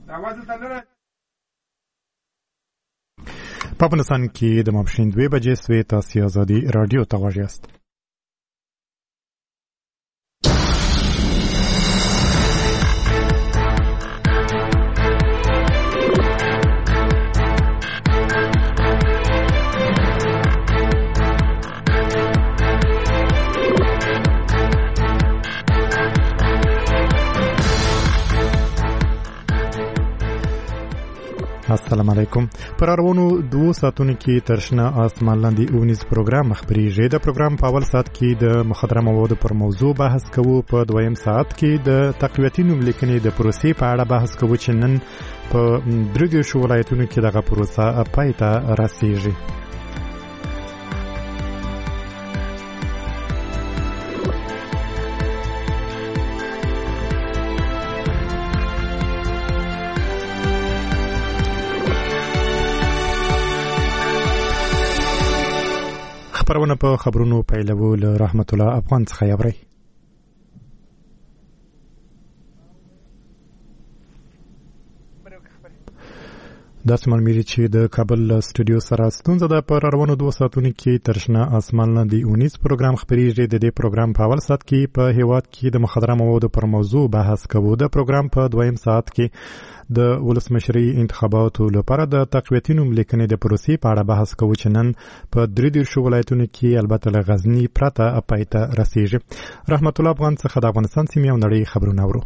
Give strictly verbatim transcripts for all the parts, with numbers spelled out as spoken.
په افغانستان کې د ماپښین دوه بجې سوې تاسو ازادي رادیو ته غوږ یاست. السلام علیکم. پر اروانو دوه ساعتونو کې ترشنه آسمان لاندې اونیز پروګرام خبرېږي. د پروګرام په اول ساعت کې د مخدره موادو پر موضوع بحث کوو. په دویم ساعت کې د تقویتي نوملیکنې د پروسې په اړه بحث کوو چې نن په درې دیرشو ولایتونو کې دغه پروسه پای ته رسېږي. خبرونه په خبرونو پیلوو له رحمت الله افغان څخه یاوري. داسې معلومیږي چې د کابل سټوډیو سره ستونزه ده. په روانو دوه ساعتونو کې ترشنه آسمان لاندې اونیز پروګرام خبرېږي. د دې پروګرام په اول ساعت کې په هیواد کې د مخدره موادو پر موضوع بحث کوو. د پروګرام په دویم ساعت کې د ولسمشرۍ انتخاباتو لپاره د تقویتي نوملیکنې د پروسې په اړه بحث کوو چې نن په درې دیرشو ولایتونو کې البته له غزني پرته پای ته رسېږي. رحمت الله افغان څخه د افغانستان سیمې او نړۍ خبرونه اورو.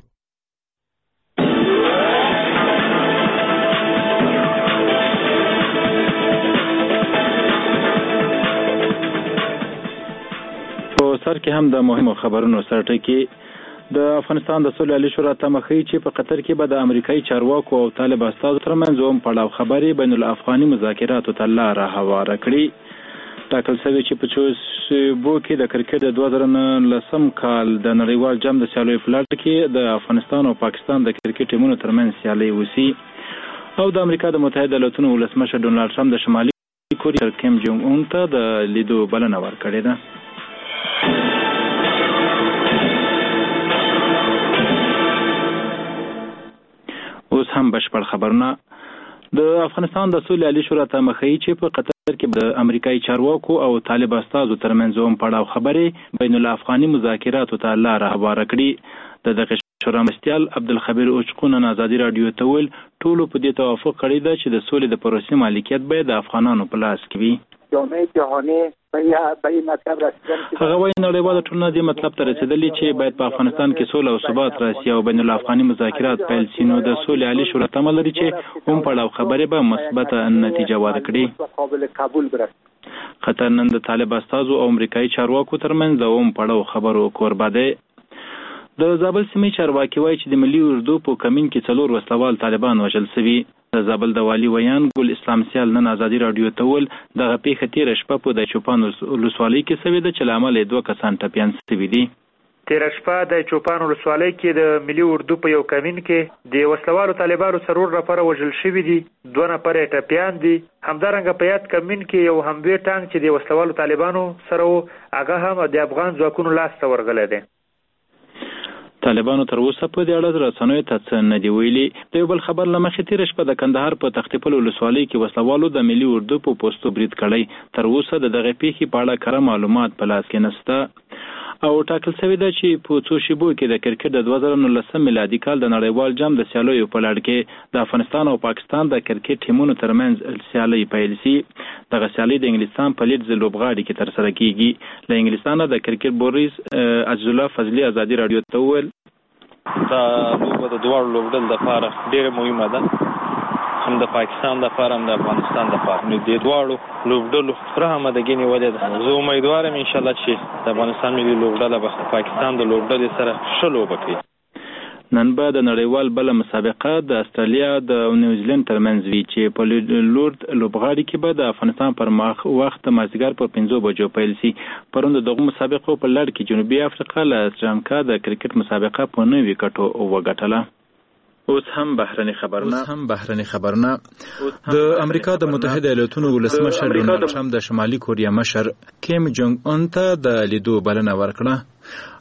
سر کې هم د مهمو خبرونو سرټکی د افغانستان د صلح علی شورا تمخی چې په قطر کې به د امریکایي چارواکو او طالب استازو ترمنځ هم پړاو خبرې بین الافغاني مذاکراتو ته لاره هواره کړي. ټاکل شوی چې په چوسبو کې د کرکټ د دوه زره نولسم کال د نړیوال جام د سیالیو په لړ کې د افغانستان او پاکستان د کرکټ ټیمونو ترمنځ سیالي وسی او د امریکا د متحده ایالاتونو ولسمشر ډونالد ټرمپ د شمالي کوریا کیم جونګ اون ته د لیدو بلنه ورکړې ده. اوس هم بشپړ خبرونه. د افغانستان د صلح علی شورا تمخی چې په قطر کې د امریکایي چارواکو او طالب استازو ترمنځ هم پړاو خبرې بین الافغاني مذاکراتو ته لاره هواره کړي. د دغه شورا مستیال عبدالخبیر اوچقون ازادي رادیو ته ویل ټولو په دې توافق کړی ده چې د سولې د پروسې مالکیت باید د افغانانو په لاس کې وي. جامعه جهانی به این مطلب رسیدن هغه وايي نړیواله ټولنه دې مطلب ته رسیدلې چې باید په افغانستان کې سوله او ثبات راسي او بین الافغاني مذاکرات پیل شي. نو د سولې عالی شورا تمه لري چې هم پړاو خبرې به مثبته نتیجه ورکړي. قابل قبول برسي. قطر نن د طالب استازو او امریکایي چارواکو ترمنځ د هم پړاو خبرو کوربه دی. د زابل سیمې چارواکي وایي چې د ملي اردو په کمین کې څلور وسلوال طالبان وژل شوي. د زابل د والي ویان ګل اسلام سیال نن ازادي رادیو ته ویل دغه پیښه تېره شپه په د چوپان ولسوالۍ کې شوې ده چې له امله دوه کسان ټپیان شوي دي. تېره شپه د چوپان ولسوالۍ کې د ملي اردو په یو کمین کې د وسلوالو طالبانو څلور نفره وژل شوي دي، دوه نفره ټپیان دي. همدارنګه په یاد کمین کې یو همبې ټانک چې د وسلوالو طالبانو سره و هغه هم د افغان ځواکونو لاس ته ورغلی دی. طالبانو تر اوسه په دې اړه رسنیو ته څه نه دی ویلي. د یو بل خبر له مخې تېره شپه د کندهار په تختې پل ولسوالۍ کې وسلوالو د ملي اردو په پوستو برید کړی. تر اوسه د دغه پیښې په اړه کره معلومات په لاس کې نشته او ټاکل شوی ده چې په څو شیبو کې د کرکټ د دوه زره نولسم میلادي کال د نړیوال جام د سیالیو په لړ کې د افغانستان او پاکستان د کرکټ ټیمونو ترمنځ سیالي پیل شي. دغه سیالي د انګلستان په لیډز لوبغاړي کې ترسره کیږي. له انګلستانه د کرکټ بوریس عزیزالله فضلي ازادي رادیو ته وویل دا لوبه د دواړو لوبډل دپاره ډېره مهمه ده، هم د پاکستان دپاره هم د افغانستان دپاره. نو دې دواړو لوبډلو پوره آمادګي نیولې ده. زه امیدوار یم انشاءالله چې د افغانستان ملي لوبډله به پاکستان د لوبډلې سره ښه لوبه کوي. نن به د نړیوال بله مسابقه د استرالیا د نیوزیلند ترمنځ وي چې په لورد لوبغاړي کې به د افغانستان پر وخت مازدیګر په پنځو بجو پیل شي. پرون د دغو مسابقو په لړ کې جنوبي افریقا له سریلانکا د کرکټ مسابقه په نوي وکټو وګټله. اوس هم بهرني خبرونه اوس هم بهرني خبرونه د امریکا د متحده ایالاتونو ولسمشر ډونالد ټرمپ د شمالي کوریا مشر کیم جونګ اون ته د لیدو بلنه ورکړه.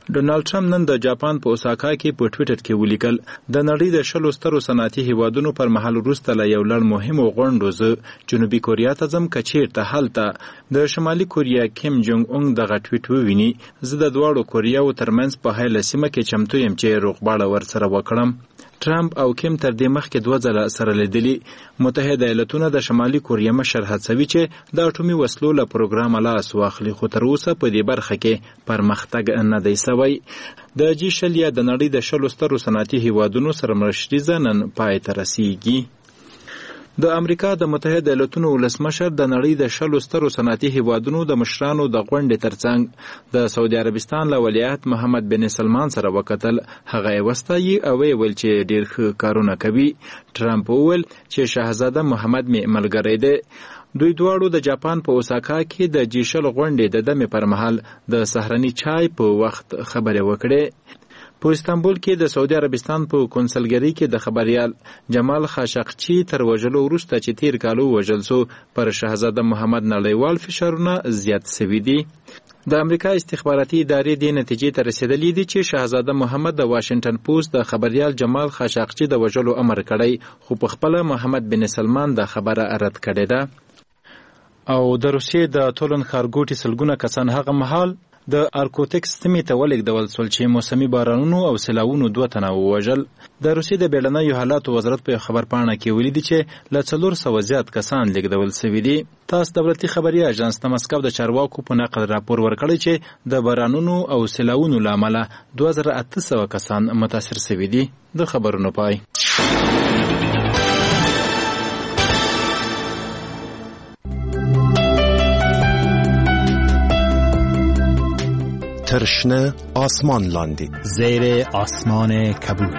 ډونالد ټرمپ نن د جاپان په اوساکا کې په ټویټر کې ولیکل د نړۍ د شلو سترو صنعتي هیوادونو پر مهال وروسته له یو لړ مهمو غونډو زه جنوبي کوریا ته ځم که چیرته هلته د شمالي کوریا کیم جونګ اون دغه ټویټ وویني زه د دواړو کوریاو ترمنځ په هیله سیمه کې چمتو یم چې روغباړه ورسره وکړم. ټرمپ او کیم تر دې مخکې دوه ځله سره لیدلي. متحده ایالتونه د شمالي کوریا مشر هڅوي چې د اټومي وسلو له پروګرامه لاس واخلي، خو تر اوسه په دې برخه کې پرمختګ نه دی سوی. د جی شل یا د نړۍ د شلو سترو صنعتي هیوادونو سره مرشریزه نن پای ته رسیږي. د امریکا د متحده ایالتونو ولسمشر د نړۍ د شلو سترو صنعتي هیوادونو د مشرانو د غونډې ترڅنګ د سعودي عربستان له ولیعهد محمد بن سلمان سره وکتل. هغه یې وستایي او یې ویل چې ډېر ښه کارونه کوي. ټرمپ وویل چې شاهزاده محمد مې ملګری دی. دوی دواړو د جاپان په اوساکا کې د جی شل غونډې د دمې پر مهال د سهرني چای په وخت خبرې وکړې. په استانبول کې د سعودي عربستان په کونسلګرۍ کې د خبريال جمال خاشقچي تر وژلو وروسته چې تیر کال وژل شو پر شاهزاده محمد نړیوال فشارونه زیات شوي دي. د امریکا استخباراتي ادارې دې نتیجې ته رسیدلې دي چې شاهزاده محمد د واشنگټن پوسټ د خبريال جمال خاشقچي د وژلو امر کړی، خو په خپل محمد بن سلمان د خبره رد کړې ده. او د روسیې د تولن ښارګوټي سلګونه کسان هغه مهال د ارکوتک سیمې ته ولېږدول شول چې موسمي بارانونو او سیلاوونو دوه تنه ووژل. د روسیې د بیړنیو حالاتو وزارت په خبرپاڼه کې ویلي چې له څلور سوه زیات کسان لېږدول شوي دي. تاس دولتي خبري اژانس د مسکو د چارواکو په نقل راپور ورکړی چې د بارانونو او سیلاوونو له امله دوه زره اته سوه کسان متاثر شوي دي. د خبرونو پای. ترشنه آسمان لاندی زیر آسمان کبود.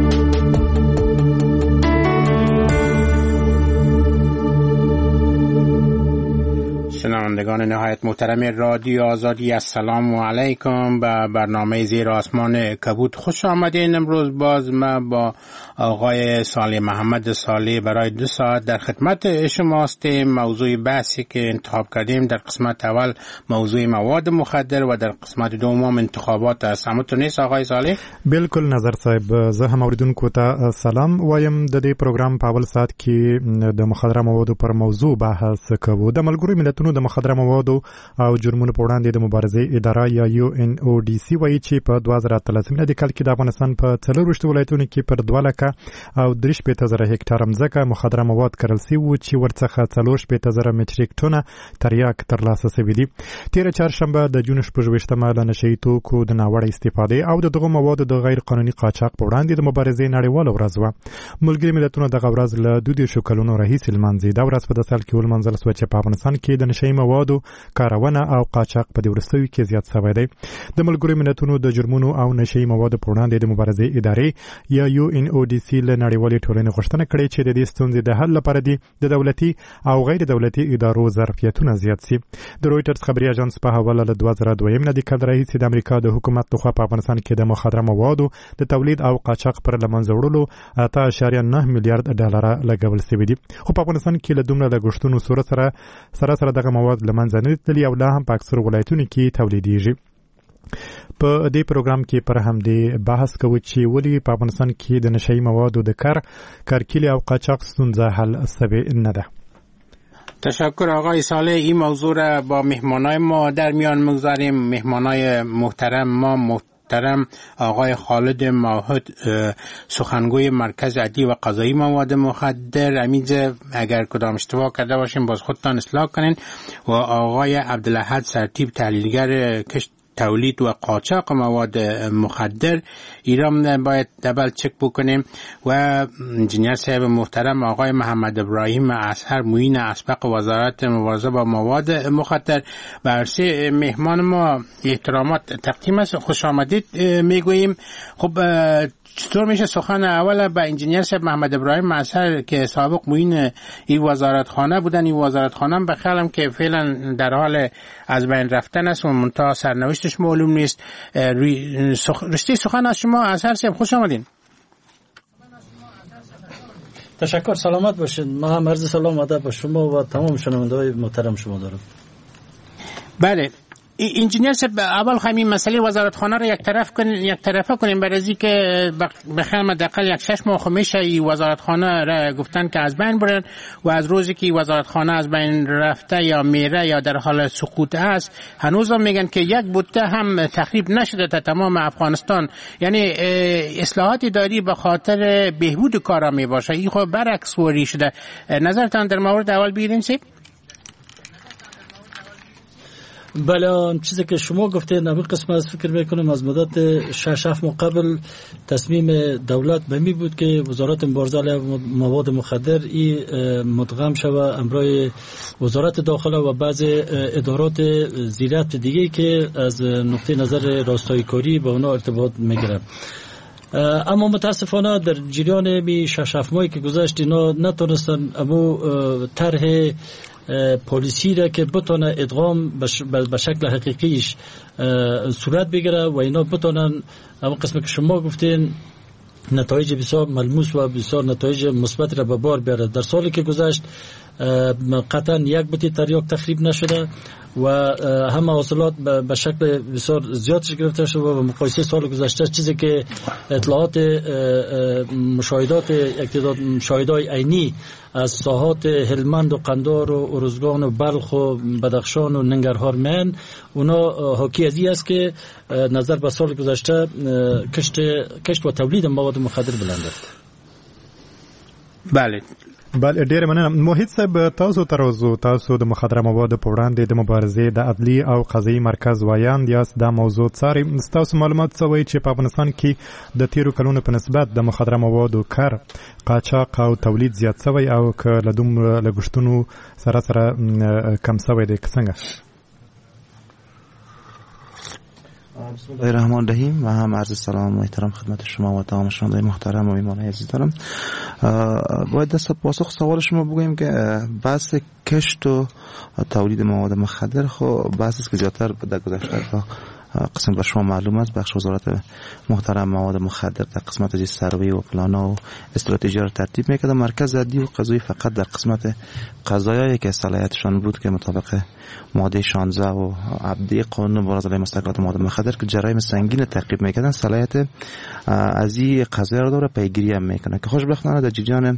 شنوندگان نهایت محترم رادیو آزادی، السلام علیکم. به برنامه زیر آسمان کبود خوش آمدین. امروز باز ما با آقای صالح محمد صالح برای دو ساعت در خدمت شما هستیم. موضوع بحثی که انتخاب کردیم در قسمت اول موضوع مواد مخدر و در قسمت دوم انتخابات است. همتون نیست آقای صالح؟ بالکل نظر صاحب، زه هم اوریدونکو ته سلام وایم. د دې پروګرام په اول ساعت کې د مخدره موادو پر موضوع بحث کوو. د ملګرو ملتونو د مخدره موادو او جرمونو په وړاندې د مبارزې اداره یا یو ان او ډي سي وایي چې په دوه زره اتلسم میلادي کال کې د افغانستان په څلورویشتو ولایتونو کې پر دوه لکه او درې شپېته زره هکټاره مځکه مخدره مواد کرل سوي وو چې ورڅخه څلور شپېته زره مټریک ټونه تریاک ترلاسه سوي دي. تېره چهارشنبه د جون شپږویشتمه له نشه یي توکو د ناوړه استفادې او د دغو موادو د غیر قانوني قاچاق په وړاندې د مبارزې نړیواله ورځ وه. ملګري ملتونو دغه ورځ له دوه دېرشو کلونو راهیسې لمانځي. دا ورځ په دې سال کې ولمانځل شوه چې په افغانستان کې د نشه یي موادو کارونه او قاچاق په دې وروستیو کې زیات شوی دی. د ملګرو ملتونو د جرمونو او نشه یي موادو په وړاندې د مبارزې ادارې یا یو ان او ډي سي له نړیوالې ټولنې غوښتنه کړې چې د دې ستونزې د حل لپاره دي د دولتي او غیر دولتي ادارو ظرفیتونه زیات شي. د رویټرز خبري اژانس په حواله له دوه زره دویم میلادي کال راهیسې د امریکا د حکومت لخوا په افغانستان کې د مخدره موادو د تولید او قاچاق پر له منځه وړلو اته اعشاریه نه میلیارډ ډالره لګول شوي دي. خو په افغانستان کې له دومره لګښتونو سره سره سره سره دغه مواد له منځه نه تللي او لا هم په اکثرو ولایتونو کې تولیدیږي. په دې پروګرام کې پر همدې بحث کوو چې ولې په افغانستان کې د نشه یي موادو د کار کارکیلي او قاچاق ستونزه حل شوې نه ده. تشکر آقای صالح. این موضوع را با مهمانای ما در میان میگذاریم. مهمانای محترم ما محترم آقای خالد ماهد، سخنگوی مرکز عدلی و قضایی مواد مخدر. امیدوارم اگر کدام اشتباه کرده باشیم باز خودتان اصلاح کنین. و آقای عبدالاحد سرتیپ، تحلیلگر کشت تولید و قاچاق مواد مخدر. ایران باید دبل چک بکنیم. و انجینیر صاحب محترم آقای محمد ابراهیم اصهر، معین اسبق وزارت مبارزه با مواد مخدر. بر سه مهمان ما احترامات تقدیم است، خوش آمدید میگوییم. خب چطور میشه سخن اول با انجینیر صاحب محمد ابراهیم اصهر که سابق معین این وزارتخانه بودن. این وزارتخانه به خیالم که فعلا در حال از بین رفتن است و منتها سرنوشتش معلوم نیست. رشته سخن از شما اصهر صاحب، خوش آمدین. تشکر، سلامت باشید. ما هم عرض سلام ادب به شما و تمام شنونده‌های محترم شما دارم. بله، انجینیر صاحب اول همین مسئله وزارتخانه رو یک طرف کنیم یک طرفه کنیم برای از اینکه بخیر حداقل یک شش ماه میشه این وزارتخانه را گفتن که از بین برن و از روزی که وزارتخانه از بین رفته یا میره یا در حال سقوط است هنوز هم میگن که یک بوته هم تخریب نشده تا تمام افغانستان. یعنی اصلاحات اداری به خاطر بهبود کارا می باشه. این خب برعکس وری شده. نظرتان در مورد اول بگیرین سی؟ بله، آن چیزی که شما گفتین نمی قسم از فکر میکنم از مدت شش هفت ماه قبل تصمیم دولت به می بود که وزارت مبارزه علیه مواد مخدر ای مدغم شود امرای وزارت داخله و بعض ادارات زیرت دیگه که از نقطه نظر راستایی کاری با اونا ارتباط میگیرن. اما متاسفانه در جریان می شش هفت ماهی که گذشت اینا نتونستن امو طرح پالیسی را که بتونه ادغام به شکل حقیقیش صورت بگیره و اینا بتونن اما قسم که شما گفتین نتایج بسیار ملموس و بسیار نتایج مثبت را به بار بیاره. در سالی که گذشت قطعا یک بوتی تریاک تخریب نشده و همه حاصلات به شکل بسیار زیادش گرفته شده و مقایسه سال گذشته چیزی که اطلاعات مشاهدات اقتدار مشاهدای عینی از ساحات هلمند و قندار و ارزگان و بلخ و بدخشان و ننگرهار من اونا حاکی از این است که نظر به سال گذشته کشت کشت و تولید مواد مخدر بلند است. بله بل ډیر مننه موحد صاحب، تاسو تر اوسه تاسو د مخدره موادو په وړاندې د مبارزې د عدلي او قضایي مرکز وایاند یاست. دا موضوع څاري. تاسو معلومات څه وایي چې په افغانستان کې د تیرو کلونو په نسبت د مخدره موادو کار قاچاق او تولید زیات شوی او که له دومره لګښتونو سره سره کم شوی دی څنګه؟ بسم الله الرحمن الرحیم و هم عرض سلام و احترام خدمت شما و تمام شنوندگان محترم و میهمانان عزیز دارم. باید دست پاسخ سوال شما بگویم که بحث کشت و تولید مواد مخدر خب بحث است که زیادتر در گذشته تا قسم بر شما معلوم است بخش وزارت محترم مواد مخدر در قسمت از سروی و پلانا و استراتژی را ترتیب میکرد. مرکز عدلی و قضایی فقط در قسمت قضایایی که صلاحیتشان بود که مطابق ماده شانزده و عبدی قانون مبارزه علیه مستقلات مواد مخدر که جرایم سنگین تعقیب میکردن صلاحیت از این قضایا را داره پیگیری هم میکنه که خوشبختانه در جریان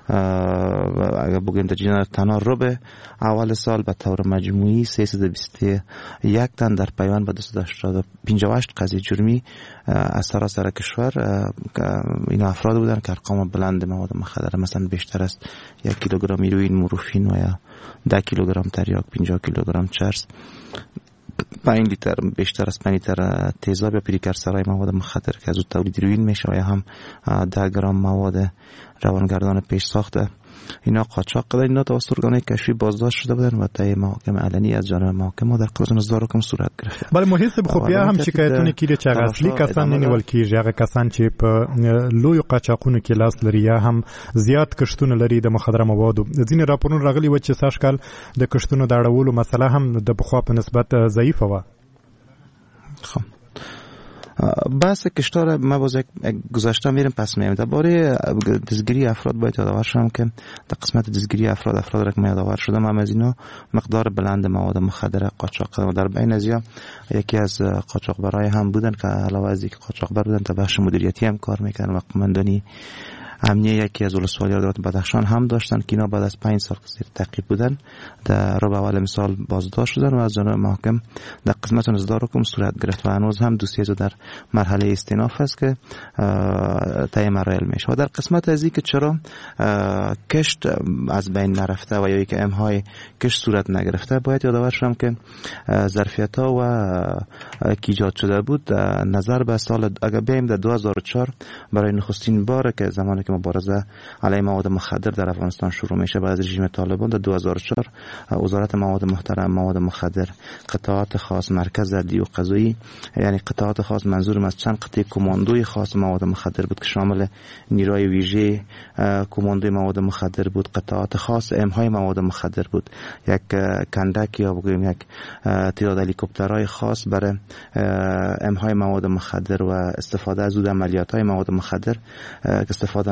اگر بگیم در جریان تنارب اول سال به طور مجموعی سیصد و بیست و یک تن در پیوند به دویست و پنجاه و هشت قضیه جرمی از سراسر کشور این افراد بودن که ارقام بلند مواد مخدر مثلا بیشتر است یک کیلوگرم هیروئین، مورفین و یا ده کیلوگرم تریاک، پنجاه کیلوگرم چرس، پنج لیتر بیشتر از پنج لیتر تیزاب یا پریکرسرهای مواد مخدر که از او تولید هیروئین میشه و یا هم ده گرم مواد روانگردان پیش ساخته اینا قاچاق کردن. اینا توسط ارگانهای کشفی بازداشت شده بودن و طی محاکم علنی از جانب محاکم در کلوزن از دارو کم صورت گرفت. بله محیط خو بیا هم شکایتونه کیږي چې اصلي کسان نه نیول کیږي، هغه کسان چې په لوی قاچاقونو کې لاس لري یا هم زیات کشتونه لري د مخدره موادو. ځینې راپورونه راغلي و چې سږ کال د کشتونو د اړولو مسله هم د پخوا په نسبت ضعیفه وه. خب بحث کشتار ما باز گذاشته میریم پس میایم. درباره دزگیری افراد باید یادآور شم که در قسمت دزگیری افراد افراد را که من یادآور شدم هم از اینا مقدار بلند مواد مخدر قاچاق کردن و در بین از یکی از قاچاقبرای هم بودن که علاوه از اینکه قاچاقبر بودن تا بخش مدیریتی هم کار میکنن و قماندانی امنیه یکی از ولسوالی‌ها دولت بدخشان هم داشتن که اینا بعد از پنج سال زیر تعقیب بودن در ربع اول امسال بازداشت شدن و از جانب محاکم در قسمت نزدار حکم صورت گرفت و هنوز هم دوسیه در مرحله استیناف است که طی مراحل میشه. و در قسمت از این که چرا کشت از بین نرفته و یا اینکه امهای کشت صورت نگرفته باید یادآور شم که ظرفیت‌ها و که ایجاد شده بود نظر به سال اگر بیایم در دو هزار و چهار برای نخستین بار که زمانی که مبارزه علیه مواد مخدر در افغانستان شروع میشه بعد از رژیم طالبان در دو هزار و چهار وزارت مواد محترم مواد مخدر قطعات خاص مرکز عدلی و قضایی یعنی قطعات خاص منظورم از چند قطعه کماندوی خاص مواد مخدر بود که شامل نیروی ویژه کماندوی مواد مخدر بود، قطعات خاص امهای مواد مخدر بود، یک کندک یا بگویم یک تعداد هلیکوپترهای خاص برای امهای مواد مخدر و استفاده از عملیات های مواد مخدر که استفاده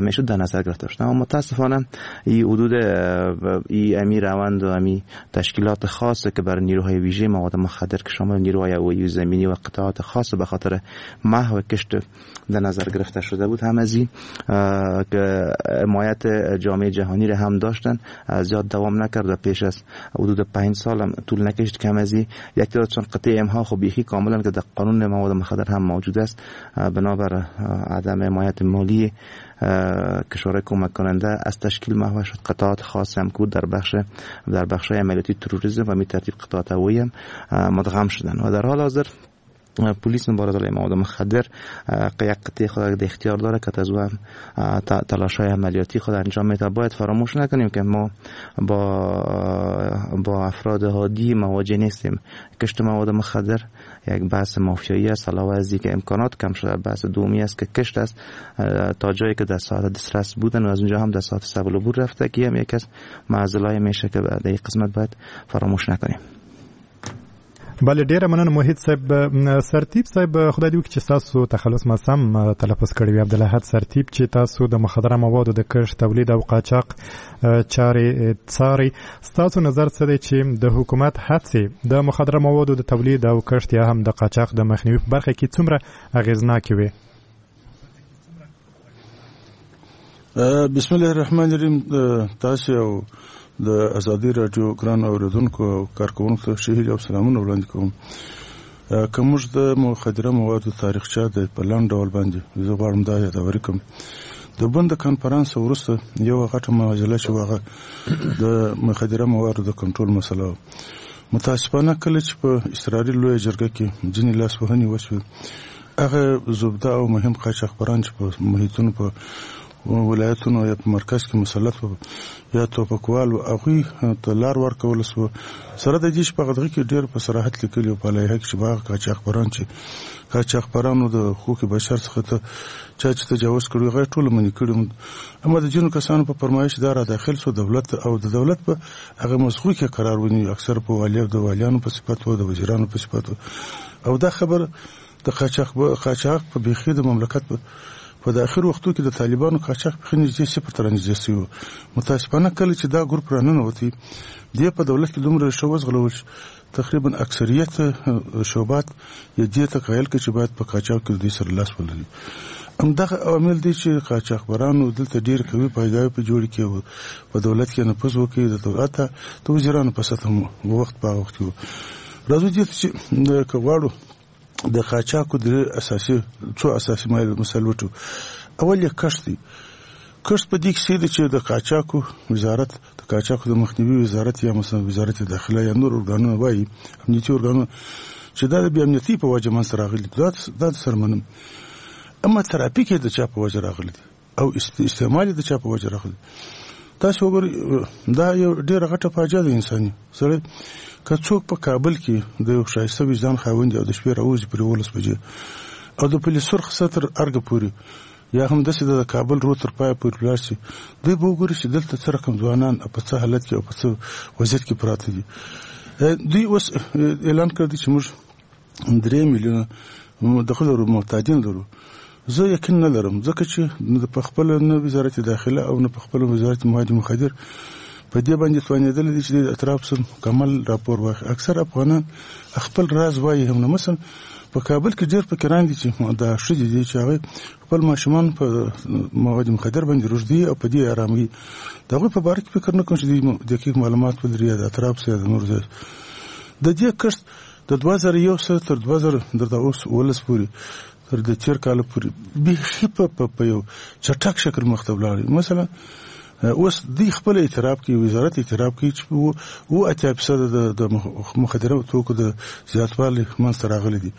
میشد در نظر گرفته شد. اما متاسفانه این حدود این امی روند و امی تشکیلات خاصه که برای نیروهای ویژه مواد مخدر که شامل نیروهای هوایی و زمینی و قطعات خاص به خاطر محو کشت در نظر گرفته شده بود، هم از این که حمایت جامعه جهانی را هم داشتن زیاد دوام نکرد و پیش از حدود پنج سال هم طول نکشید که هم از این یک تعداد چون قطعه امها خب بیخی کاملا که در قانون مواد مخدر هم موجود است بنابر عدم حمایت مالی کشورهای کمک کننده از تشکیل محو شد. قطعات خاص هم که در بخش در بخش‌های عملیاتی تروریسم و می ترتیب قطعات هوایی هم مدغم شدن و در حال حاضر پلیس مبارزه علیه مواد مخدر یک قطعه خود در اختیار داره که از او تلاش‌های عملیاتی خود انجام میده. باید فراموش نکنیم که ما با با افراد عادی مواجه نیستیم. کشت مواد مخدر یک بحث مافیایی است، علاوه از اینکه امکانات کم شده بحث دومی است که کشت است تا جایی که در ساعت دسترس بودن و از اونجا هم در ساعت سبل عبور رفته که هم یک از معضلای میشه که در این قسمت باید فراموش نکنیم. بله ډیره مننه موحد صاحب. سرتیب صاحب خدای دې وکړي چې تاسو تخلص ما سم تلفظ کړی وي. عبدالحد سرتیب چې تاسو د مخدره موادو د کښت تولید او قاچاق چارې څاري، تاسو نظر څه دی چې د حکومت هڅې د مخدره موادو د تولید او کښت یا هم د قاچاق د مخنیوي په برخه کې څومره اغیزناکې وي؟ بسم الله الرحمن الرحیم. تاسو او د ازادي رادیو ګران اوریدونکو او کارکونکو ته شهید او سلامونه وړاندې کوم. کومج د مخدره موادو تاریخچه د پلان ډول باندې زه غواړم دا یادوري کوم. د بند کانفرنس وروسته یو غټه مجله چې واغه د مخدره موادو د کنټرول مسله متاسفانه کله چې په اسرائیل لوی جرګه کې ځینې لاسوهنې وشوه، هغه زبده او مهم قاچاقبران چې په محیطونو په ولایتونو یا په مرکز کې مسلط یا توپکوال او هغوی ته لار ورکول سو. سره د دې شپه غدغه کې ډېر په صراحت لیکلي او په لایحه کې چې باغ قاچاقبران چې قاچاقبرانو د حقوق بشر څخه ته چا چې تجاوز کړی هغه ټول منې کړي. اما د جنو کسانو په فرمایش دا را داخل سو دولت او د دولت په هغه مسخوي کې قرار ونی اکثر په والیو د والیانو په صفت او د وزیرانو په صفت او دا خبر د قاچاق قاچاق په بيخي د مملکت په په داخل وختو کې د طالبانو قاچاق په نږدې صفر تر نږدې سو. متاسفانه کله چې دا ګروپ رانه وتی دی په دولت کې دومره شوز غلول تقریبا اکثریت شوبات یا دې ته قایل کې چې باید په قاچاق کې د سر لاس ولري. هم دغه عوامل دي چې قاچاقبرانو دلته ډیر کوي پیداوي په جوړ کې په دولت کې نه پوز وکړي د دولت ته وزیرانو په سطح مو وخت په وخت راځي چې د کواړو د قاچاقو د اساسي څو اساسي مسایل وټو. اول یې کښت دی. کښت په دې کې چې د قاچاقو وزارت د قاچاقو د مخنیوي وزارت یا مثلا وزارت داخله یا نور ارګانونه وایي امنیتي ارګانونه چې دا د امنیتي په وجه منځ راغلي دا د سرمنم. اما تراپی کې د چا په وجه راغلي او استعمال د چا په وجه راغلي. تاسو وګورئ دا یو ډېر غټه فاجعه ده انساني سره. که څوک په کابل کې د یو شایسته وجدان خاوند او د شپې راوځي پر ولس بجې او د پولیس سرخ ستر ارګ پوري یا هم داسې د کابل رو تر پای پورې لاړ شي دوی به وګوري چې دلته څه رقم ځوانان په څه حالت کې او په څه وضعیت کې پراته دي. دوی اوس اعلان کړی چې موږ درې میلیونه دغه محتاجین لرو. زه یقین نه لرم ځکه چې نه په خپل نه وزارت داخله او نه په خپل وزارت مواد مخدر په دې باندې توانېدل دي چې د اطراف سره کمل راپور واخلي. اکثر افغانان خپل راز وایي هم نه. مثلا په کابل کې ډېر فکران دي چې دا شدي دي چې هغه خپل ماشومان په مواد مخدر باندې روزدي او په دې آرامي دغه په باره کې فکر نه کوي چې دقیق معلومات ولري د اطراف سره د نور ځای د دې کښت د دوه زره یو تر دوه زره درته اوس ولس پوري تر د چیر کال پورې به خپه په یو چټک شکل مخته ولاړ. مثلا اوس د خپل اعتراف کې وزارت اعتراف کوي چې وو اتیا فیصد د مخدره توکو د زیاتوالي منځ راغلي دي.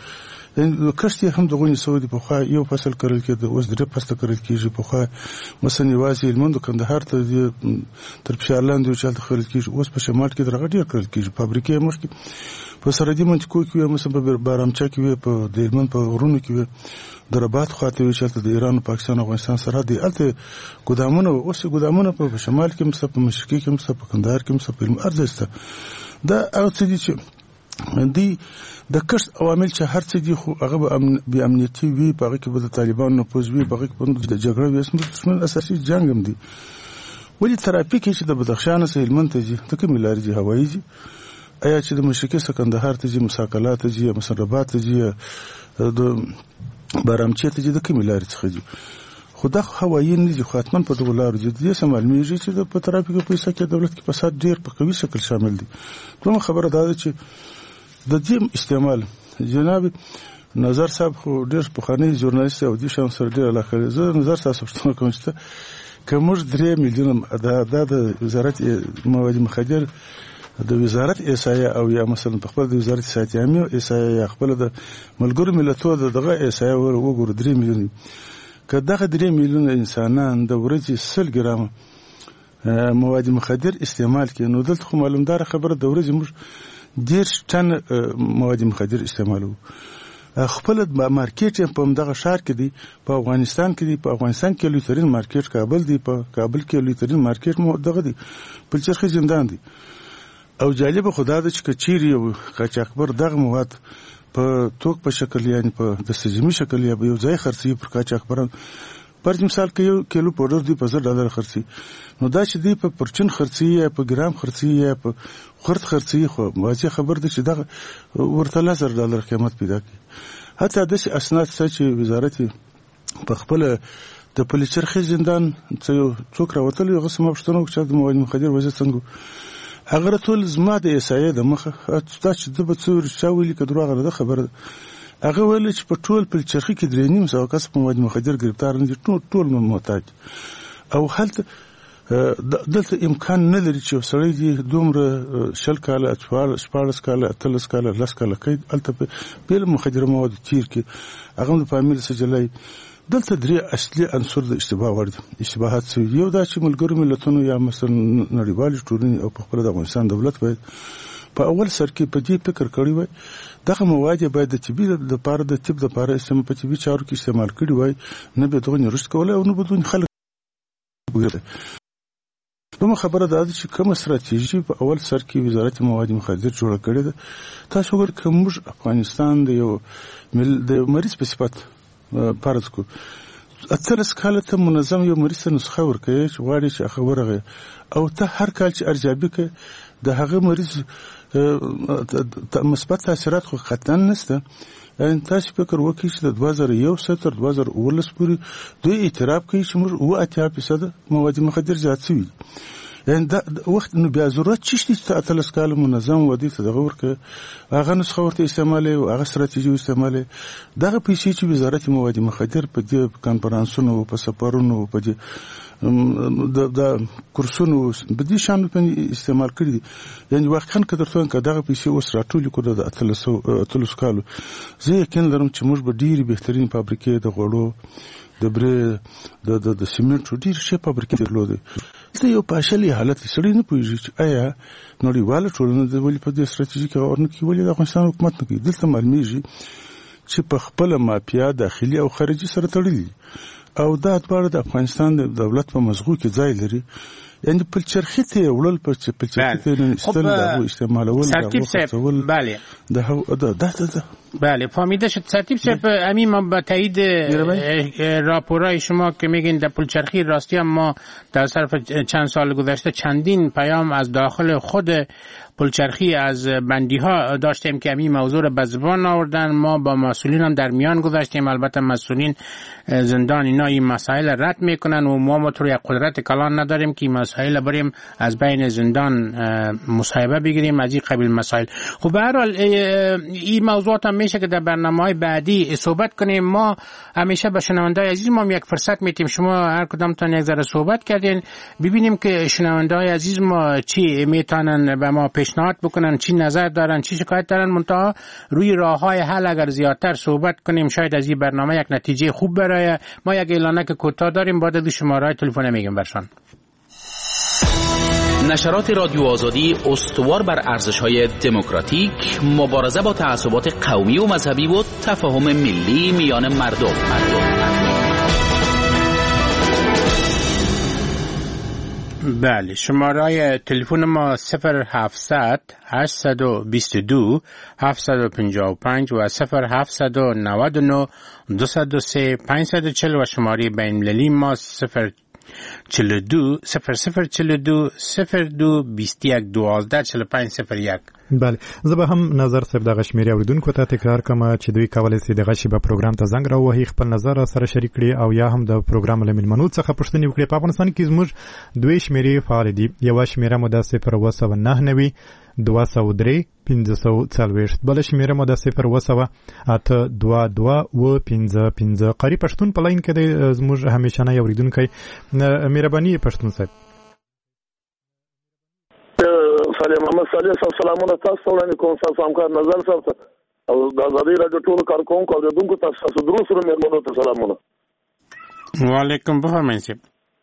کښت هم دغه سعودي په خوا یو فصل کړل کېده اوس درې فصل کړل کېږي. په خوا مثلا یوازې هلمند کندهار ته تر فشارلاندې او چالت کړل کېږي. اوس په شمال کې درغه ډېر کړل کېږي. فابریکې مخکې په سرحدي منطقو کې مثلا په بارامچا کې په هلمند په غرونو کې د رباط خواته چې د ایران پاکستان افغانستان سرحد دی الته ګودامونه اوس ګودامونه په شمال کې مثلا په مشرقي کې مثلا په کندهار کې مثلا په ارزسته دا هغه څه دي چې دی د کښت عوامل چې هر څه دي خو هغه به امنیتي وي، په هغه کې به د طالبانو نفوذ وي، په هغه کې به د جګړه وي، دښمن اساسي جنګ هم دی. ولې ترافیک چې د بدخشان څخه هلمند ته ځي د کومې لارې ځي؟ هوایي ځي؟ آیا چې د مشرقي څخه کندهار ته ځي، مساکلات ته ځي، مسربات ته ځي، د بارامچې ته ځي، د کومې لارې څخه ځي؟ خو دا هوایي نه ځي، خو حتما په دغو لارو ځي. د دې څه معلومیږي چې په ترافیکو پیسه کې دولت کې فساد ډېر په قوي شکل شامل دی. دویمه خبره دا ده چې د دې استعمال جناب نظر صاحب خو ډېر پخوانی ژورنالیست او دې شان سره ډېر علاقه لري. زه نظر صاحب پوښتنه کوم چې که موږ درې میلیونه دا د وزارت مواد مخدر د وزارت ایسایا او یا مثلا په خپل د وزارت صحت عامه ایسایا یا خپل د ملګرو ملتونو دغه ایسایا وګورو درې میلیونه، که دغه درې میلیونه انسانان د ورځې سل ګرام مواد مخدر استعمال کړي، نو دلته خو معلومدار خبره د ورځې موږ ډېر ټن مواد مخدر استعمالوو. خپل مارکیټ په دغه ښار کې دی، په افغانستان کې دی. په افغانستان کې لوی ترین مارکیټ کابل دی، په کابل کې لوی ترین مارکیټ مو دغه دی، پلچرخي زندان دی. او جالب خدا ده چې کچيري او قاچاقبر دغه مواد په توک په شکل یعنی په دستجمی شکل یا یو ځای خرڅي پر قاچاقبران پر مثال کې یو کیلو پاوډر دی په زر ډالر خرڅي، نو دا چې دی په پرچن خرڅي یا په ګرام خرڅي یا په خرط خرڅي، خو واضح خبر ده چې دغه ورته لزر ډالر قیمت پیدا کوي. حتی د اسناد چې وزارت په خپل د پلچرخي زندان څوک راوتل یو غسمه پښتنو چې د مواد مخدر وځي څنګه هغه ټول زما د ایسایه د مخه دا چې د بڅور شاولې کډروغه ده خبره. هغه ویل چې په ټول پلچرخي کې درې نیم سو کس په مواد مخدر گرفتار دي، ټول ټول محتاج. او هلته دلته امکان نه لري چې سړی دی دومره شل کاله شپاړس کاله اتلس کاله لس کاله کوي هلته په مخدر مواد تیر کې هغه د فامیل سجلای. دلته درې اصلي عنصر د اشتباه ور دي اشتباهات سوي. یو دا چې ملګرو ملتونو یا مثلا نړیوالې ټولنې او په خپل د افغانستان دولت باید په اول سر کې په دې فکر کړی وای دغه مواد باید د طبي د لپاره د طب لپاره استعمال په طبي چارو کې استعمال کړي وای، نه به دغه رشد کولای او نه بدون خلک وګړي. نو خبره ده چې کوم ستراتیژي په اول سر کې وزارت مواد مخدر جوړ کړی ده. تاسو وګورئ کوم افغانستان د یو مل د مریض په صفت پارس کو اتلس کاله ته منظم یو مریض نسخه ورکړي چې غواړي چې هغه ورغه او ته هر کال چې ارزیابي کوي د هغه مریض مثبت تاثیرات خو قطعا نشته. ان تاسو فکر وکړئ چې د دوه زره یو تر دوه زره اوولس پورې دوی اعتراف کوي چې موږ اوه اتیا فیصد مواد مخدر زیات شوي. یعنې دا وخت نو بیا ضرورت چې شته چې اتلس کاله منظم ودی ته دغه ورکه هغه نسخه ورته استعمالي او هغه ستراتیژي استعمالي. دغه پیسې چې وزارت مواد مخدر په دې کانفرنسونو او په سفرونو په دې د د کورسونو په دې شان په استعمال کړی دي. یعنې واقعا کډر ته دغه پیسې اوس راټولې کړو د اتلس اتلس کالو. زه یقین لرم چې موږ به ډېری بهترین فابریکې د غوړو د برې د د سیمنټ ډېر شي فابریکې درلودې. زه یو پاشلي حالت سړی نه پوهیږي چې آیا نړیواله ټولنه د ولې په دې ستراتیژیک اورنه کې ولې د افغانستان حکومت نه کوي. دلته معلومیږي چې په خپل مافیا داخلي او خارجي سره تړلي او دا دواړه د افغانستان د دولت په مزغو کې ځای لري. یعنی پلچرخي ته وړل په پلچرخي ته استل د استعمالول ترتیب بله ده ده ده بله فهمیده شد. ترتیب صاحب همین ما با تایید راپورای شما که میگین در پلچرخی راستی هم ما در صرف چند سال گذشته چندین پیام از داخل خود پلچرخی از بندی ها داشتیم که همین موضوع را به زبان آوردن. ما با مسئولین هم در میان گذاشتیم، البته مسئولین زندان اینا این مسائل رد میکنن و ما مطور یک قدرت کلان نداریم که این مسائل بریم از بین زندان مصاحبه بگیریم از این قبیل مسائل. خب به هر حال این موضوعات هم میشه که در برنامه‌های بعدی صحبت کنیم. ما همیشه به شنونده‌های عزیز ما یک فرصت میتیم، شما هر کدامتون یک ذره صحبت کردین ببینیم که شنونده‌های عزیز ما چی میتونن به ما پیشنهاد بکنن، چی نظر دارن، چی شکایت دارن. منتها روی راه‌های حل اگر زیادتر صحبت کنیم شاید از این برنامه یک نتیجه خوب برای ما. یک اعلانه که کوتاه داریم بعد از شماره تلفن میگم برشان. نشرات رادیو آزادی استوار بر ارزش‌های دموکراتیک، مبارزه با تعصبات قومی و مذهبی و تفاهم ملی میان مردم. مردم. بله، شماره تلفن ما صفر هفتصد هشتصد و بیست و دو هفتصد و پنجاه و پنج و صفر هفتصد و نود و نه دویست و سه پانصد و چهل و شماره بین المللی ما صفر چهل و دو صفر صفر چهل و دو صفر دو بیست و یک دوازده چهل و پنج صفر یک. بله، زه به هم نظر صاحب د غشمیري اوریدونکو ته تکرار کوم چې دوی کولای شي د غشي په پروګرام ته زنګ راوهي، خپل نظر سره شریک کړي او یا هم د پروګرام له ملمنو څخه پوښتنې وکړي. په افغانستان کې زموږ دوی شمیرې فعال دي. یو شمیره مو د صفر و سوه نهه نوي دوه سوه درې پنځه سوه څلوېښت، بله شمیره مو د صفر و سوه اته دوه دوه اوه پنځه پنځه. قاری پښتون په لاین کې دی زموږ همیشنی اوریدونکی. مهرباني پښتون صاحب. صالح محمد صالح صاحب سلامونه تاسو ته وړاندې کوم. تاسو همکار نظر صاحب او د ازادي راډیو ټولو کارکوونکو او اوریدونکو تاسو درو سره مېرمنو ته سلامونه. وعلیکم بفرمایئ صاحب.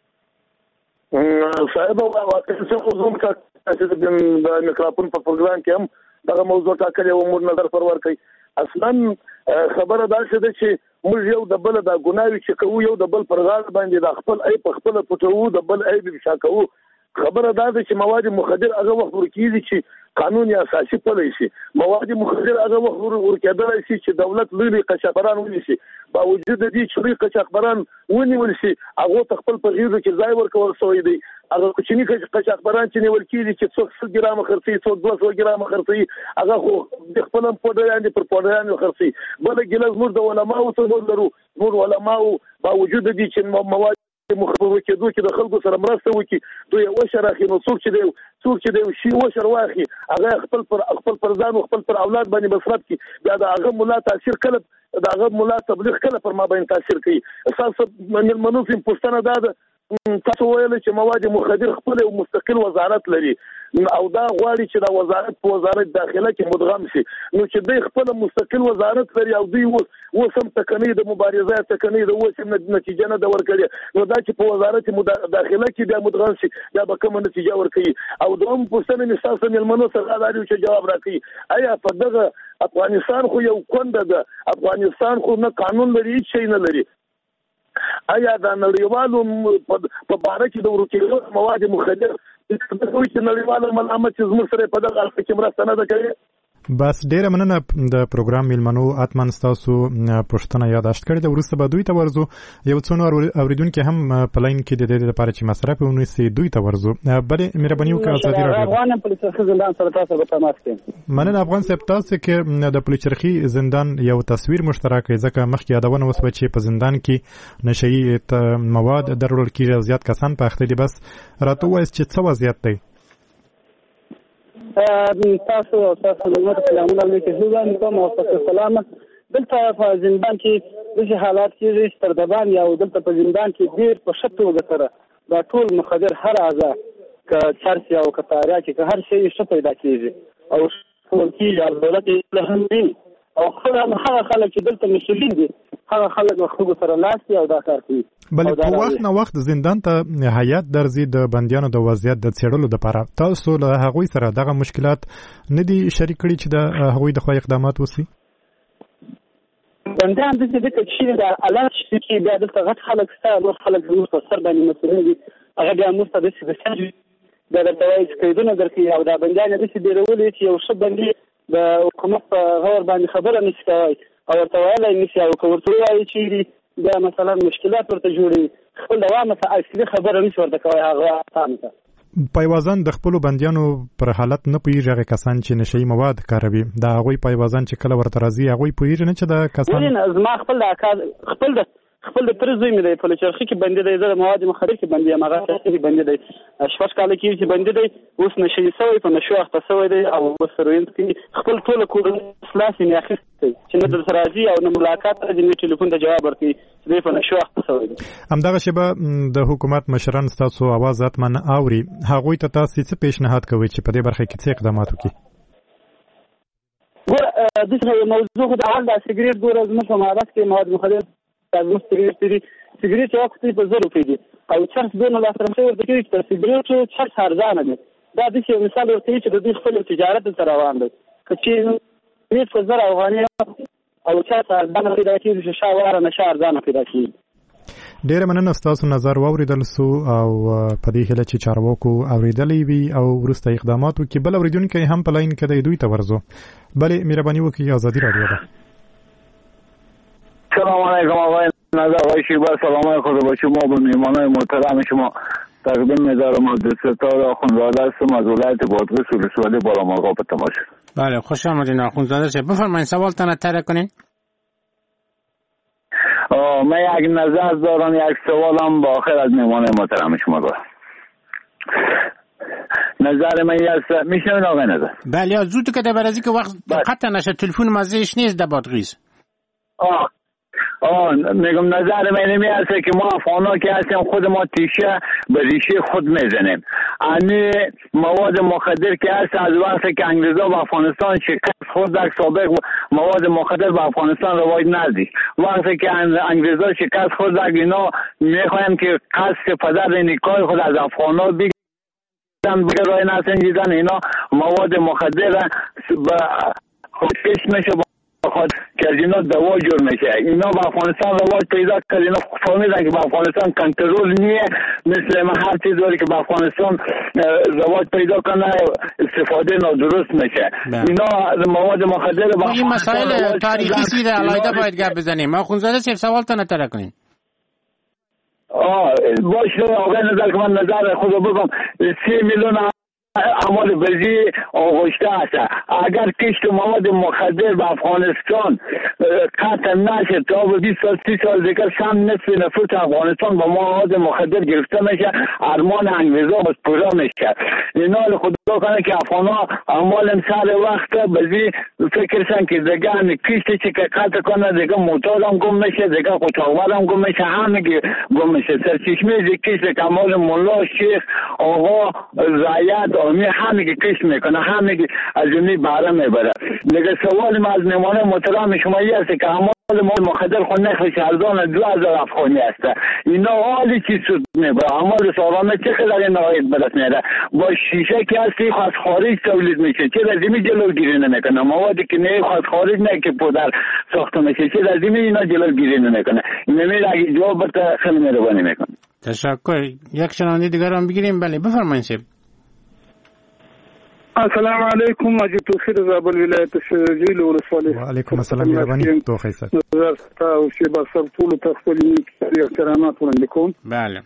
صاحب واقعا څه موضوع کا چې د میکروفون په پروګرام کې هم دغه موضوع ټاکلې و موږ نظر پرور کوي. اصلا خبره دا شته چې موږ یو د بل د ګناوي چې کوو یو د بل پر غاړه باندې د خپل ای په خپل پټو د بل ای به شاکو. خبره دا ده چې مواد مخدر هغه وخت ورکیږي چې قانون یا اساسي پلی شي. مواد مخدر هغه وخت ورکېدلی شي چې دولت لوی قاچاقبران ونیسي. باوجود دې چې لوی قاچاقبران ونیول شي هغه ته خپل په غیږ کې ځای ورکول شوی دی. هغه کوچني قاچاقبران چې نیول کېږي چې څوک سل ګرامه خرڅوي څوک دوه سوه ګرامه خرڅوي هغه خو د خپل هم پوډریان دي پر پوډریانو خرڅوي. بله ګیله زموږ د علماو څخه لرو. زموږ علماو باوجود دې چې مواد مخبر کېدو چې د خلکو سره مرسته وکړي دوی وشر اخی نو څوک چې دی څوک چې دی شي وشر واخی هغه خپل پر خپل پر ځان او خپل پر اولاد باندې مصرف کړي. بیا د هغه مولا تاثیر کله د هغه مولا تبلیغ کله پر ما باندې تاثیر کوي. اساس من المنوفي پښتنه دا ده تاسو ویل چې مواد مخدر خپل او مستقل وزارت لري او دا غواړي چې دا وزارت په وزارت داخله کې مدغم شي. نو چې دوی خپل مستقل وزارت لري او دوی وسم تکنۍ د مبارزه تکنۍ د وسم نتیجه نه د ورکړي نو دا چې په وزارت داخله کې بیا مدغم شي دا به کومه نتیجه ورکړي. او دوم پوښتنه مې تاسو ملمنو سره غواړم چې جواب راکړي آیا په دغه افغانستان خو یو کونډه ده. افغانستان خو نه قانون لري هیڅ شی نه لري. آیا دا نړیوالو په باره کې د ورکېدو مواد مخدر چې نړیواله ملامت چې زموږ سره په دغه حالت کې مرسته نه ده کړې. بس ډیره مننه د پروګرام ملمنو اتمن تاسو پښتنه یاداشت کړې. د ورسته به دوی ته ورزو یو څو نور اوریدونکو هم په لاین کې د دې لپاره چې مصرف ونیسي دوی ته ورزو. بلې مهرباني وکړئ ازادي راډیو افغان پولیسرخي زندان سره تاسو به تماس کړئ. مننه افغان صاحب. تاسو کې د پولیسرخي زندان یو تصویر مشترک ځکه مخکې یادونه وسوه چې په زندان کې نشئی مواد درول کېږي زیات کسان په اخته دي. بس راته وایي چې څه وضعیت دی؟ تاسو تاسو د مر سلامونه علیکم زوان کوم او تاسو سلام. دلته په زندان کې د حالات کې تر دبان یا دلته په زندان کې ډیر په شتو غتره دا ټول مخدر هر اعضاء ک چرس او کتاریا کې هر شی شته پیدا کیږي او ټول کې دولت له هم دي او هغه خلک چې دلته مسؤلین دي هغه خلک خو سره لاس او دا کار کوي. بل په وخت نه وخت زندان ته هیئت درځي د بندیانو د وضعیت د څېړلو لپاره. تاسو له هغوی سره دغه مشکلات نه دي شریک کړي چې د هغوی د خوا اقدامات وسی؟ بندیان د دې چې د الات چې بیا د غټ خلک سره نو خلک زموږ په سر باندې مسؤلین دي هغه بیا مستدس د سجن د دروي کېدونه درکې او دا بندیان د دې ډیرولې چې یو څه باندې د حکومت په غور باندې خبره نشي کوي او ورته ویلای نشي او ورته وایي چې دا مثلا مشکلات ورته جوړي خپل دوامه اصلي خبره نشي ورته کوي هغه تاسو پایوازان د خپل بندیانو پر حالت نه پوهیږي. هغه کسان چې نشئی مواد کاروي دا هغوی پایوازان چې کله ورته راځي هغوی پوهیږي نه چې دا کسان زما خپل د خپل د خپل د تر زوی مې دی په لچرخي کې بندي دی د مواد مخدر کې بندي مغه کې بندي دی شپږ کال کې چې بندي دی اوس نشي سوی په نشو اخته سوی دی او وسروین کې خپل ټول کور خلاص نه اخیسته چې نه در راځي او نه ملاقات راځي نه ټلیفون ته جواب ورکړي چې په نشو اخته سوی دی. همدغه شبه د حکومت مشران تاسو आवाज اتمن اوري هغوی ته تاسو څه پیشنهاد کوي چې په دې برخه کې څه اقدامات وکړي؟ ګور د دې موضوع د اول د سیګریټ ګور زموږ په مارات کې مواد مخدر تاسو سیګریټ دي سیګریټ یو څه په زر روپۍ دي او چرس دونه لا سره څه ورته کوي چې سیګریټ چرس ارزانه دي. دا د څه مثال ورته چې د دې خپل تجارت سره روان دي چې هیڅ په زر افغاني او چرس ارزانه پیدا کیږي چې شاواره نشه ارزانه پیدا کیږي. ډېر مننه تاسو نظر واوریدل سو او په دې هله چې چارواکو اوریدلې وي او وروسته اقدامات وکړي. بل اوریدونکو هم په لاین کې د دوی ته ورزو. بلې مهرباني وکړئ ازادي رادیو ده. سلام علیکم آقای نظر آقای شیبر، سلام خدا با شما به میهمانان محترم شما تقدیم می‌دارم. عبدالستار آخوندزاده هستم از ولایت بادغیس ولسوالی بالامرغاب تماشا. بله خوش آمدین آخوندزاده صاحب، بفرمایید سوالتان را طرح کنین. من یک نظر دارم، یک سوالم با آخر از میهمان محترم شما دارم. نظر من است، میشنوید آقای نظر؟ بله زود که در برازی که وقت قطع نشه تلفن مزهش نیست در بادغیس. آه آه میگم نظر من اینمی است که ما افغانا که هستیم خود ما تیشه به ریشه خود میزنیم. انی مواد مخدر که هست از وقتی که انگلیزا به افغانستان شکست خود در سابق مواد مخدر به افغانستان رواج ندید. وقتی که انگلیزا شکست خود در اینا میخوایم که قصد پدر نکای خود از افغانا بگیرن برای نسنجیدن اینا مواد مخدر به خودکش میشه خود که از اینا دوا جور میشه. اینا به افغانستان رواج پیدا کرد، اینا فهمیدن که به افغانستان کنترل نیه، مثل ما هر چیز داره که به افغانستان رواج پیدا کنه استفاده نادرست میشه. اینا مواد مخدر به این مسائل تاریخی سیده علایده باید گپ بزنیم. آخوندزاده صاحب سوالتان طرح کنین. آه باشه آقای نظر که من نظر خود بگم سی میلیون اموال بزی آغشته است. اگر کشت مواد مخدر به افغانستان قطع نشه تا به بیست سال سی سال دیگر سم نصف نفوس افغانستان با مواد مخدر گرفته میشه، ارمان انگلیزا باز پورا میشه. اینا خدا کنه که افغانا اموال سر وقت بزی فکرشن که دیگه کشتی چی که قطع کنه دیگه موتور هم گم میشه، دیگه قطعوار هم گم میشه، همه گم میشه. سرچشمه دیگه کشت که اموال مولا شیخ آقا رعیت آمی همه که کش میکنه، همه که از اونی باره میبره. دیگه سوال ما از میمانه محترم شما این است که اموال مخدر خود نخوش ارزان دو هزار افغانی است. اینا حالی چی سود میبره، اموال سالانه چه خیلی این نهایت برس میره. با شیشه که هستی خواست خارج تولید میشه، چه رزیمی جلوگیری نمیکنه. موادی که نه خواست خارج نه که پودر ساخته میشه، چه رزیمی اینا جلوگیری نمیکنه. این میره اگه جواب برده خیلی مهربانی میکنه. تشکر. یک شنونده دیگر هم بگیریم. بله بفرمایید. السلام علیکم. مجید توفیق زابل ولایت شجیل ولسوالی. و علیکم السلام مهربانی تو خیسر. تا شی بسر طول تخولی احترامات وړاندې کوم. بله.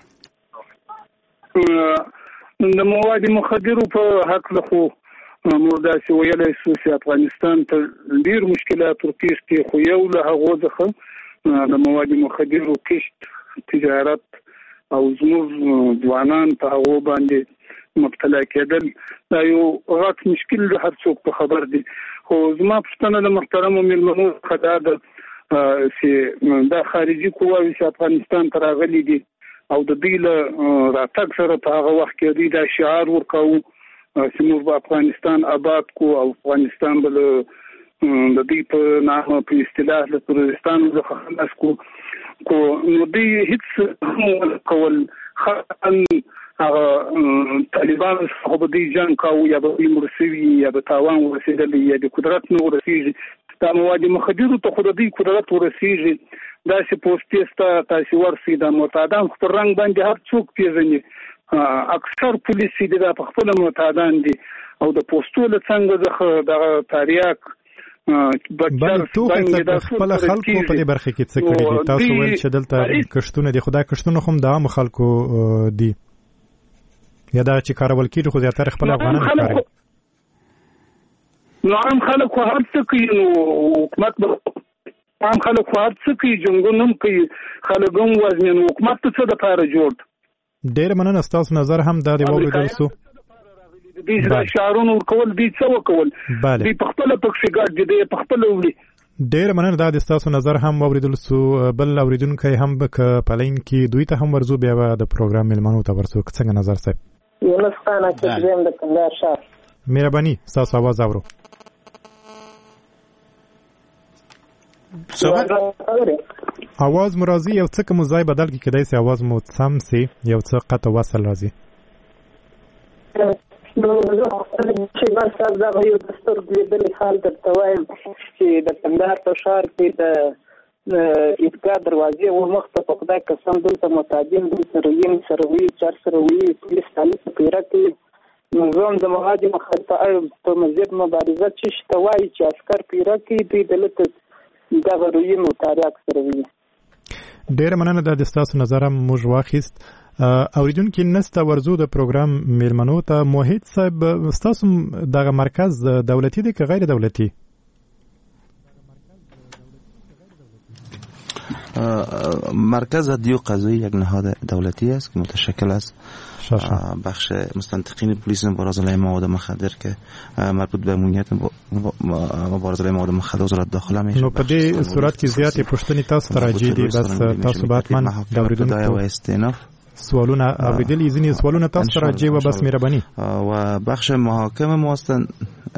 د مواد مخدرو په حق له خو موږ داسې ویلی شو چې افغانستان ته ډېر مشکلات ورپېښ دي، خو یو له هغو څخه د مواد مخدرو کښت تجارت او زموږ ځوانان په هغو باندې مبتلا کېدل دا یو غټ مشکل د هر څوک په خبر دي. خو زما پوښتنه د محترمو مېلمنو څخه دا ده چې دا خارجي قواوې چې افغانستان ته راغلي دي او د دوی له راتګ سره په هغه وخت کې دوی دا شعار ورکاوه چې موږ به افغانستان آباد کو او افغانستان به د دوی په نامه په اصطلاح له تروریستانو څخه خلاص کو کو نو دوی هیڅ هم کول خان هغه طالبان څخه به دوی جنګ کاوه یا به دوی مرسوي یا به تاوان ورسېدلی یا د قدرت نه ورسېږي. دا مواد مخدرو ته خو د دوی قدرت ورسېږي. داسې پوسټې سته تاسې ورسئ. دا معتادان خو پر رنګ باندې هر څوک پېژني. اکثر پولیس چې دا په خپله معتادان دي او د پوسټو له څنګه څخه دغه تاریاک بل توګه د خپل خلکو په دې برخه کې څه کړي دي؟ تاسو ویل چې دلته کښتونه دي، خو دا کښتونه هم د عامو خلکو دي یا دا چې کارول کېږي خو زیاتره خپل افغانان کاروي. نو عام خلک خو هر څه کوي، نو حکومت به عام خلک خو هر څه کوي، جنګونه هم کوي، خلک هم وژني. نو حکومت ته څه دپاره جوړ؟ ډېر مننه. ستاسو نظر هم دا د واورېدل سو. دوی دا شعارونه ورکول دوی څه وکول؟ دوی په خپله پکښې ګډ دي، دوی په خپله وړي. ډېر مننه. دا د ستاسو نظر هم واورېدل سو. بل اورېدونکی هم به که په لاین کې دوی ته هم ورځو بیا به د پروګرام مېلمنو ته ورځو. څنګه نظر صاحب؟ یونس خان اکبریم د کندهار ښار. مهرباني ستاسو اواز اورو. اواز مو راځي، یو څه که مو ځای بدل کړي کېدای سي اواز مو سم سي، یو څه قطع وصل راځي. نو زه چې ما صاحب دغه یو د سترګو لیدلې حال درته وایم چې د کندهار په ښار کې د ایستگاه دروازې و مخ ته په خدای قسم دلته متعدین دلته رویم سره وي چر سره وي پولیس تعلیق پیره کوي نظام د مواد مخدر په مزید مبارزه چې شته وایي چې عسکر پیره کوي دوی دلته دغه رویم او تاریاک سره وي. ډېره مننه د ستاسو نظر موږ واخیست. اوریدونکو نسته ورزو د پروګرام میلمنو ته موحد صاحب ستاسو دغه مرکز دولتي دی که غیر دولتي؟ مرکز عدلیه و قضایی یک نهاد دولتی است که متشکل از بخش مستنطقین پلیس مبارزه علیه مواد مخدر که مربوط به امنیت مبارزه علیه مواد مخدر وزارت داخله میشه. نو په دې صورت کې زیاتې پوښتنې تاسو ته راځي دي بس تاسو به حتما د اوریدونکو و استئناف سوالونه اوریدل ځینې سوالونه تاسو ته راځي و بس مهرباني و بخش محاکم ما هستند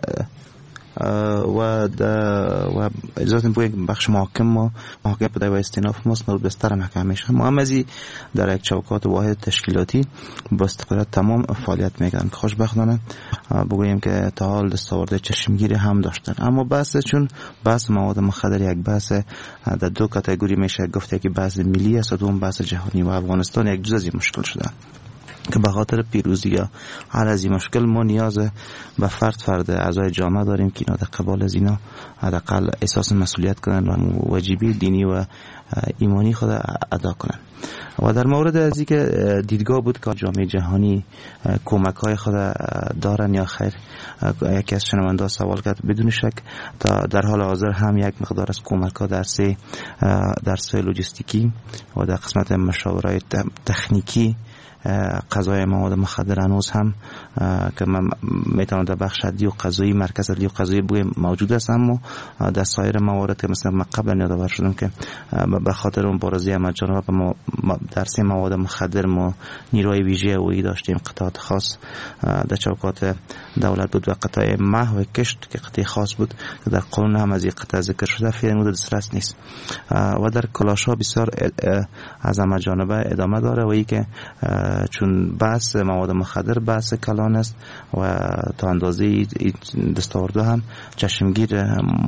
و و اجازه می‌دید بخش محاکم ما محاکم پدای و استیناف ماست مربوط به ستر محکمه میشه. محمدی در یک چوکات واحد تشکیلاتی با استقلال تمام فعالیت میکنن. خوشبختانه بگوییم که تا حال دستاورد چشمگیری هم داشتن، اما بحث چون بحث مواد مخدر یک بحث در دو کاتگوری میشه گفت، یکی بحث ملی است و دوم بحث جهانی و افغانستان یک جز از این مشکل شده که به خاطر پیروزی یا هر از این مشکل ما نیاز به فرد فرد اعضای جامعه داریم که اینا در قبال از اینا حداقل احساس مسئولیت کنن و واجبی دینی و ایمانی خود ادا کنن. و در مورد از اینکه دیدگاه بود که جامعه جهانی کمک های خود دارن یا خیر، یکی از شنونده سوال کرد، بدون شک تا در حال حاضر هم یک مقدار از کمک ها در سه در سه لوجستیکی و در قسمت مشاوره تکنیکی قضای مواد مخدر هنوز هم که من میتونم در بخش عدلی و قضایی مرکز عدلی و قضایی بگویم موجود است، اما در سایر موارد که مثلا من قبلا یادآور شدم که به خاطر مبارزه مجانی در سه مواد مخدر ما نیروی ویژه اویی داشتیم، قطعات خاص در چوکات دولت بود و قطعه محو کشت که قطعه خاص بود که در قانون هم از این قطعه ذکر شده، فعلا مورد دسترس نیست و در کلاش‌ها بسیار از همه جانبه ادامه داره و ای که چون بحث مواد مخدر بحث کلان است و تا اندازه دستاورده هم چشمگیر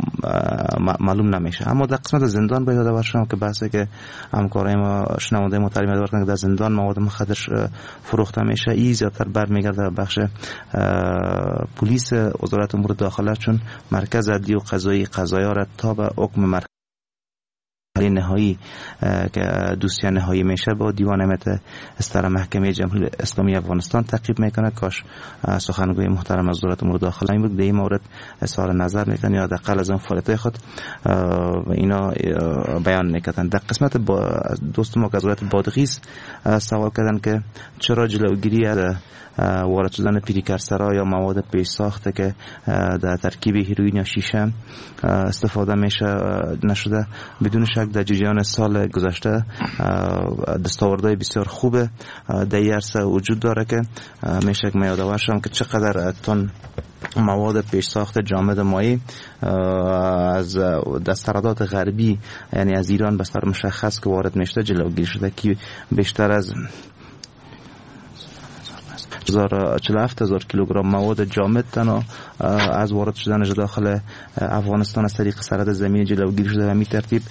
معلوم نمیشه. اما در قسمت زندان باید یادآور شم که بحثی که همکارای ما شنونده محترم یادآور کردن که در زندان مواد مخدر فروخته میشه، این زیادتر برمیگرده به بخش پلیس وزارت امور داخله، چون مرکز عدلی و قضایی قضایا را تا به حکم مرکز نهایی که دوسیه نهایی میشه با دیوان امنیت ستر محکمه جمهوری اسلامی افغانستان تعقیب میکنه. کاش سخنگوی محترم از وزارت امور داخله این بود در این مورد اظهار نظر میکنه یا حداقل از اون فعالیت خود اینا بیان میکنن. در قسمت دوست ما که از وزارت بادغیس سوال کردن که چرا جلوگیری از وارد شدن پیریکرسرا یا مواد پیش ساخته که در ترکیب هیروئین یا شیشه استفاده میشه نشده. بدون شک در جریان سال گذشته دستاوردهای بسیار خوبه در این عرصه وجود داره که میشه که من یادآور شم که چقدر تن مواد پیش ساخت جامد مایی از دستاوردات غربی یعنی از ایران به طور مشخص که وارد میشه جلوگیری شده که بیشتر از چهل و هفت هزار کیلوگرم مواد جامد تنها از وارد شدن داخل افغانستان از طریق سرحد زمین جلوگیری شده و می ترتیب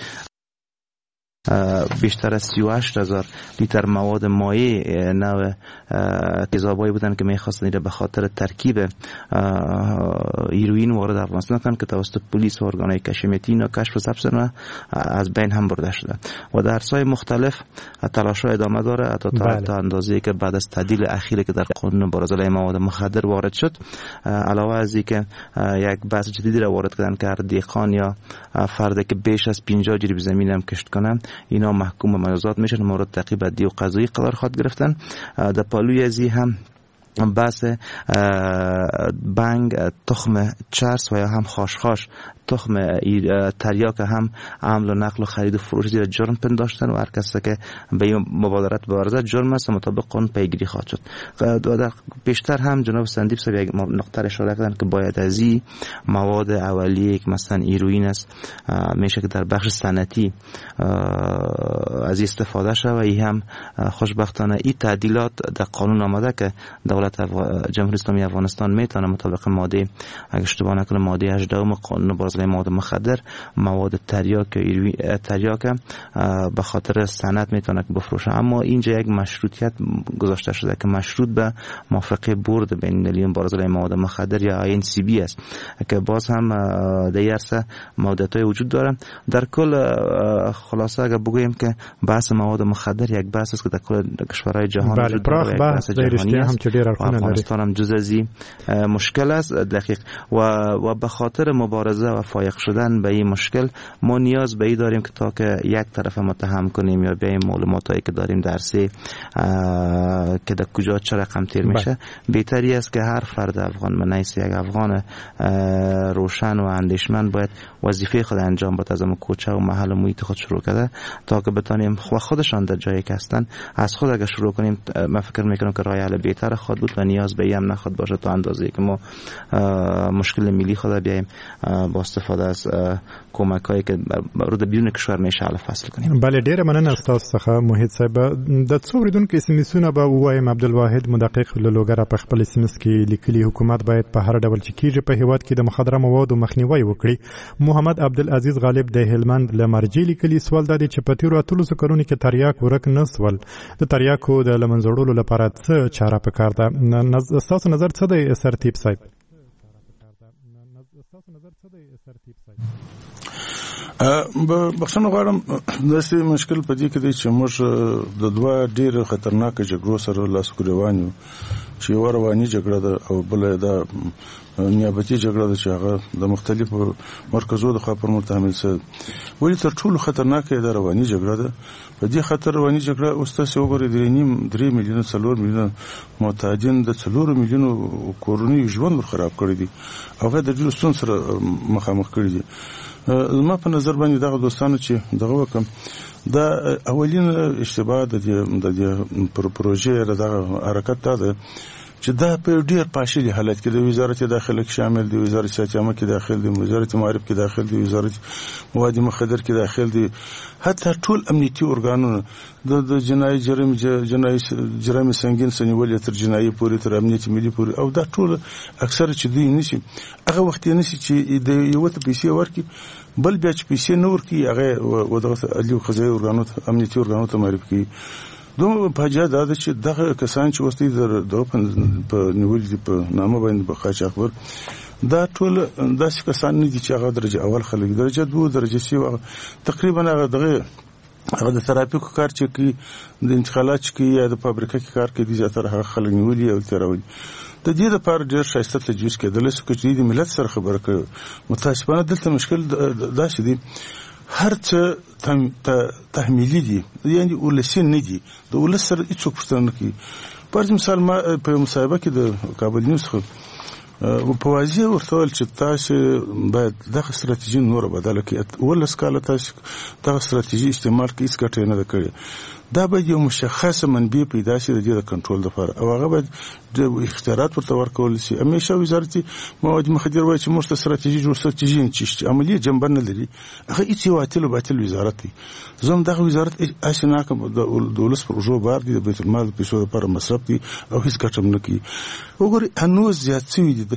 بیشتر از سی و هشت هزار لیتر مواد مایع نوع تیزابایی بودن که میخواستن به خاطر ترکیب هیروئین وارد افغانستان کنن که توسط پلیس و ارگانهای کشمیتی اینا کشف و ضبط از بین هم برده شده و در سای مختلف تلاش ها ادامه داره حتی تا, تا اندازه‌ای که بعد از تعدیل اخیری که در قانون مبارزه علیه مواد مخدر وارد شد، علاوه از اینکه یک بحث جدیدی را وارد کردن که هر دیقان یا فردی که بیش از پنجاه جریب زمین هم کشت کنن اینا محکوم به مجازات میشن، مورد تعقیب عدلی و قضایی قرار خواهد گرفتن. در پالوی ازی هم بحث بنگ تخم چرس و یا هم خاشخاش تخم تریاک هم عمل و نقل و خرید و فروش زیر جرم پنداشتن و هر کسی که به این مبادرت ببرزد جرم است مطابق قانون پیگیری خواهد شد. در پیشتر هم جناب سندیپ صاحب یک نقطه اشاره کردن که باید از این مواد اولیه که مثلا هیروئین است میشه که در بخش صنعتی از استفاده شود و این هم خوشبختانه این تعدیلات در قانون آمده که دولت جمهوری اسلامی افغانستان میتونه مطابق ماده اگه اشتباه نکنم ماده هجده قانون مبارزه مواد مخدر مواد تریاک تریاک به خاطر صنعت میتونه که بفروشه، اما اینجا یک مشروطیت گذاشته شده که مشروط به موافقه بورد بین المللی مبارزه مواد مخدر یا آی ان سی بی است که باز هم در عرصه موادهای وجود داره. در کل خلاصه اگر بگوییم که بحث مواد مخدر یک بحث است که در کل کشورهای جهان وجود داره، بحث جهانی است و افغانستان هم جز از این مشکل است دقیق و و به خاطر مبارزه و فایق شدن به این مشکل ما نیاز به این داریم که تا که یک طرف متهم کنیم یا بیایم معلوماتایی که داریم درسی که در کجا چه رقم تیر میشه بهتری است که هر فرد افغان من نیست یک افغان روشن و اندیشمند باید وظیفه خود انجام بده از کوچه و محل و محیط خود شروع کرده تا که بتانیم خودشان در جایی که هستن از خود اگر شروع کنیم من فکر میکنم که راه حل بهتر خود بود و نیاز به این نخواد باشه تا اندازه‌ای که ما مشکل ملی خود بیایم با استفاده از کمک‌هایی که رو بیرون کشور میشه حل فصل کنیم. بله ډیره مننه تاسو څخه موحد صاحب. د څو ورډونکو سیمسونه به وایم عبدالواحد مدقق لوګرا په خپل سیمس کې لیکلي حکومت باید په هر ډول چې کیږي په هیواد کې د مخدره موادو مخنیوي وکړي. محمد عبدالعزیز غالب د هلمند لمرجی لیکلي سوال د چې په تیرو اتلو کلونو کې تریاک ورک نه سول د تریاکو د لمنځړولو لپاره څه چاره پکار ده؟ تاسو نظر څه دی سرتیب صاحب؟ بخښنه غواړم داسې مشکل په دې کې دی چې موږ د دوه ډېر خطرناکه جګړو سره لاس ګریوان یو چې یوه رواني جګړه ده او بله دا نیابتي جګړه ده چې هغه د مختلفو مرکزو د خوا پر متحمل څه ولې تر ټولو خطرناکه دا رواني جګړه ده. په دې خطر رواني جګړه اوس تاسو وګورئ درې نیم درې میلیونه څلور میلیونه معتادین د څلورو میلیونو کورنیو ژوند خراب کړی دي او هغه د ډېرو ستونزو سره مخامخ کړي دي. زما په نظر باندې دغه دوستانو چې دغه وکم دا اولین اشتباه د دې پر پروژې دغه حرکت ده چې دا په ډیر پاشلي حالت کې د وزارت داخله کې شامل دي، وزارت صحت عامه کې داخل دي، وزارت معارف کې داخل دي، وزارت مواد مخدر کې داخل دي، حتی ټول امنیتي ارګانونه د جنایي جرم جنایي جرم سنگین سنیول تر جنایي پورې تر امنیتي ملي پورې او دا ټول اکثر چې دوی نشي هغه وخت یې نشي چې د یو ته پیسې ورکي بل بیا چې پیسې نه ورکي هغه ودغه علی خزای ارګانو امنیتي ارګانو ته معرفي کوي. دوه پاجا دا چې دغه کسان چې وستي د په نیول دي په نامه باندې په خاص اخبار دا ټول داسې کسان نه دي چې هغه درجه اول خلک درجه دوه درجه سی تقریبا هغه دغه هغه د ترافیکو کار چې کوي د انتقالات چې کوي یا د فابریکه کې کار کوي زیاتره هغه خلک نیولي او تراولي. د دې لپاره ډېر شایسته تجویز کېدل چې د ملت سره خبره کوي. متاسفانه دلته مشکل داسې دی هر څه تحمیلی دي یعنی ولسی نه دي د ولس سره هیڅ پوښتنه کوي. پر مثال ما په مصاحبه کې د کابل نیوز خو په واضح ورته چې تاسو باید دغه ستراتیژي نور بدله کړئ ولس کاله تاسو دغه ستراتیژي استعمال کړئ هیڅ ګټه نه ده کړې. دا به یو مشخصه منبع پیدا شي د دې د کنټرول لپاره او هغه باید د اختیارات ورته ورکول شي. همیشه وزارت مواد مخدر وایي چې موږ ته ستراتیژي جوړ ستراتیژي چې عملی جنبه نه لري هغه هیڅ یو اتل باطل وزارت دی. زم دغه وزارت اسنه کوم د دولت پروژو بار دي د بیت المال د پیسو لپاره مصرف دي او هیڅ ګټه نه کوي. وګورئ انو زیات شوی دي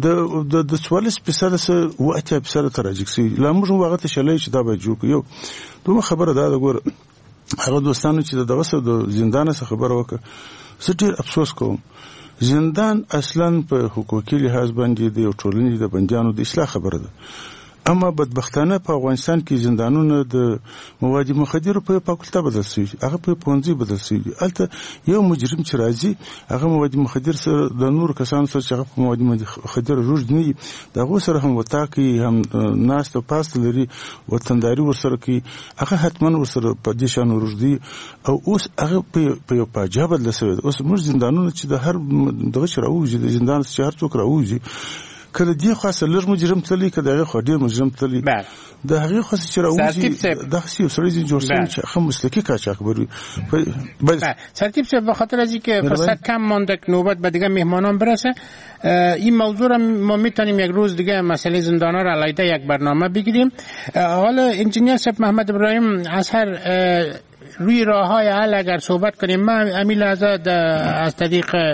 د د چوالس فیصد سره و اته فیصد تراجک شوی لا موږ هغه ته شلای چې دا به جوړ یو دوه خبره ده وګوره هغه دوستانو چې دغه څه د زندان څخه خبره وکړه زه ډېر افسوس کوم. زندان اصلا په حقوقي لحاظ باندې د یو ټولنې د بندیانو د اصلاح خبره ده، اما بدبختانه په افغانستان کې زندانونه د مواد مخدر په فاکولټه بدل شوي هغه په پونځي بدل شوي. البته یو مجرم چې راځي هغه مواد مخدر سره د نور کسانو سره چې هغه په مواد مخدر روج نه دغه سره هم وتاکي هم ناس ته پاس لري وطنداري ورسره کوي هغه حتمان ورسره په دې شان روج دي او اوس هغه په یو پاجاب بدل شوی. اوس موږ زندانونه چې د هر دغه شراوږي د زندان چې هر څوک راوږي کله دی خاصه لږ مجرم تللی کله هغه خو ډیر مجرم تللی د هغه خاصه چې راوځي د خاصه سړي جوړ شوی چې خو مسلکی کاچاق بری بله سرتیب صاحب به خاطر از اینکه فرصت کم مونده نوبت به دیگه مهمانان برسه این موضوع را ما میتونیم یک روز دیگه مسئله زندانا را علیده یک برنامه بگیریم. حالا انجینیر صاحب محمد ابراهیم از هر روی راههای حل اگر صحبت کنیم من امیل از از طریق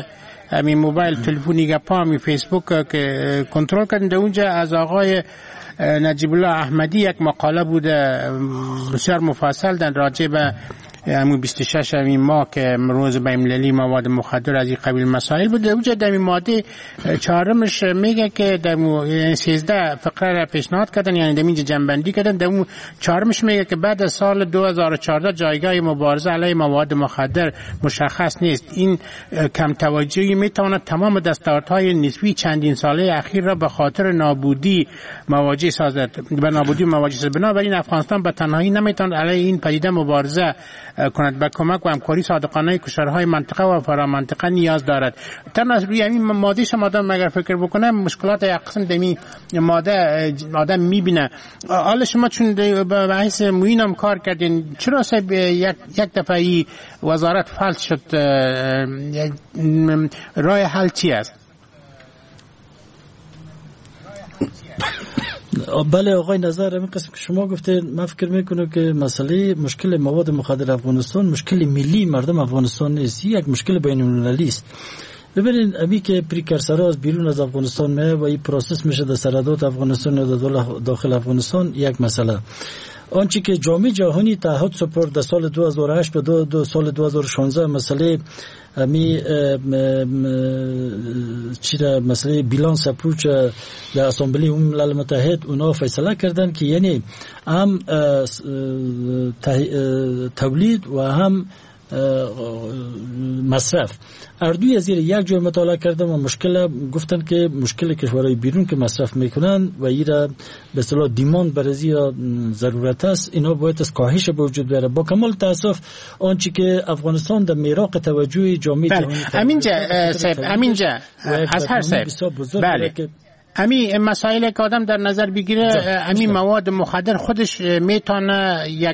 همین موبایل تلفنی گپا می فیسبوک که کنترل کردن در اونجا از آقای نجیب الله احمدی یک مقاله بوده بسیار مفصل در راجع به همون بیست و شش همین ماه که روز بین‌المللی مواد مخدر از این قبیل مسائل بوده. اونجا در این ماده چهارمش میگه که در سیزده فقره را پیشنهاد کردن، یعنی در اینجا جنبندی کردن. در اون چهارمش میگه که بعد از سال دو هزار و چهارده جایگاه مبارزه علیه مواد مخدر مشخص نیست. این کم توجهی میتواند تمام دستاوردهای نسبی چندین ساله اخیر را به خاطر نابودی مواجه سازد به نابودی مواجه سازد. بنابراین افغانستان به تنهایی نمیتواند علیه این پدیده مبارزه کند. به کمک و همکاری صادقانه کشورهای منطقه و فرامنطقه نیاز دارد. تنها روی همین ماده شما آدم اگر فکر بکنه مشکلات یک قسم دمی ماده آدم میبینه. حالا شما چون به بحث موینم کار کردین، چرا صاحب یک یک دفعه وزارت فلج شد؟ راه حل چی است؟ بله آقای نظر، همین قسم که شما گفتید من فکر میکنم که مسئله مشکل مواد مخدر افغانستان مشکل ملی مردم افغانستان نیست، یک مشکل بین المللی است. ببینید امی که پریکرسرها از بیرون از افغانستان میه و این پروسس میشه در سرحدات افغانستان یا داخل افغانستان یک مسئله. آنچه که جامعه جهانی تعهد سپرد در سال دو هزار و هشت به دو, دو سال دو هزار و شانزده مسئله امی چیره مسئله بیلانس اپروچ در اسامبلی عمومی ملل متحد اونا فیصله کردن که یعنی هم تولید و هم مصرف اردوی از یک جور مطالعه کردن و مشکل گفتن که مشکل کشورهای بیرون که مصرف میکنن و ایرا به اصطلاح دیماند برازی یا ضرورت است، اینا باید از کاهش به وجود بیاره. با کمال تاسف آنچه که افغانستان در میراق توجه جامعه جهانی همینجا همینجا از هر سر بله همین مسائل که آدم در نظر بگیره، همین مواد مخدر خودش میتونه یک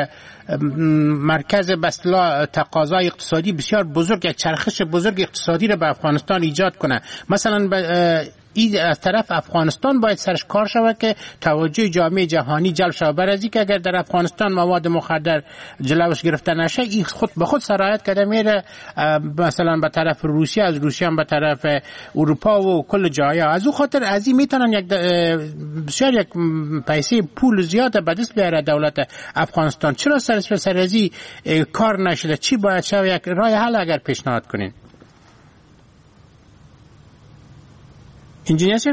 مرکز به اصطلاح تقاضای اقتصادی بسیار بزرگ، یک چرخش بزرگ اقتصادی را به افغانستان ایجاد کنه. مثلا این از طرف افغانستان باید سرش کار شود که توجه جامعه جهانی جلب شود. برای اینکه اگر در افغانستان مواد مخدر جلوش گرفته نشه، این خود به خود سرایت کرده میره مثلا به طرف روسیه، از روسیه هم به طرف اروپا و کل جایا. از اون خاطر از این میتونن یک بسیار یک پیسه پول زیاد به دست بیاره دولت افغانستان. چرا سرش به سرازی کار نشده؟ چی باید شود؟ یک راه حل اگر پیشنهاد کنین. انجینیر شف؟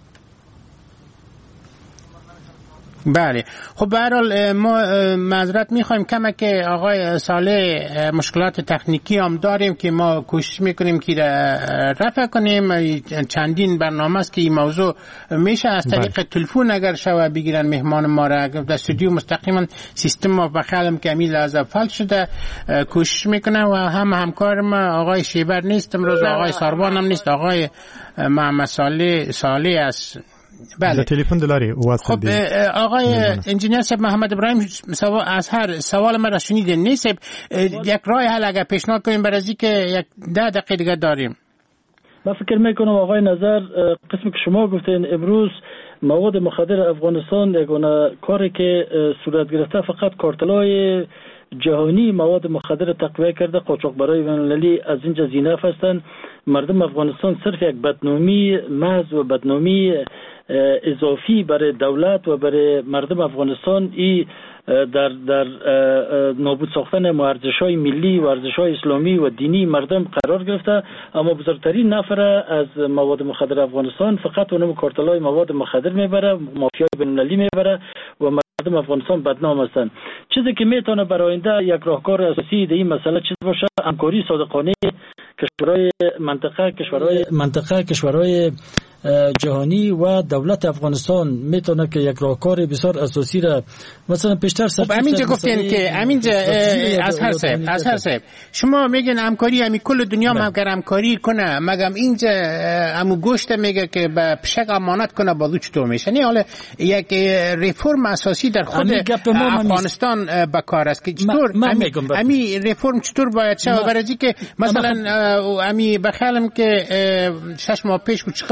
بله. خب به هر حال ما معذرت میخوایم کما که آقای صالح مشکلات تکنیکی هم داریم که ما کوشش میکنیم که رفع کنیم. چندین برنامه است که این موضوع میشه از طریق تلفن اگر شوه بگیرن مهمان ما را در استودیو مستقیما سیستم ما بخالم که امیل از فلج شده کوشش میکنه و هم همکار ما آقای شیبر نیست امروز، آقای ساروان هم نیست، آقای محمد صالح صالح است. بله تلفن دلاری واسه خب آقای انجینیر صاحب محمد ابراهیم از هر سوال ما را شنیدین نیست، یک راه حل اگر پیشنهاد کنیم برای اینکه یک ده دقیقه دیگه داریم. من فکر میکنم آقای نظر قسمی که شما گفتین امروز مواد مخدر افغانستان یگانه کاری که صورت گرفته فقط کارتلای جهانی مواد مخدر تقویه کرده، قاچاقبرای بین‌المللی از اینجا زینف هستند. مردم افغانستان صرف یک بدنامی محض و بدنامی اضافی برای دولت و برای مردم افغانستان ای در در نابود ساختن ارزش‌های ملی و ارزش‌های اسلامی و دینی مردم قرار گرفته. اما بزرگترین نفر از مواد مخدر افغانستان فقط اونم کارتلای مواد مخدر میبره، مافیای بین‌المللی میبره و مردم افغانستان بدنام هستند. چیزی که میتونه برای آینده یک راهکار اساسی در این مسئله چیز باشه، همکاری صادقانه کشورهای منطقه کشورهای منطقه کشورهای جهانی و دولت افغانستان میتونه که یک راهکار بسیار اساسی را مثلا پیشتر خب همینجا گفتین که همینجا از هر صاحب از هر صاحب شما میگن همکاری همی کل دنیا هم اگر همکاری کنه مگم اینجا همو گوشت میگه که به پشک امانت کنه بازو چطور میشه؟ نه حالا یک ریفرم اساسی در خود افغانستان به کار است که چطور همی ریفرم چطور باید شود؟ برای اینکه مثلا همی بخالم که شش ماه پیش چقدر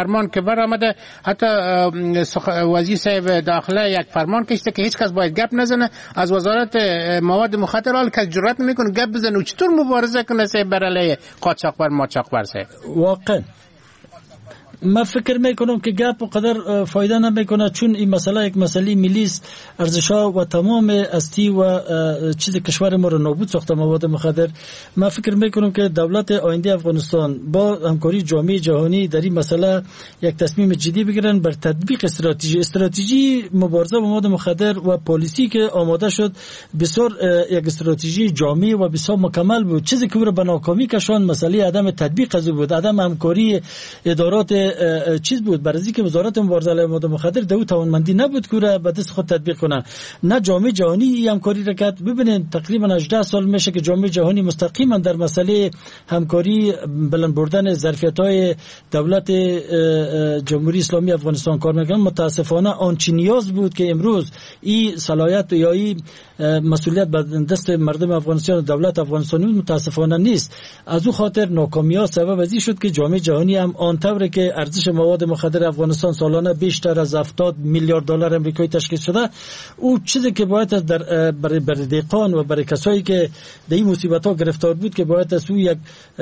فرمان که برآمده، حتی وزیر صاحب داخله یک فرمان کشیده که هیچ کس باید گپ نزنه از وزارت مواد مخدر، حال کس جرئت نمیکنه گپ بزنه. و چطور مبارزه کنه صاحب بر علیه قاچاقبر ماچاقبر صاحب؟ واقعا من فکر میکنم که گپ و قدر فایده نمیکنه، چون این مسئله یک مسئله ملی است. ارزش‌ها و تمام هستی و چیز کشور ما رو نابود ساخته مواد مخدر. من فکر میکنم که دولت آینده افغانستان با همکاری جامعه جهانی در این مسئله یک تصمیم جدی بگیرن بر تطبیق استراتژی استراتژی مبارزه با مواد مخدر و پالیسی که آماده شد. بسیار یک استراتژی جامع و بسیار مکمل بود. چیزی که او را به ناکامی کشاند مسئله عدم تطبیق از بود، عدم همکاری ادارات چیز بود. برای اینکه وزارت مبارزه علیه مواد مخدر دو توانمندی نبود که را به دست خود تطبیق کنه، نه جامعه جهانی این همکاری را کرد. ببینید تقریبا هجده سال میشه که جامعه جهانی مستقیما در مسئله همکاری بلند بردن ظرفیت‌های دولت جمهوری اسلامی افغانستان کار میکنه. متاسفانه آنچه نیاز بود که امروز این صلاحیت یا این مسئولیت به دست مردم افغانستان و دولت افغانستان متاسفانه نیست. از او خاطر ناکامی‌ها سبب ازی شد که جامعه جهانی هم آن طوری که ارزش مواد مخدر افغانستان سالانه بیشتر از هفتاد میلیارد دلار آمریکایی تشکیل شده، او چیزی که باید از در برای دهقان و برای کسایی که در این مصیبت‌ها گرفتار بود که باید از او یک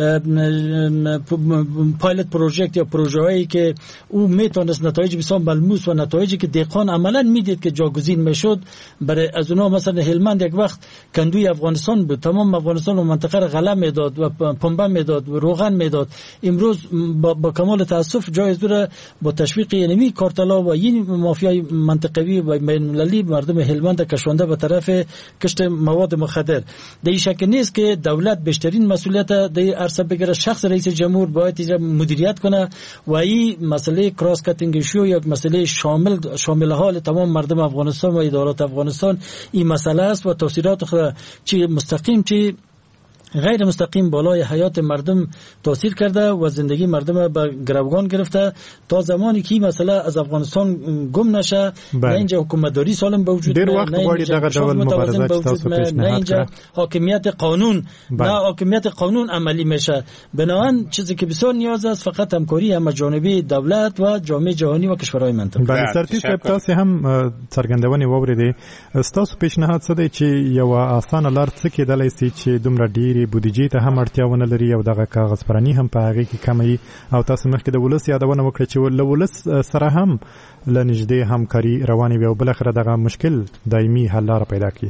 پایلوت پروژکت یا پروژه‌ای که او میتونست نتایج بسیار ملموس و نتایجی که دهقان عملاً میدید که جاگزین میشد برای از اونها. مثلا هلمند یک وقت کندوی افغانستان بود، تمام افغانستان و منطقه را غله میداد و پنبه میداد و روغن میداد. امروز با, با کمال تاسف جای داره با تشویق اینمی کارتلا و این مافیای منطقوی و بین‌المللی مردم هلمند کشانده به طرف کشت مواد مخدر. در این شک نیست که دولت بیشترین مسئولیت در عرصه بگیره. شخص رئیس جمهور باید اینجا مدیریت کنه و این مسئله کراس کاتینگ شو یا مسئله شامل شامل حال تمام مردم افغانستان و ادارات افغانستان این مسئله است و تاثیرات خود چی مستقیم چی غیر مستقیم بالای حیات مردم تاثیر کرده و زندگی مردم به گروگان گرفته. تا زمانی که این مسئله از افغانستان گم نشه، نه اینجا حکومتداری سالم به وجود میاد، نه اینجا متوازن به وجود میاد، نه اینجا حاکمیت قانون نه حاکمیت قانون عملی میشه. بنابراین چیزی که بسیار نیاز است فقط همکاری هم جانبی دولت و جامعه جهانی و کشورهای منطقه. بله سرتیپ تاسو هم څرګندونې ووریدې. تاسو پیشنهاد څه دی چې یو اسانه لار څه کېدلی سي چې دومره ډېر بودیجې ته هم اړتیا ونه لري او دغه کاغذ پرانی هم په هغه کې کمی او تاسو مخکې د ولس یادونه وکړه چې له ولس سره هم له نږدې همکاري روانې وي او بل اخر دغه مشکل دایمي حل لاره پیدا کړي.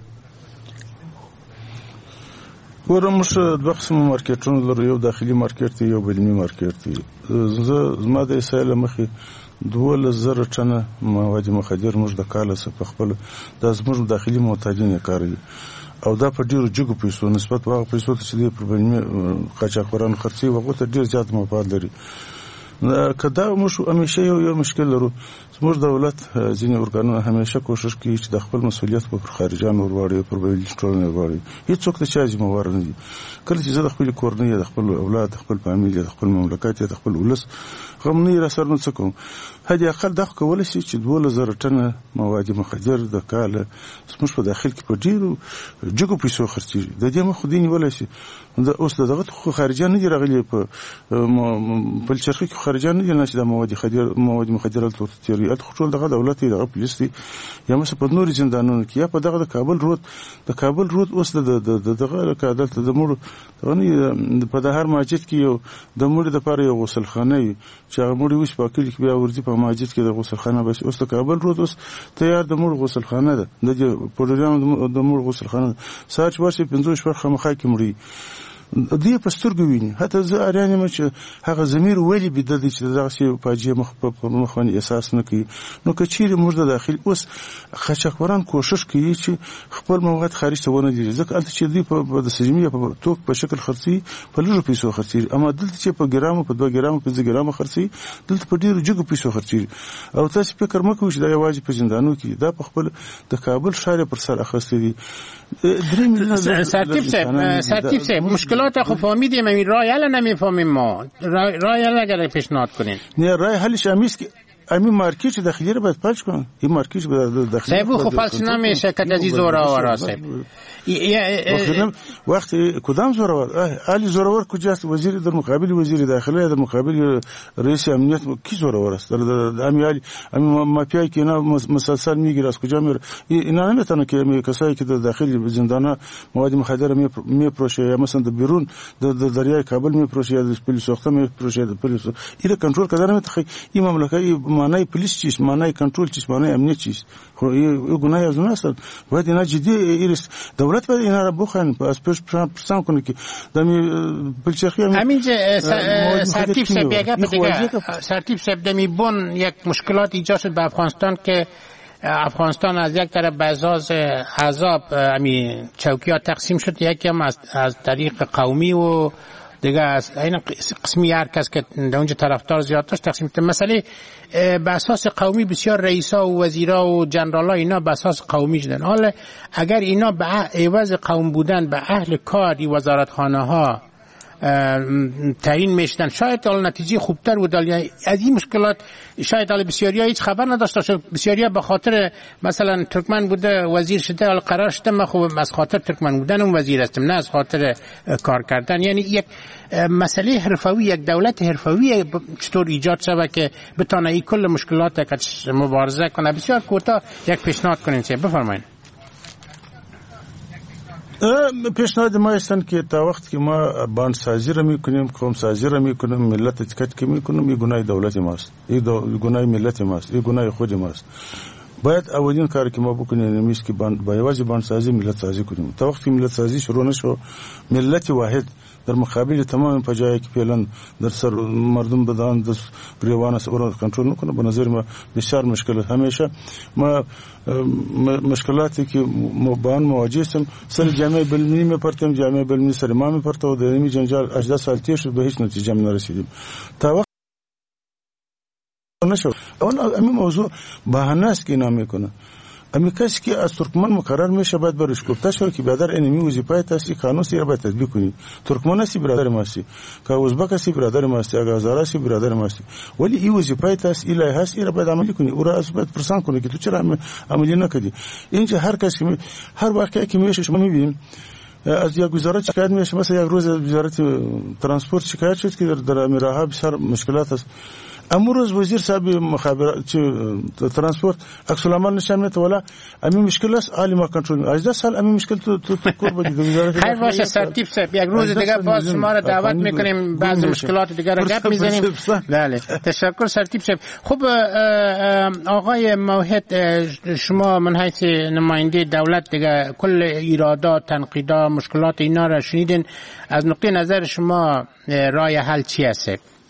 ورمش دوه قسمه مارکیټونه لري، یو داخلي مارکیټ دی یو بلمي مارکیټ دی. زه زما د اسایل مخې دوه زره ټنه مواد مخدر موږ د کاله څخه په خپل د زموږ داخلي معتادین کاروي او دا په ډیرو جګو پیسو نسبت واغ پیسو ته چې دی پر بلمي قاچاقبران خرڅي وغه ته ډیر زیات مفاد لري. کدا موږ همیشه یو یو مشکل لرو. زموږ دولت ځینې ورګانونه همیشه کوشش کوي چې د خپل مسولیت په خارجانو ورواړي پر بل ټولنه ورواړي. هیڅوک ته چا ذمہوار نه دي. کله چې زه د خپل کورنۍ د خپل اولاد د خپل فامیل د خپل مملکت د خپل ولس غم نه را سر نه څکم. هدي اقل دغه کول شي چې دوه زره ټنه مواد مخدر د کاله زموږ په داخل کې په ډیرو جګو پیسو خرڅي. د دې مخ دیني ولا شي د اوس دغه خارجان نه دي راغلي په په چرخه کې خارجان نه دي نه چې د مواد مخدر مواد مخدر ته تیری ات خپل دغه دولت دغه پولیس دي یا مس په نوري زندانونو کې یا په دغه د کابل رود د کابل رود اوس د دغه عدالت د مړو غني په د هر مسجد کې یو د مړو د پاره یو غسلخانه چې هغه مړي وش په کلی کې بیا ورځي په مسجد کې د غسلخانه بس اوس د کابل رود اوس تیار د مړو غسلخانه ده د پروګرام د مړو غسلخانه ساج ورشي پنځه شپږ خمخای کې مړي دی په سترګو ویني. حتی زه اړین یم چې هغه ضمیر ولی بدل چې دغه شی فاجعه مخ په مخونی احساس نه کوي. نو کچیر موږ د داخل اوس خچکوران کوشش کوي چې خپل مواد خارج ته ونه دي ځکه چې دی په د سجمي په توک په شکل خرڅي په لږو پیسو خرڅي، اما دلته چې په ګرام په دوه ګرام په ځای ګرام خرڅي دلته په ډیرو جګو پیسو خرڅي. او تاسو فکر مکوئ چې دا یوازې په زندانو کې دا په خپل د کابل ښار پر سر اخستې دي. سرتیپ صاحب سرتیپ صاحب مشکلات خو فهمیدیم، این راه حل نمیفهمیم ما. راه حل اگر پیشنهاد کنین. نه راه حلش همیست که همین مارکت داخلی رو باید فلج کنن. این مارکت داخلی صاحب خب فلج نمیشه که از زورآور صاحب وقتی کدام زورآور علی زورآور کجاست؟ وزیر در مقابل وزیر داخله در مقابل رئیس امنیت کی زورآور است؟ در همین علی همین مافیایی که اینا مسلسل میگیره از کجا میره؟ اینا نمیتونن که کسایی که در داخل زندان مواد مخدر میپروشه یا مثلا در بیرون در دریای کابل میپروشه یا در پلیس ساخته میپروشه در پلیس اینا کنترل کردن نمیتونه. این مملکت معنای پلیس چیست؟ معنای کنترل چیست؟ معنای امنیت چیست؟ خب این گناه از اون است. باید اینا جدی ایرست. دولت باید اینا را بخوان از پیش پرسان کنه که دمی پلچخی همینجا سرتیب سب دیگه دیگه سرتیب سب دمی بون یک مشکلات ایجاد شد به افغانستان که افغانستان از یک طرف به اساس احزاب امی چوکیات تقسیم شد، یکی هم از از طریق قومی و دیگه از این قسمی هر کس که در اونجا طرفدار زیاد داشت تقسیم شد. مسئله به اساس قومی بسیار رئیسا و وزیرا و جنرالا اینا به اساس قومی شدن. حالا اگر اینا به عوض قوم بودن به اهل کاری وزارتخانه ها تعیین میشدن شاید حال نتیجه خوبتر بود. از این مشکلات شاید حال بسیاریا هیچ خبر نداشته. بسیاریا به خاطر مثلا ترکمن بوده وزیر شده حال قرار شده من خوب از خاطر ترکمن بودن اون وزیر هستم نه از خاطر کار کردن. یعنی یک مسئله حرفوی یک دولت حرفوی چطور ایجاد شود که بتونه این کل مشکلات که مبارزه کنه. بسیار کوتاه یک پیشنهاد کنین چه بفرمایید. پیشنهاد ما هستن که تا وقت که ما باندسازی را میکنیم قوم سازی را میکنیم ملت اتکات که میکنیم این گناه دولت ماست، این گناه ملت ماست، این گناه خود ماست. باید اولین کاری که ما بکنیم نمیست که با یوازی باندسازی ملت سازی کنیم. تا وقت که ملت سازی شروع نشو ملت واحد در مقابل تمام فجایعی که فعلا در سر مردم بدان در گریوان است اون کنترل نکنه. به نظر ما بسیار مشکل همیشه ما مشکلاتی که ما با آن مواجه هستیم سر جامعه علمی میپرتیم جامعه علمی سر ما میپرته و در این جنجال هجده سال تیر شد به هیچ نتیجه نرسیدیم. تا وقت نشو اون همین موضوع بهانه است که اینا میکنه. امی کسی که از ترکمن مقرر میشه باید برش گفته شود که برادر اینمی وظیفه هستی قانون سی را باید تطبیق کنی. ترکمن هستی برادر ما هستی، که ازبک هستی برادر ما هستی، اگه هزاره هستی برادر ما هستی، ولی این وظیفه هست این لایحه هست این را باید عملی کنی. او را از باید پرسان کنی که تو چرا عملی نکردی. اینجا هر کسی که هر واقعی که میشه شما میبینیم از یک وزارت شکایت میشه. مثلا یک روز وزارت ترانسپورت شکایت شد که در در امیرها بسیار مشکلات است. امروز وزیر صاحب مخابرات ترانسپورت عکس العمل نشان میده ولی همین مشکل است عالی ما کنترل از سال همین مشکل تو تو کور بدید وزارت خیر باشه سرتیب صاحب یک روز دیگه باز شما را دعوت میکنیم بعضی مشکلات دیگه را گپ میزنیم. بله تشکر سرتیب صاحب. خب آقای موحد شما من حیث نماینده دولت دیگه کل ایرادات تنقیدات مشکلات اینا را شنیدین. از نقطه نظر شما راه حل چی است؟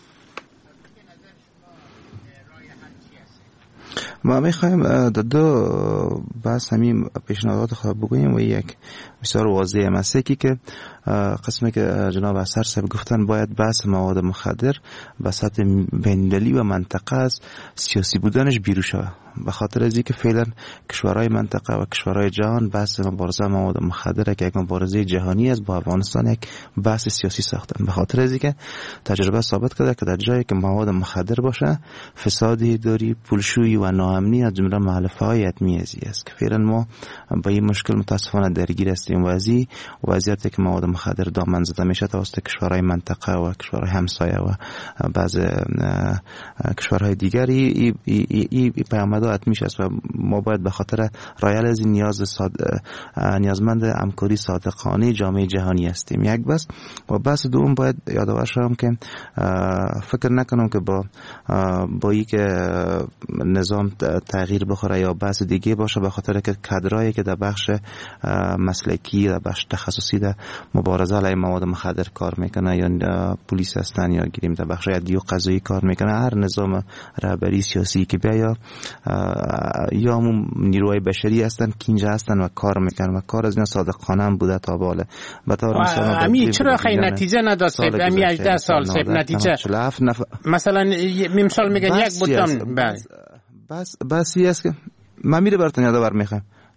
ما میخوایم در دو بحث همین پیشنهادات خود بگوییم و یک بسیار واضح است که قسمی که جناب اثر صاحب گفتن باید بحث مواد مخدر به سطح بین‌المللی و منطقه از سیاسی بودنش بیرون شود. به خاطر از اینکه فعلا کشورهای منطقه و کشورهای جهان بحث مبارزه مواد مخدر که یک مبارزه جهانی است با افغانستان یک بحث سیاسی ساختن. به خاطر از اینکه تجربه ثابت کرده که در جایی که مواد مخدر باشه فساد اداری، پولشویی و ناامنی از جمله مخالفه‌های حتمی است که فعلا ما با این مشکل متاسفانه درگیر هستیم. و از این وضعیتی که مواد مخدر دامن زده میشه توسط کشورهای منطقه و کشورهای همسایه و بعض کشورهای دیگری این پیامدات میشه است و ما باید به خاطر رایل از این نیاز ساد... نیازمند همکاری صادقانه جامعه جهانی هستیم. یک بس و بس دوم باید یادآور شوم که فکر نکنم که با با این که نظام تغییر بخوره یا بحث دیگه باشه به خاطر که کادرایی که در بخش مسلکی در بخش تخصصی در مبارزه علیه مواد مخدر کار میکنه یا پلیس هستن یا گیریم در بخش عدلی و قضایی کار میکنه هر نظام رهبری سیاسی که بیا یا یا هم نیروهای بشری هستن که اینجا هستن و کار میکنن و کار از اینا صادقانه هم بوده تا باله. به طور مثال امی چرا خیلی نتیجه نداشت امی هجده سال سب نتیجه مثلا مثال میگن یک بودم بس بس است که من میره براتون یادآور میخوام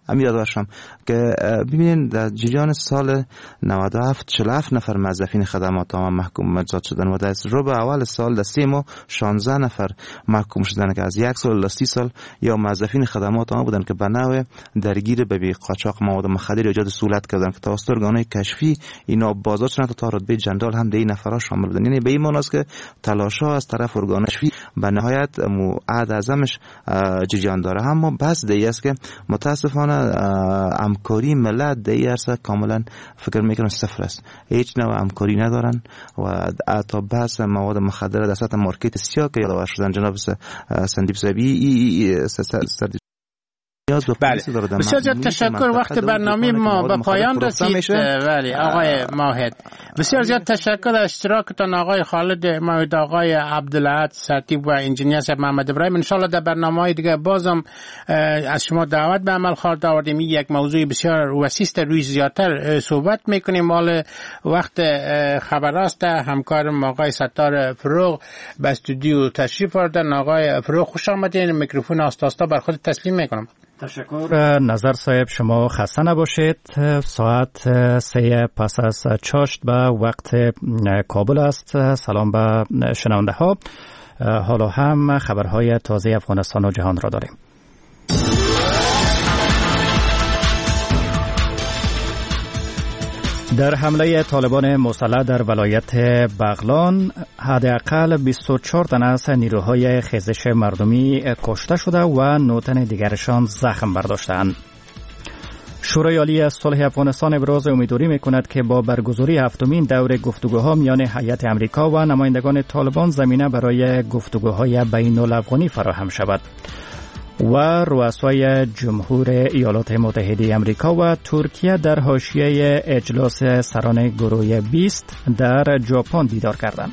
هم یاد باشم که ببینید در جریان سال نود و هفت چهل و هفت نفر موظفین خدمات عامه محکوم مجازات شدن و در ربع اول سال در سه ماه شانزده نفر محکوم شدن که از یک سال تا سی سال یا موظفین خدمات عامه بودن که به نوع درگیر به قاچاق مواد مخدر ایجاد سهولت کردن که توسط ارگان‌های کشفی اینا بازداشت شدن تا رتبه جنرال هم در این نفرها شامل بودن. یعنی به این معنی است که تلاش‌ها از طرف ارگان کشفی به نهایت عهد اعظمش جریان داره. اما بس دیگه است که متاسفانه همکاری ملت در این عرصه کاملا فکر میکنم صفر است. هیچ نوع همکاری ندارن و تا بحث مواد مخدر در سطح مارکت سیاه که یادآور شدن جناب سندیپ صاحبی بله بسیار زیاد تشکر. وقت برنامه ما به پایان رسید. بله آقای ماهد بسیار زیاد تشکر از اشتراکتان آقای خالد ماهد، آقای عبدالعاد سرتیب و انجینیر صاحب محمد ابراهیم. ان شاء الله در برنامه‌های دیگه بازم از شما دعوت به عمل خواهد آوردیم. یک موضوع بسیار وسیع است، روی زیادتر صحبت میکنیم. مال وقت خبر است همکارم آقای ستار فروغ به استودیو تشریف آوردن. آقای فروغ خوش آمدین. میکروفون آستا آستا بر خود تسلیم میکنم. تشکر. نظر صاحب شما خسته نباشید. ساعت سه پس از چاشت به وقت کابل است. سلام به شنونده ها. حالا هم خبرهای تازه افغانستان و جهان را داریم. در حمله طالبان مسلح در ولایت بغلان حداقل بیست و چهار تن از نیروهای خیزش مردمی کشته شده و نه تن دیگرشان زخم برداشتند. شورای عالی صلح افغانستان ابراز امیدواری می‌کند که با برگزاری هفتمین دور گفتگوها میان هیئت امریکا و نمایندگان طالبان زمینه برای گفتگوهای بین الافغانی فراهم شود. و رؤسای جمهور ایالات متحده آمریکا و ترکیه در حاشیه اجلاس سران گروه بیست در ژاپن دیدار کردند.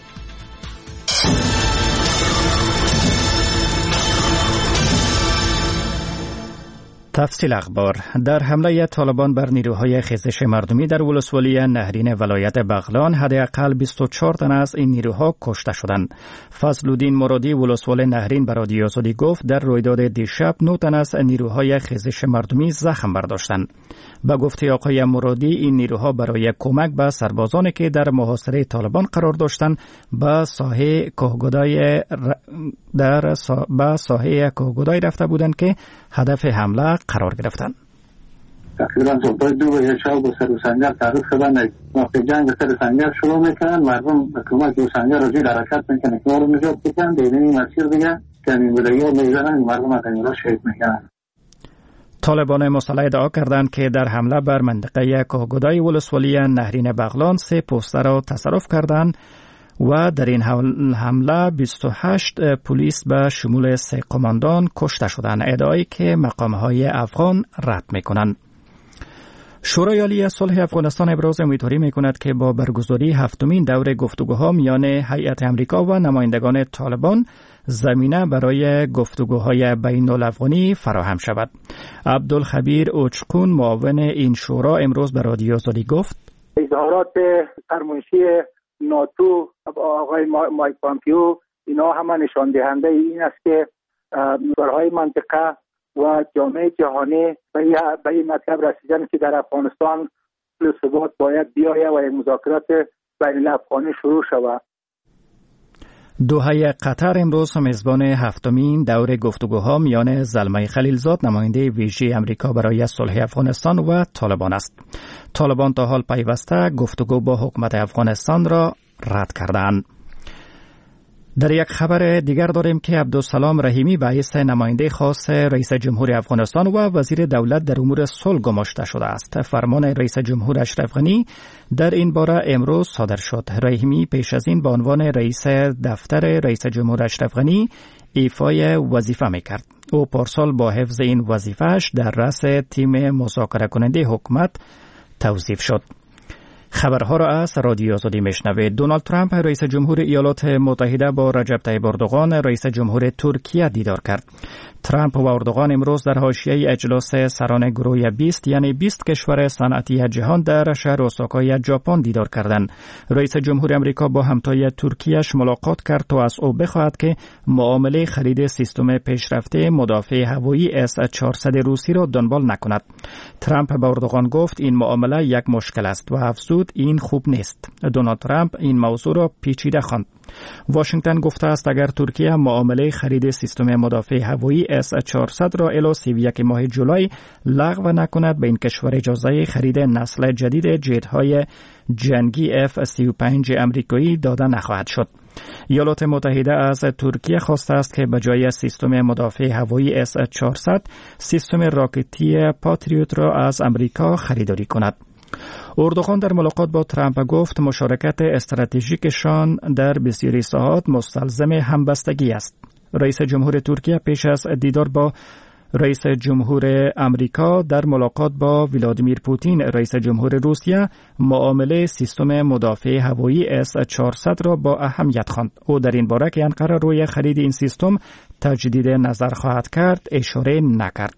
تفصیل اخبار. در حمله طالبان بر نیروهای خیزش مردمی در ولسوالی نهرین ولایت بغلان حداقل بیست و چهار تن از این نیروها کشته شدند. فضلالدین مرادی ولسوال نهرین به رادیو آزادی گفت در رویداد دیشب نه تن از نیروهای خیزش مردمی زخم برداشتند. به گفته آقای مرادی این نیروها برای کمک به سربازانی که در محاصره طالبان قرار داشتند به ساحه کوهگدای در سا... به ساحه کوهگدای رفته بودند که هدف حمله قرار گرفتند. تقریبا صبح دو بجه شب با سر و سنگر تعریف شدن وقتی جنگ سر سنگر شروع میکنن مردم حکومت و سنگر رو زیر حرکت میکنن که رو نجات بکنن دیدن این مسیر دیگه که این بودایی رو میزنن مردم از این را شهید میکنن. طالبان مسلح ادعا کردند که در حمله بر منطقه کوهگدای ولسوالی نهرین بغلان سه پوسته را تصرف کردند و در این حمله بیست و هشت پلیس به شمول سه قماندان کشته شدند، ادعایی که مقامهای افغان رد میکنند. شورای عالی صلح افغانستان ابراز امیدواری میکند که با برگزاری هفتمین دور گفتگوها میان هیئت امریکا و نمایندگان طالبان زمینه برای گفتگوهای بین الافغانی فراهم شود. عبدالخبیر اوچقون معاون این شورا امروز به رادیو آزادی گفت اظهارات فرمایشی ناتو آقای مایک پامپیو اینا همه نشان دهنده این است که کشورهای منطقه و جامعه جهانی به این مطلب رسیدن که در افغانستان ثبات باید بیاید و مذاکرات بین الافغانی شروع شود. دوحه قطر امروز میزبان هفتمین دور گفتگوها میان زلمه خلیلزاد نماینده ویژه امریکا برای صلح افغانستان و طالبان است. طالبان تا حال پیوسته گفتگو با حکومت افغانستان را رد کردند. در یک خبر دیگر داریم که عبدالسلام رحیمی به حیث نماینده خاص رئیس جمهور افغانستان و وزیر دولت در امور صلح گماشته شده است. فرمان رئیس جمهور اشرف غنی در این باره امروز صادر شد. رحیمی پیش از این به عنوان رئیس دفتر رئیس جمهور اشرف غنی ایفای وظیفه میکرد. او پارسال با حفظ این وظیفه‌اش در رأس تیم مذاکره کننده حکومت توظیف شد. خبرها را از رادیو آزادی میشنوید. دونالد ترامپ رئیس جمهور ایالات متحده با رجب طیب اردوغان رئیس جمهور ترکیه دیدار کرد. ترامپ و اردوغان امروز در حاشیه اجلاس سران گروه بیست یعنی بیست کشور صنعتی جهان در شهر اوساکای ژاپن دیدار کردند. رئیس جمهور آمریکا با همتای ترکیه‌اش ملاقات کرد تا از او بخواهد که معامله خرید سیستم پیشرفته مدافع هوایی اس چهارصد روسی را دنبال نکند. ترامپ به اردوغان گفت این معامله یک مشکل است و افزود این خوب نیست. دونالد ترامپ این موضوع را پیچیده خواند. واشنگتن گفته است اگر ترکیه معامله خرید سیستم مدافع هوایی اس چهارصد را الی سی و یک ماه جولای لغو نکند به این کشور اجازه خرید نسل جدید جت‌های جنگی اف سی و پنج امریکایی داده نخواهد شد. ایالات متحده از ترکیه خواسته است که به جای سیستم مدافع هوایی اس چهارصد سیستم راکتی پاتریوت را از امریکا خریداری کند. اردوغان در ملاقات با ترامپ گفت مشارکت استراتژیکشان در بسیاری ساحات مستلزم همبستگی است. رئیس جمهور ترکیه پیش از دیدار با رئیس جمهور امریکا در ملاقات با ولادیمیر پوتین رئیس جمهور روسیه معامله سیستم مدافع هوایی اس چهارصد را با اهمیت خواند. او در این باره که انقره روی خرید این سیستم تجدید نظر خواهد کرد اشاره نکرد.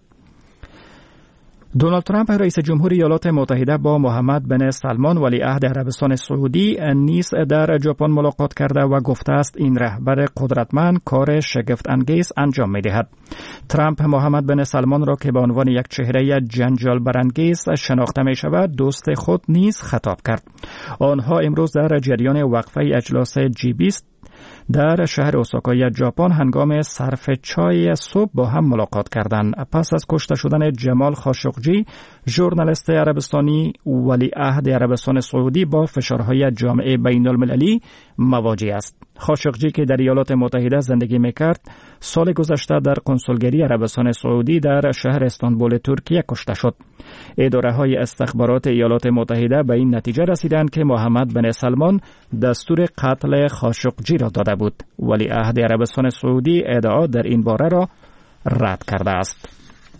دونالد ترامپ رئیس جمهور ایالات متحده با محمد بن سلمان ولیعهد عربستان سعودی نیز در ژاپن ملاقات کرده و گفته است این رهبر قدرتمند کار شگفت انگیز انجام می‌دهد. ترامپ محمد بن سلمان را که به عنوان یک چهره جنجال برانگیز شناخته می‌شود دوست خود نیز خطاب کرد. آنها امروز در جریان وقفه اجلاس جی بیست در شهر اوساکای ژاپن هنگام صرف چای صبح با هم ملاقات کردند. پس از کشته شدن جمال خاشقجی ژورنالیست عربستانی ولیعهد عربستان سعودی با فشارهای جامعه بین المللی مواجه است. خاشقجی که در ایالات متحده زندگی میکرد سال گذشته در کنسولگری عربستان سعودی در شهر استانبول ترکیه کشته شد. اداره‌های استخبارات ایالات متحده به این نتیجه رسیدند که محمد بن سلمان دستور قتل خاشقجی را داده بود. ولیعهد عربستان سعودی ادعا در این باره را رد کرده است.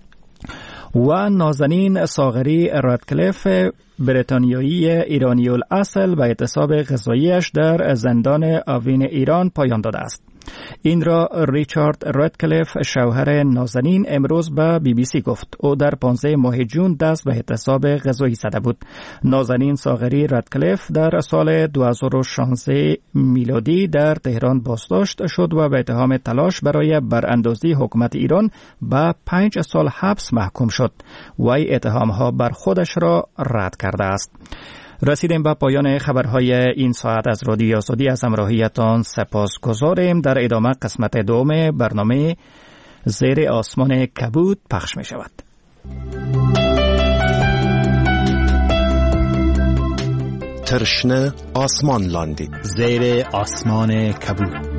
و نازنین ساغری رادکلیف بریتانیایی ایرانی الاصل به اعتصاب غذاییش در زندان آوین ایران پایان داده است. این را ریچارد رادکلیف شوهر نازنین امروز به بی بی سی گفت. او در پانزده ماه جون دست به اعتصاب غذایی زده بود. نازنین ساغری رادکلیف در سال دو هزار و شانزده میلادی در تهران بازداشت شد و به اتهام تلاش برای براندازی حکومت ایران به پنج سال حبس محکوم شد. وی اتهامها بر خودش را رد کرده است. رسیدیم به پایان خبرهای این ساعت از رادیو آزادی. از همراهیتان سپاسگزاریم. در ادامه قسمت دوم برنامه زیر آسمان کبود پخش می شود. ترشنه آسمان لاندی زیر آسمان کبود.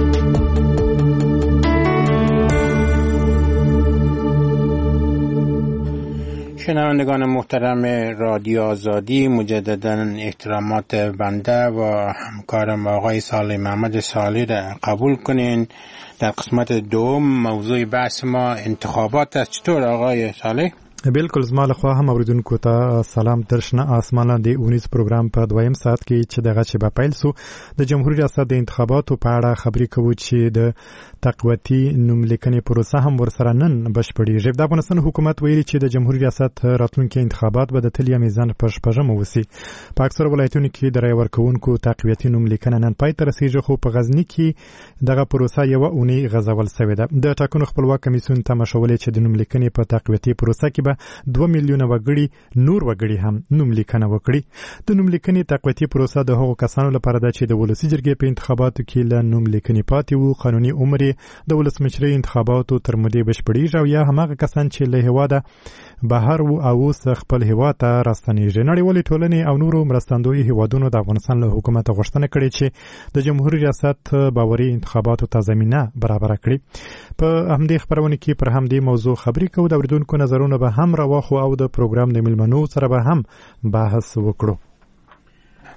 شنوندگان محترم رادیو آزادی، مجددا احترامات بنده و همکارم آقای صالح محمد صالح را قبول کنین. در قسمت دوم موضوع بحث ما انتخابات است. چطور آقای صالح؟ بالکل زما له خوا هم اوریدونکو ته سلام. ترشنه آسمان لاندې اونیز پروګرام په دویم ساعت کې چې دغه چې به پیل سو د جمهوریت ریاست د انتخاباتو په اړه خبرې کوو چې د تقویتي نوملیکنې پروسه هم ورسره نن بشپړېږي. د افغانستان حکومت ویلي چې د جمهوریت ریاست راتلونکي انتخابات به د تلیا میزان په شپږمه وسی. په اکثره ولایتونو کې د رای ورکوونکو تقویتي نوملیکنه نن پای ته رسیږي، خو په غزنی کې دغه پروسه یو اونۍ غځول شوې ده. د ټاکنو خپلواک کمیسیون تماشولې چې د نوملیکنې په تقویتي پروسه کې به دوه میلیونه وګړي نور وګړي هم نوملیکنه وکړي. د نوملیکنې تقویتي پروسه د هغو کسانو لپاره ده چې د ولسي جرګې په انتخاباتو کې له نوملیکنې پاتې وو، قانوني عمر د ولسمشرۍ انتخاباتو تر مودې بشپړېږي، او یا هماغه کسان چې له هېواده بهر وو او اوس خپل هېواد ته راستنېږي. نړیوالې ټولنې او نورو مرستندویي هېوادونو د افغانستان له حکومته غوښتنه کړې چې د جمهوریت ریاست باوري انتخاباتو ته زمینه برابره کړي. په همدې خبرونه کې پر همدې موضوع خبرې کوو. د اوریدونکو نظرونه به هم راواخو او د پروګرام د ملمنو سره به هم بحث وکړو.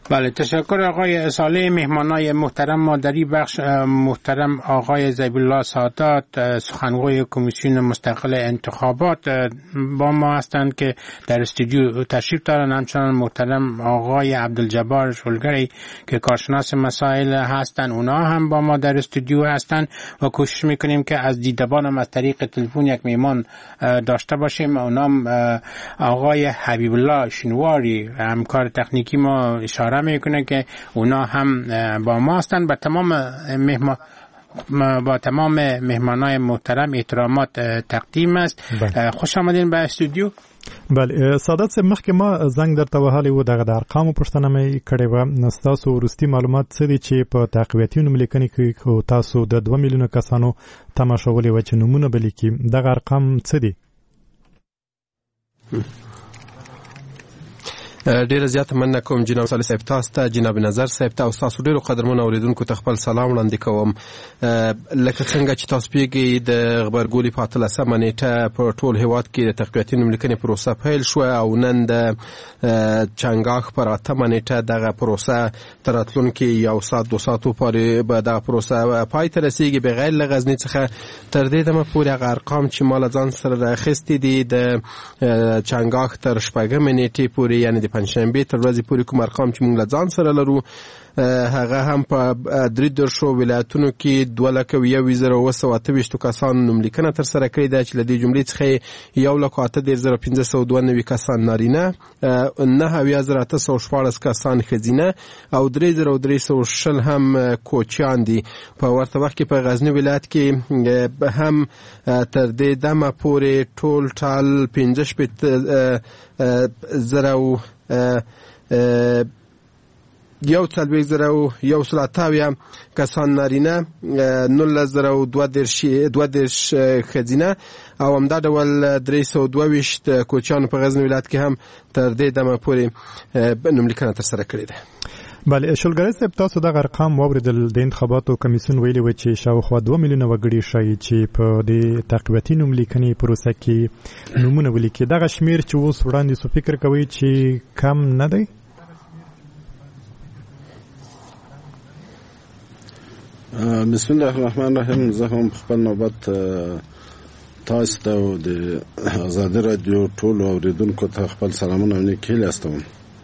بله، تشکر آقای صالح. مهمانای محترم ما در این بخش محترم آقای زیب الله سادات، سخنگوی کمیسیون مستقل انتخابات با ما هستند که در استودیو تشریف دارند. همچنان محترم آقای عبدالجبار شلگری که کارشناس مسائل هستند، اونا هم با ما در استودیو هستند و کوشش میکنیم که از دیدبان هم از طریق تلفن یک میهمان داشته باشیم. اونام آقای حبیب الله شینواری، همکار تکنیکی ما، اشاره میکنه که اونا هم با ما هستند. با تمام مهمان با تمام مهمانای محترم احترامات تقدیم است. بله. خوش آمدین به استودیو. بله، سادات صاحب، مخکې ما زنګ درته وهلی و، دغه د ارقامو پوښتنه مې کړې وه. ستاسو وروستي معلومات څه دي چې په تقویتي نوملیکنې کې تاسو د دوه میلیونه کسانو تمه شولې وه چې نومونه به لیکي؟ دغه ارقام څه دي؟ ډیره زیاته مننه کوم جناب صالح صاحب، تاسو ته، جناب نظر صاحب ته او تاسو ډیرو قدرمنو اوریدونکو ته خپل سلام وړاندې کوم. لکه څنګه چې تاسو پیږئ د غبرګولي په اتلسمه نیټه په ټول هیواد کې د تقویتي نوملیکنې پروسه پیل شوه او نن د چنګاښ پر اتمه نیټه دغه پروسه تر راتلونکي یو ساعت دو ساعتو پورې به دغه پروسه پای ته رسیږي. بغیر له غزني څخه تر دې دمه پورې هغه ارقام چې ما له ځان سره رااخیستي دي د چنګاښ تر شپږمې نیټې پورې، یعنې د پنجشنبې تر ورځې پورې کوم ارقام چې موږ له ځان سره لرو، هغه هم په درې دېرشو ولایتونو کې دوه لکه یو زره اوه سوه اته ویشتو کسانو نوملیکنه ترسره کړې ده، چې له دې جملې څخه یو لک اته دېرش زره پنځه سوه دوه نوي کسان نارینه، نهه اویا زره اته سوه شپاړس کسان ښځینه او درې زره درې سوه شل هم کوچیان دي. په ورته وخت کې په غزني ولایت کې هم تر دې دمه پورې ټول ټال پنځه شپېته زره یو څلوېښت زره یو سل اته اویا کسان نارینه، نولس زره دوه دېرش ښځینه او همدا ډول درې سوه دوه ویشت کوچیانو په غزني ولایت کې هم تر دې دمه پورې نوملیکنه ترسره کړې ده. بله، شلګری صاحب، تاسو دغه ارقام واورېدل. د انتخاباتو کمیسیون ویلي و چې شاوخوا دوه میلیونه وګړي ښایي چې په دې تقویتي نوملیکنې پروسه کې نومونه ولیکي. دغه شمیر چې اوس وړاندې سو، فکر کوئ چې کم نه دی؟ بسم الله الرحمن الرحیم. زه هم خپل نوبت تاسو ته او د آزادي رادیو ټولو اوریدونکو ته خپل سلامونه او نیک هیلې استوم.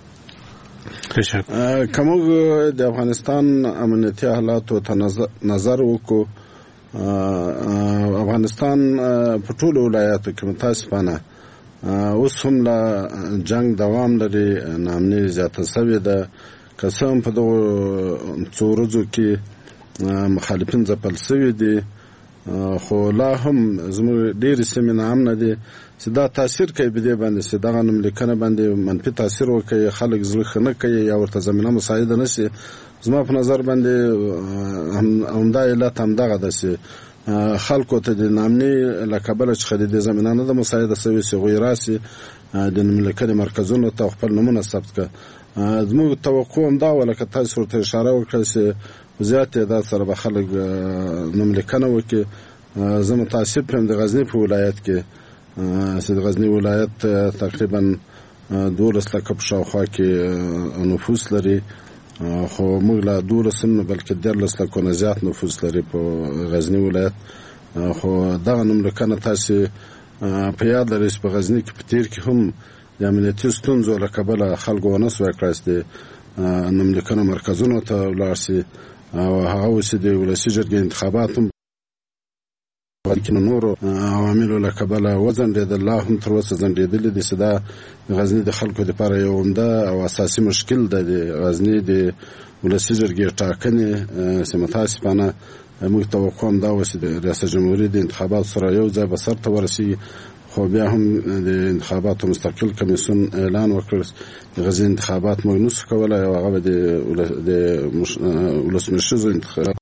که موږ د افغانستان امنیتي حالاتو ته نظر وکړو، افغانستان په ټولو ولایاتو کې متاسفانه اوس هم لا جنگ دوام لري، ناامني زیاته شوې ده. که څه هم په دغو څو ورځو کې مخالفین ځپل شوي دي، خو لا هم زموږ ډېرې سیمې ناامنه دي چې دا تاثیر کوي په دې باندې چې دغه نوملیکنه باندې منفي تاثیر وکړي، خلک زړه ښه نه کوي یا ورته زمینه مساعده نه شي. زما په نظر باندې همدا علت همدغه ده چې خلکو ته د ناامني له کبله چې خریدي زمینه نه ده مساعده شوې چې هغوی راسي د نوملیکنې مرکزونو ته خپل نومونه ثبت کړه. زموږ توقع همدا وه، لکه تاسو ورته اشاره وکړه چې زیات تعداد سره به خلک نوملیکنه وکړي. زه متاسف یم د غزني په ولایت کې چې د غزني ولایت تقریبا دولس لکه په شاوخوا کې نفوس لري، خو موږ لا دولس نه بلکې دیارلس لکو نه زیات نفوس لري په غزني ولایت. خو دغه نوملیکنه تاسې په یاد لرئ چې په غزني کې په تیر کې هم د امنیتي ستونزو له کبله خلکو ونه سوی کړای چې د نوملیکنه مرکزونو ته ولاړ شي او هغه اوس د ولسي جرګې انتخابات هم بلکې نورو عواملو له کبله وځنډېدل، لا هم تر اوسه ځنډېدلي دي چې دا غزني د خلکو دپاره یو عمده او اساسي مشکل ده. د غزني د ولسي جرګې ټاکنې چې متاسفانه موږ توقع همدا وه چې د ریاست جمهوري د انتخاباتو سره یو ځای به سرته ورسېږي، خو بیا هم د انتخاباتو مستقل کمیسیون اعلان وکړ د غزني انتخابات موږ نشو کولی او هغه به د ولسمشریزو انتخابات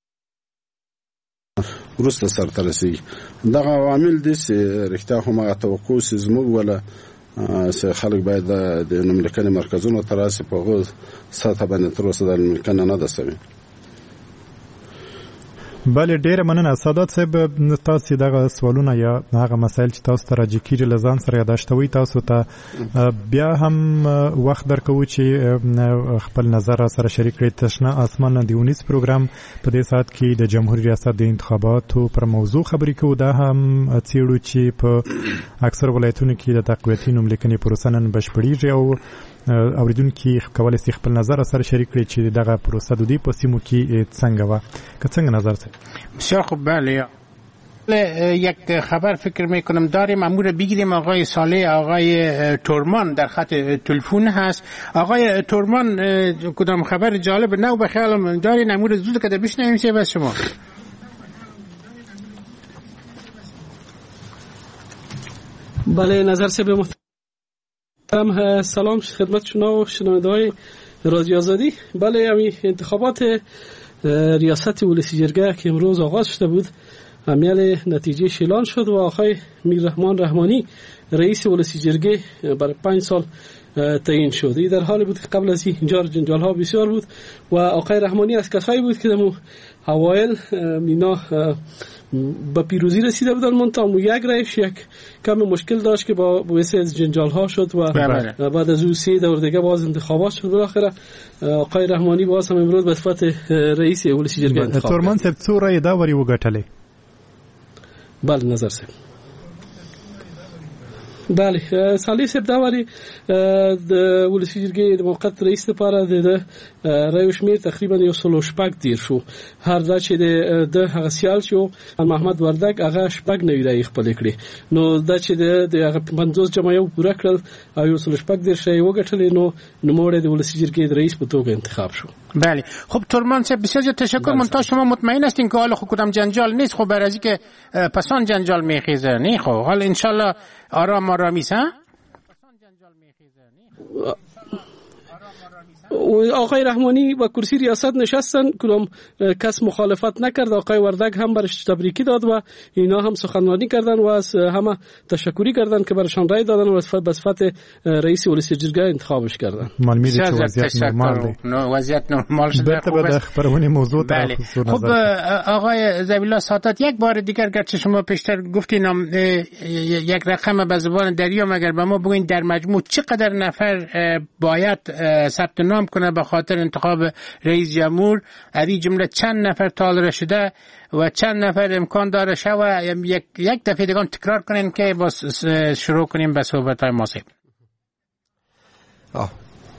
وروسته سرته رسېږي. دغه عوامل دي چې رښتیا هم هغه توقع چې زموږ وله چې خلک باید د نوملیکنې مرکزونو ته راسي، په هغو سطحه باندې تر اوسه د نوملیکنه نه ده شوې. بله ډیره مننه سادات صاحب تاسو دغه سوالونه یا هغه مسایل چې تاسو ته راځي کیږي لزان سره یاداشتوي تاسو ته بیا هم وخت درکو چې خپل نظر سره شریک کړئ. تشنه آسمان د ونیس پروګرام په دې ساعت کې د جمهوریت ریاست د انتخاباتو پر موضوع خبرې کوو. دا هم څیړو چې په اکثر ولایتونو کې د تقویتي نوملیکنې پروسه نن بشپړیږي او اوریدونکي کولای شي خپل نظر سره شریک کړي چې دغه پروسه د دې په سیمو کې څنګه و که څنګه نظر څه. بسیار خوب. بله یک خبر فکر میکنم داریم امور بگیریم. آقای صالح آقای تورمان در خط تلفن هست. آقای تورمان کدام خبر جالب نو به خیالم دارین امور زود که در بشنویم چه بس شما. بله نظر سے به محترم سلام خدمت شما و شنونده‌های رادیو آزادی. بله همین انتخابات ریاست ولسی جرگه که امروز آغاز شده بود عمل نتیجه اعلان شد و آقای میررحمان رحمانی رئیس ولسی جرگه برای پنج سال تعیین شد. این در حالی بود که قبل از اینجا جنجال ها بسیار بود و آقای رحمانی از کسایی بود که در اوایل اینا با پیروزی رسیده بودن منتها یک رئیس یک کم مشکل داشت که با باعث از جنجال ها شد و بعد از او سه دور دیگه باز انتخابات شد. بالاخره آقای رحمانی باز هم امروز به صفت رئیس ولسی جرگه انتخاب شد. تورمان صاحب څو رای دا وری وګټلې؟ بله نظر صاحب. بله صالح صاحب دا وری د ولسی جرګې د موقت رئیس لپاره د رایو شمیر تقریبا یو سل شپږ دیر شو. هر دا چې د هغه سیال شو محمد وردګ هغه شپږ نوي رای خپل کړي نو دا چې د هغه پنځوس جمع یو پوره کړل او یو سل شپږ دیر شی وګټل نو نوموړی د ولسی جرګې د رئیس په توګه انتخاب شو. بله خب تورمان صاحب بسیار تشکر. منتها شما مطمئن هستین که حالا خب کدام جنجال نیست؟ خب برای که پسان جنجال میخیزه نه؟ خب حالا انشالله آرام آرامی ها. آقای رحمانی با کرسی ریاست نشستن کدام کس مخالفت نکرد. آقای وردگ هم برش تبریکی داد و اینا هم سخنرانی کردن و از همه تشکری کردن که برشان رای دادن و به صفت رئیس ولسی جرگه انتخابش کردن. معلومه که وضعیت نرمال نه وضعیت نرمال شده. خوبه به خبرونه موضوع بله. خب آقای زبیلا سادات یک بار دیگر گرچه شما پیشتر گفتین یک رقم به زبان دریا مگر به ما بگوین در مجموع چقدر نفر باید ثبت نام کنه به خاطر انتخاب رئیس جمهور؟ از این جمله چند نفر طالب شده و چند نفر امکان داره شوه؟ یک یک دفعه دیگه تکرار کنین که باز شروع کنیم به صحبت‌های ما. آه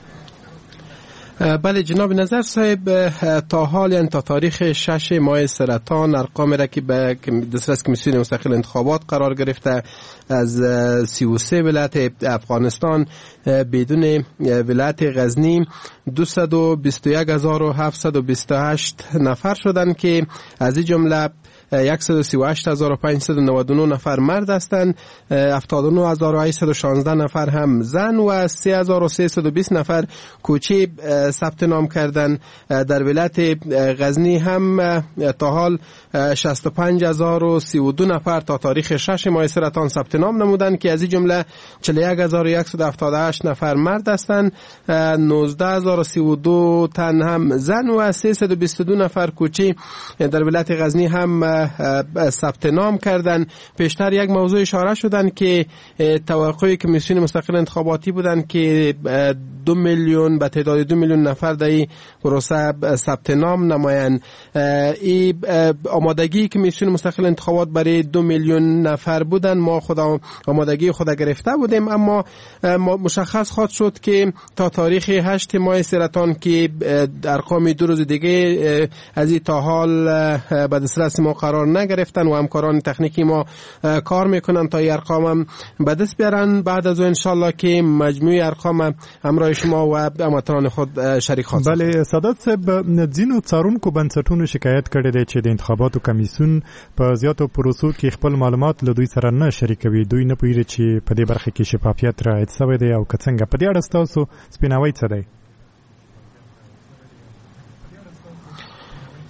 بله جناب نظر صاحب تا حال یعنی تا تاریخ شش ماه سرطان ارقام را که به دسترس کمیسیون مستقل انتخابات قرار گرفته از سی و سه ولایت افغانستان بدون ولایت غزنی دویست و بیست و یک هزار و هفتصد و بیست و هشت نفر شدند که از این جمله صد و سی و هشت هزار و پانصد و نود و نه نفر مرد هستند، هفتاد و نه هزار و هشتصد و شانزده نفر هم زن و سه هزار و سیصد و بیست نفر کوچی ثبت نام کردند. در ولایت غزنی هم تا حال شصت و پنج هزار و سی و دو نفر تا تاریخ شش ماه سرطان ثبت نام نمودند که از این جمله چهل و یک هزار و صد و هفتاد و هشت نفر مرد هستند، نوزده هزار و سی و دو تن هم زن و سیصد و بیست و دو نفر کوچی در ولایت غزنی هم ثبت نام کردن. پیشتر یک موضوع اشاره شدن که توقع کمیسیون مستقل انتخاباتی بودن که دو میلیون به تعداد دو میلیون نفر در این پروسه ثبت نام نمایند. این آمادگی کمیسیون مستقل انتخابات برای دو میلیون نفر بودن. ما خود آمادگی خود گرفته بودیم، اما مشخص خواهد شد که تا تاریخ هشت ماه سرطان که ارقام دو روز دیگه از این تا حال به دسترس ما قرار نگرفتن و همکاران تکنیکی ما کار میکنن تا این ارقام هم به دست بیارن. بعد از اون انشالله که مجموع ارقام همراه شما و هموطنان خود شریک خواهد. بله سادات صاحب ځینو څارونکو بنسټونو شکایت کړی دی چې د انتخاباتو کمیسیون په زیاتو پروسو کې خپل معلومات له دوی سره نه شریکوي. دوی نه پوهیږي چې په دې برخه کې شفافیت رعایت شوی دی او که څنګه. په دې اړه ستاسو سپیناوی څه دی؟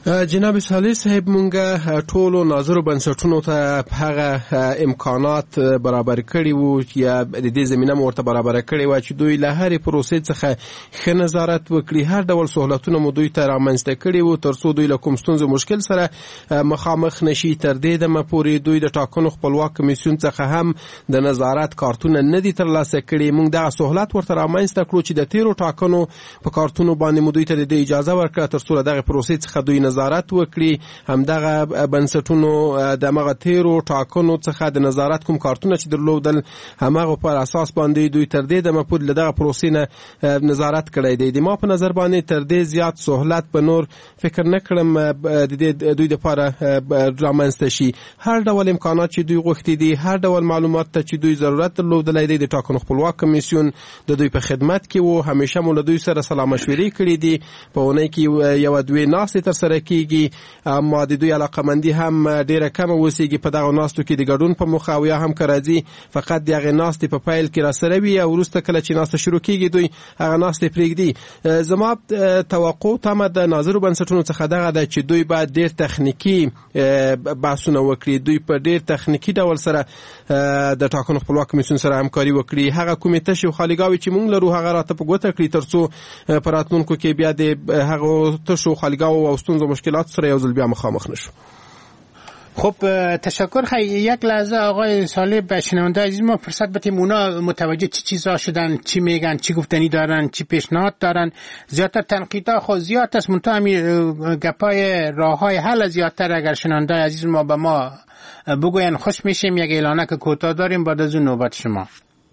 جناب صالح صاحب مونږه ټولو ناظرو بنسټونو ته هغه امکانات برابر کړي وو یا د دې زمينه مرته برابر کړي و چې دوی له هرې پروسې څخه ښه نظارت وکړي، هر ډول سہولتونه مو دوی ته رامنځته کړي وو ترڅو دوی له کوم ستونزو مشکل سره مخامخ نشي. تر دې دمه پورې دوی د ټاکنو خپلواک کمیسیون څخه هم د نظارت کارتونه نه دي ترلاسه کړي. مونږ دغه سہولت ورته رامنځته کړو چې د تیرو ټاکنو په کارتونو باندې مو دوی ته د اجازه ورکړه ترڅو دغه پروسې څخه دوی نظارت وکړي. همدغه بنسټونو د مغه تیرو ټاکنو څخه د نظارت کوم کارتونه چې درلودل همغه پر اساس باندې دوی تر دې د مپود لدغه پروسې نه نظارت کړی دی. د ما په نظر باندې تر دې زیات سہولت په نور فکر نه کړم د دې دوی د لپاره رامنځته شي. هر ډول امکانات چې دوی غوښتي دي، هر ډول معلومات ته چې دوی ضرورت درلودلای دی، د ټاکنو خپلواک کمیسیون د دوی په خدمت کې وو. همیشه مو له دوی سره سلا مشورې کړې دي. په اونۍ کې یو دوی ناستې تر سره کیږي، اما د دوی علاقمندي هم ډیره کم اوسېږي په دغه ناستو کې د ګډون په موخه او یا هم که راځي فقط دغه ناستې په پیل کې راسره وي او وروسته کله چې ناسته شروع کیږي دوی هغه ناستې پرېږدي. زما توقع تمه د ناظرو بنسټونو څخه دغه ده چې دوی باید ډیر تخنیکي بحثونه وکړي، دوی په ډیر تخنیکي ډول سره د ټاکنو خپلواک کمیسیون سره همکاري وکړي. هغه کومې تشې او خالیګاوې چې موږ لرو هغه راته په ګوته کړي ترڅو په راتلونکو کې بیا د هغه تشو خالیګاو او ستونزو مشکلات سره یو ځل بیا مخامخ نشو. خب تشکر. خیلی یک لحظه آقای صالح به شنونده عزیز ما فرصت بدیم اونا متوجه چی چیزا شدن، چی میگن، چی گفتنی دارن، چی پیشنهاد دارن. زیادتر تنقیدها خود زیاد است، منتها همین گپای راههای حل زیادتر اگر شنونده عزیز ما به ما بگوین خوش میشیم. یک اعلانه که کوتاه داریم بعد از اون نوبت شما.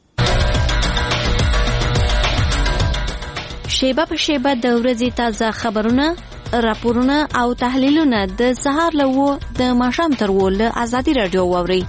شیبه په شیبه د ورځې تازه خبرونه، راپورونه او تحلیلونه د سهار له و د ماښام تر و له ازادي راډیو واورئ.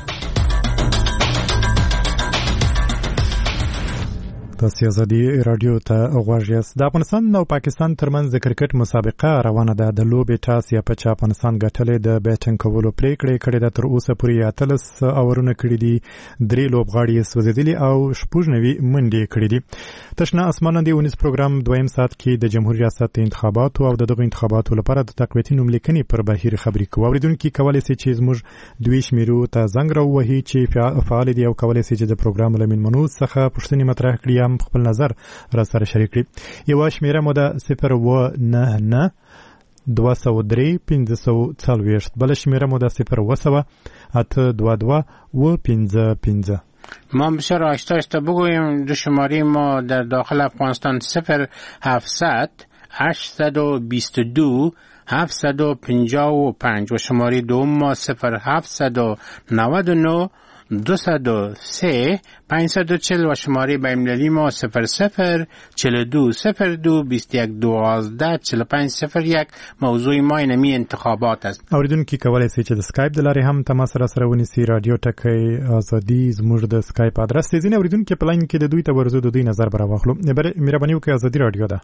تاسو ازادي رادیو ته غواړئ. د افغانستان او پاکستان ترمنځ د کرکټ مسابقه روانه ده. د لوبې ټاس یا په افغانستان ګټلې د بیټینګ کولو پریکړې کړې ده. تر اوسه پورې اتلس اورونه کړي دي، درې لوبغاړي سوځېدلي او شپږ نوي منډې کړي دي. تشنه اسمان دی ونیس پروګرام دویم ساعت کې د جمهوریت ریاست انتخاباتو او دغه انتخاباتو لپاره د تقویتي نوملیکنې پر بهیر خبرې کوي. اوریدونکو کولای شي چې زموږ دوی شمیرو ته زنګ راووهي چې فعال دي او کولای شي چې د پروګرام لمن منو څخه پوښتنې مطرح کړي هم خپل نظر را سره شریک کړي. یو شمیره مو ده صفر و نه نه دوه سوه درې پنځه سوه څلوېښت، بله شمیره مو ده صفر و سوه اته دوه دوه و پنځه پنځه. ما بسیار آهسته آهسته بگویم دو شماره ما در داخل افغانستان صفر هفتصد هشتصد و بیست و دو هفتصد و پنجاه و پنج و شماره دوم ما صفر هفتصد و نود و نه دوصد و سه پانصد و چهل و شماره بین‌المللی ما صفر صفر چهل و دو صفر دو بیست و یک دوازده چهل و پنج صفر یک. موضوع ما اینمی انتخابات است. اوریدونکو کولای شي چې د سکایپ د لارې هم تماس را سره ونیسي. رادیو ټکی ازادي زموږ د سکایپ ادرس دی. ځینې اوریدونکو په لاین کې د دوی ته ورزو د دوی نظر برا واخلو. مهرباني وکړئ، ازادي رادیو ده.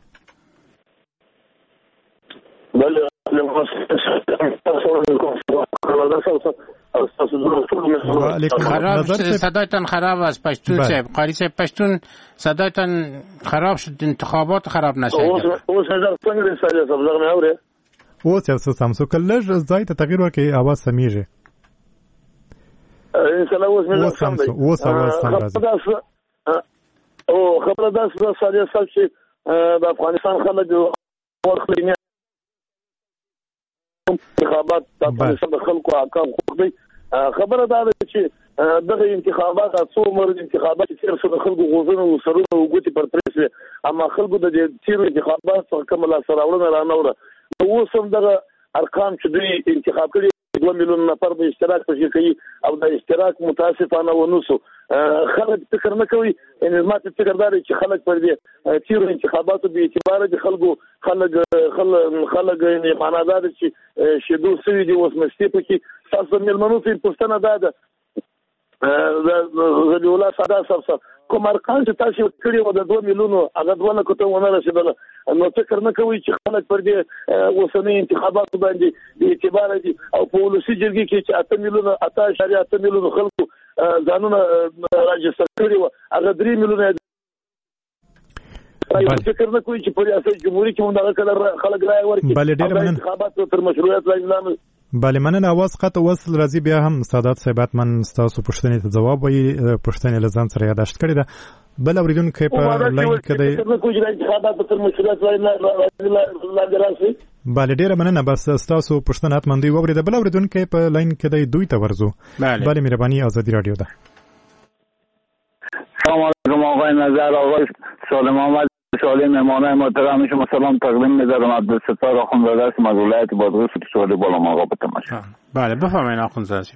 بله خراب صدایتان خراب است پشتون صاحب. قاری صاحب پشتون صدایتان خراب شد، انتخابات خراب نشد. اوس هزار څنګه ساده سبزغ نه اوري. اوس یو څه سمسو کله ځای ته تغییر ورکړي اواز سمېږي. ان شاء الله اوس مې سمسو اوس اواز سم راځي. او خبره ده ساده صاحب چې د افغانستان خلک ورخلینه انتخابات د افغانستان د خلکو حقوق حقوق دي. خبره ده چې دغه انتخابات څو مرد انتخابات چې څو د خلکو غوښتنه او سرونه او ګوتې پر پریس اما خلکو د تیر انتخابات څخه کومه سراوړنه را نه وره. اوس هم دغه ارقام چې دوی انتخاب کړي دوه میلیون نفر به اشتراک پکې کوي او د اشتراک متاسفانه ونوسو خلک فکر نه کوي. ان ماته فکر داري چې خلک پر دې تیر انتخاباتو به اعتبار دي خلکو خلک خلک یې معنادار چې شیدو سوي دي اوس مستی پکې تاسو ملمنو په پښتنه ده د ولا ساده سب کوم ارقام چې تاسو کړی و د دوه میلیونو هغه دوه نه کوته ونه رسیدله. نو فکر نه کوي چې خلک پر دې اوسنۍ انتخاباتو باندې د اعتبار دي او په ولسی جرګې کې چې اته میلیونه اته اشاریه اته میلیونه خلکو ځانونه راجستر کړی و هغه درې میلیونه فکر نه کوي چې په ریاست جمهوریت کې موږ کله خلک رائے ورکړي بل ډیر مننه انتخابات تر مشروعیت لاندې بله مننه اواز قطع وصل راځي بیا هم سادات صاحب من تاسو پوښتنې ته ځواب وایي پوښتنې له ځان سره یاداشت کړې ده بل اوریدونکو په لاین کې دی بله ډیره مننه بس تاسو پوښتنه اتمن دی ووري د بل اوریدونکو په لاین کې دی دوی ته ورزو بله مهرباني ازادي رادیو ده سلام علیکم آقای نظر آقای سالم آمد سوالی مهمانای محترم شما سلام تقدیم می‌ذارم عبدالستار آخوندزاده هستم از ولایت بادغیس تو سوالی بالا آقا به تماشا بله بفرمایید آخوندزاده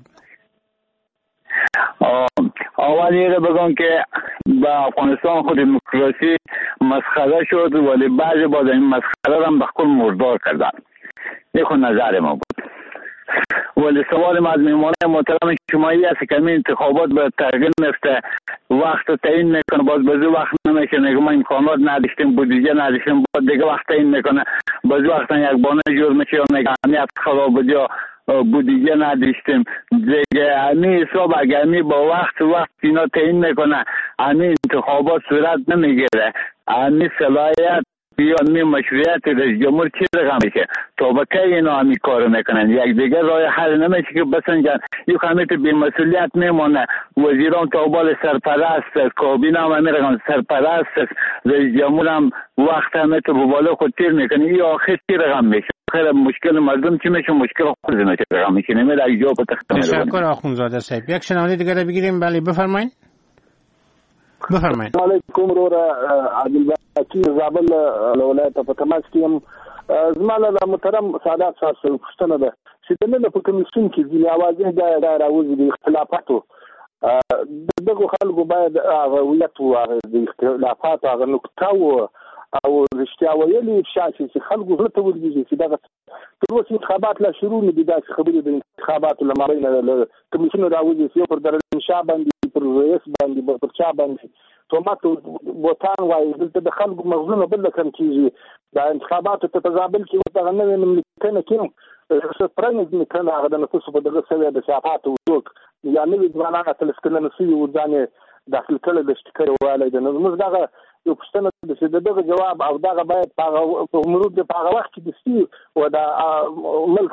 اول یه بگم که با افغانستان خود دموکراسی مسخره شد ولی بعضی باز این مسخره هم به کل مردار کردن یه خود نظر ما بود ولی سوال ما از مهمانای محترم شمایی است که این انتخابات به تغییر نفته وقت تعیین میکنه باز بعضی وقت نمیشه نگه ما امکانات نداشتیم بودجه نداشتیم باز دیگه وقت تعیین میکنه بعضی وقتا یک بانه جور میشه یا میگه امنیت خراب بود یا بودجه نداشتیم دیگه امی حساب اگر امی با وقت وقت اینا تعیین میکنه امی انتخابات صورت نمیگیره امی صلاحیت یا امی مشروعیت رئیس جمهور چی رقم میشه تا به کی اینا امی کار میکنن یک دیگه راه حل نمیشه که بسنجن یک همیت بی‌مسئولیت میمونه وزیران تا بال سرپرست کابینه هم امی رقم سرپرست رئیس جمهور هم وقت همیت به بالا خود تیر میکنه این آخر چی رقم میشه خیلی مشکل مردم چی میشه مشکل خود میشه رقم میشه نمید اگه جا بتخت تشکر آخوندزاده صاحب یک شنونده دیگه رو بگیریم بله بفرمایید بفرمایید السلام علیکم ورور عبدالباقی زابل ولایت په تماس کې هم زما له محترم سادات صاحب سره پوښتنه ده چې د نن په کمیسیون کې ځینې اوازې دا راوځي د اختلافاتو دغه خلکو باید هویت او د اختلافاتو هغه نقطه او رښتیا ویلي شاسي چې خلکو زړه ته ورګيږي چې دغه تر اوسه انتخابات لا شروع نه دي داسې خبرې د انتخاباتو لمرین له کمیسیون راوځي چې پر درن شاه باندې پر رئیس باندې پر چا باندې توماتو بوتان وایي دلته د خلکو مغزونه بل کم کیږي د انتخاباتو په تقابل کې دغه نوې مملکتونه کې څه پرنګ نه کنه هغه د نفوس په دغه سوي د صحافت او څوک یا نوې ځوانان تلسکنه نسوي او ځانه داخل کړي د شکر والي د نظم دغه یو پښتنه د دغه جواب او دغه باید په مرود د هغه وخت کې د سی او د ملک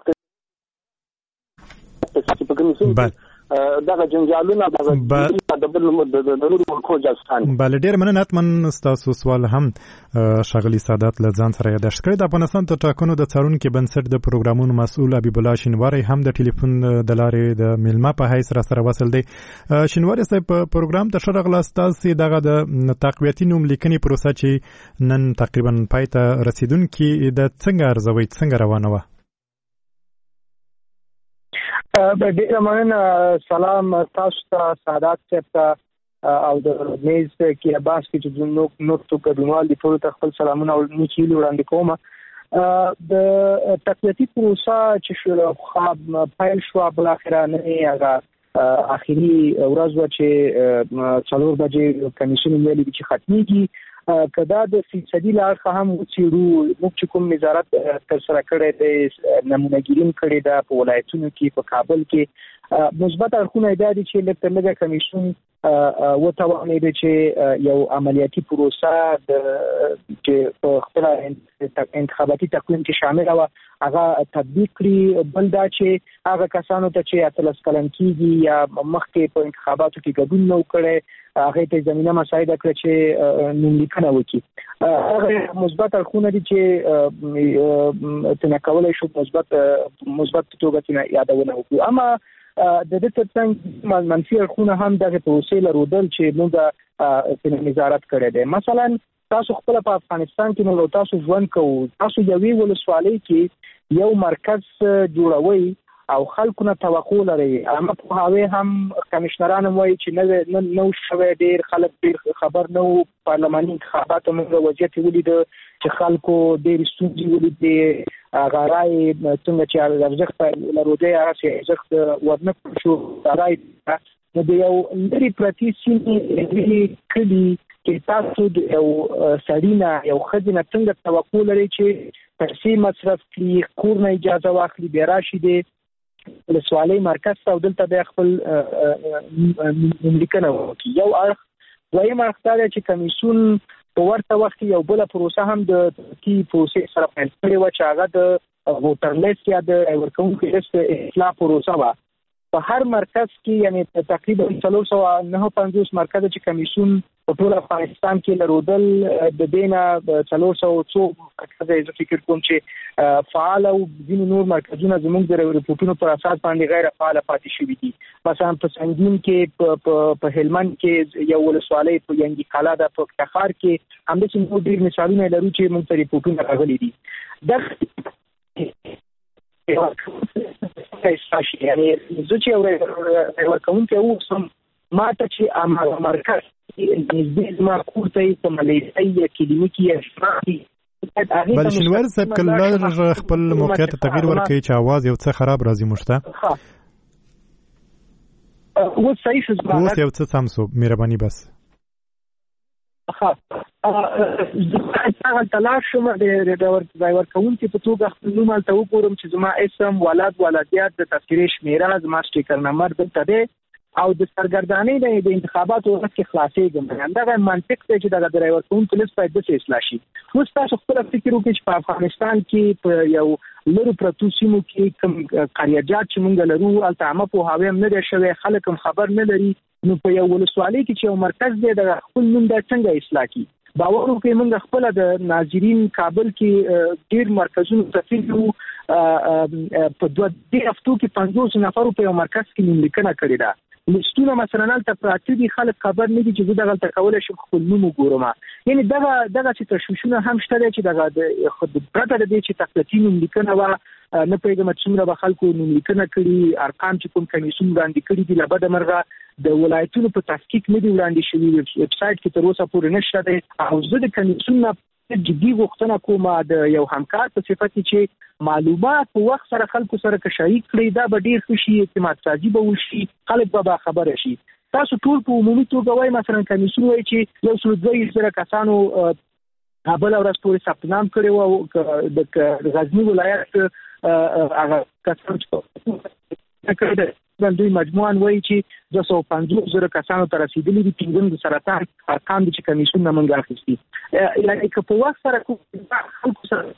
ته په کوم دغه جنجالونه دغه د بل د نورو ملکو جاسان بل ډیر مننه اتمن تاسو سوال هم شغلی سادات لزان سره یادښت کړی د افغانستان ته ټاکنو د څارونکو بنسټ د پروګرامونو مسؤل حبیب الله شینواری هم د ټلیفون د لارې د میلمه په حیث را سره وصل دی شینواری صاحب په پروګرام ته شرغلا تاسو دغه د تقویتی نوم لیکنې پروسه چې نن تقریبا پای ته رسیدونکي د څنګه ارزوي څنګه روانه و ډیره مننه سلام تاسو ته سادات صاحب ته او د میز کې عباس کې چې نو نو تو کډوال دي ټول ته خپل سلامونه او نیکی وړاندې کوم د تقویتی پروسه چې شو خو پایل شو بل اخره نه هغه اخیری ورځ و چې څلور بجې کمیسیون ویلي چې ختميږي کدا د فیصدي لارښه هم وڅیرو موږ چې کوم وزارت تر سره کړی د نمونهګیرین کړی دا په ولایتونو کې په کابل کې مثبت اړخونه دا دي چې لکه لږه کمیسیون وتوانید چې یو عملیاتي پروسه د چې په خپل انتخاباتي تقویم کې شامل و هغه تطبیق کړي بل دا چې هغه کسانو ته چې اتلس کلن کېږي یا مخکې په انتخاباتو کې ګډون نه وکړي هغه ته زمينه مساعده کړ چې نوملیکنه وکړي هغه مثبت اړخونه دي چې تنه کولای شو مثبت مثبت توګه تنه یادونه وکړو اما د دې ترڅنګ منفي اړخونه هم دغه پروسې لرودل چې موږ په نظارت کړی دی مثلا تاسو خپل په افغانستان کې موږ تاسو ژوند کوو تاسو یوې ولسوالۍ کې یو مرکز جوړوي او خلکو نه توقع لري اما په هغه هم کمشنران وایي چې نو نو شوه ډیر خلک ډیر خبر نو پارلماني انتخابات موږ وضعیت ولید چې خلکو ډیر ستونزې ولید غراي څنګه چې ارزښت لرودي هغه ارزښت ورنه شو غراي نو د یو لري پرتی سیمې کلی کې تاسو د یو سړینا یو خزینه څنګه توقع لري چې پیسې مصرف کړي کور نه اجازه واخلي بیا راشي د ولسوالۍ مرکز ته دلته د خپل نوملیکنه وکړي یو اړخ دویم اړخ دا چې کمیسیون په ورته وخت یو بل پروسه هم د کی پروسې سره پیل کړې و چې هغه د ووټر لیست یا د ورکوونکو لیست اصلاح پروسه و. په هر مرکز کې یعنی تقریبا څلور سوه نهه پنځوس مرکز چې کمیسیون په ټول افغانستان کې لرودل د دینه څلور سوه څو مرکز زه فکر کوم چې فعال او ځینې نور مرکزونه زموږ د ریپورتونو پر اساس باندې غیر فعال پاتې شوي دي. مثلا په سنگین کې په هلمند کې یو ولسوالۍ په ینګي قلعه د په افتخار کې همداسې نور ډېر مثالونه لرو چې موږ ته ریپورتونه راغلي دي. استاشي یعنی زه چې یو ورکوونکی اوسم ما ته چې مرکز نږدې زما کور ته یې په ملیسۍ یا کلینیکي یا شفاخي بلشنوار صاحب که لږ خپل موقعیت ته تغییر ورکوي چې اواز یو څه خراب راځي موږ ته اوس صحیح شو اوس یو څه سم شو مهرباني بس ها هغه تلاش شوم د ډرایور کوونکی په توګه خپل نوم هلته وګورم چې زما اسم ولادت ولادیات د تذکرې شمیره زما سټیکر نمبر دلته دی او د سرګردانۍ د انتخاباتو وخت کې خلاصېږم. همدغه منطق دی چې دغه ډرایور کوونکو لیست باید داسې اصلاح شي. اوس تاسو خپل فکر وکړئ چې په افغانستان کې په یو لرو پرتو سیمو کې کوم قریجات چې موږ لرو هلته عامه پوهاوی هم نه دی شوی، خلک هم خبر نه لري. نو په یو ولسوالۍ کې چې یو مرکز دی د خپل نوم دا څنګه اصلاح کړي؟ باور وکړئ موږ خپله د ناظرین کابل کې ډېر مرکزونو ته تللي په دوه درې هفتو کې پنځوس نفرو په یو مرکز کې نوملیکنه کړې ده. لستونه مثلا هلته پراته دي، خلک خبر نه دي چې زه دغلته کولی شم خپل نوم وګورم. یعنې دغه دغسې تشویشونه هم شته دی چې دغه د پرته د دې چې تخلیقي نوملیکنه وه نه پوهېږم څومره به خلکو نوملیکنه کړي، ارقام چې کوم کمیسیون وړاندې کړي دي له بده مرغه د ولایتونو په تحقیق نه دي وړاندې شوي، ویبسایټ کې تر اوسه پورې نشته دی. او زه د کمیسیون نه جدي غوښتنه کوم د یو همکار په صفت کې چې معلومات په وخت سره خلکو سره که شریک کړي دا به ډېر ښه شي، اعتماد سازي به وشي، خلک به باخبره شي. تاسو ټول په عمومي توګه وایي مثلا کمیسیون وایي چې یو سل دوه ویشت زره کسانو بله ورځ پورې ثبت نام کړی و او د غزني ولایت هغه کسان چې دوی مجموعاً وایي چې دوه سوه پنځوس زره کسانو ته رسېدلي دي. پنځم د سرطان ارقام دي چې کمیسیون نه موږ اخیستي. یعنې که په وخت سره خلکو سره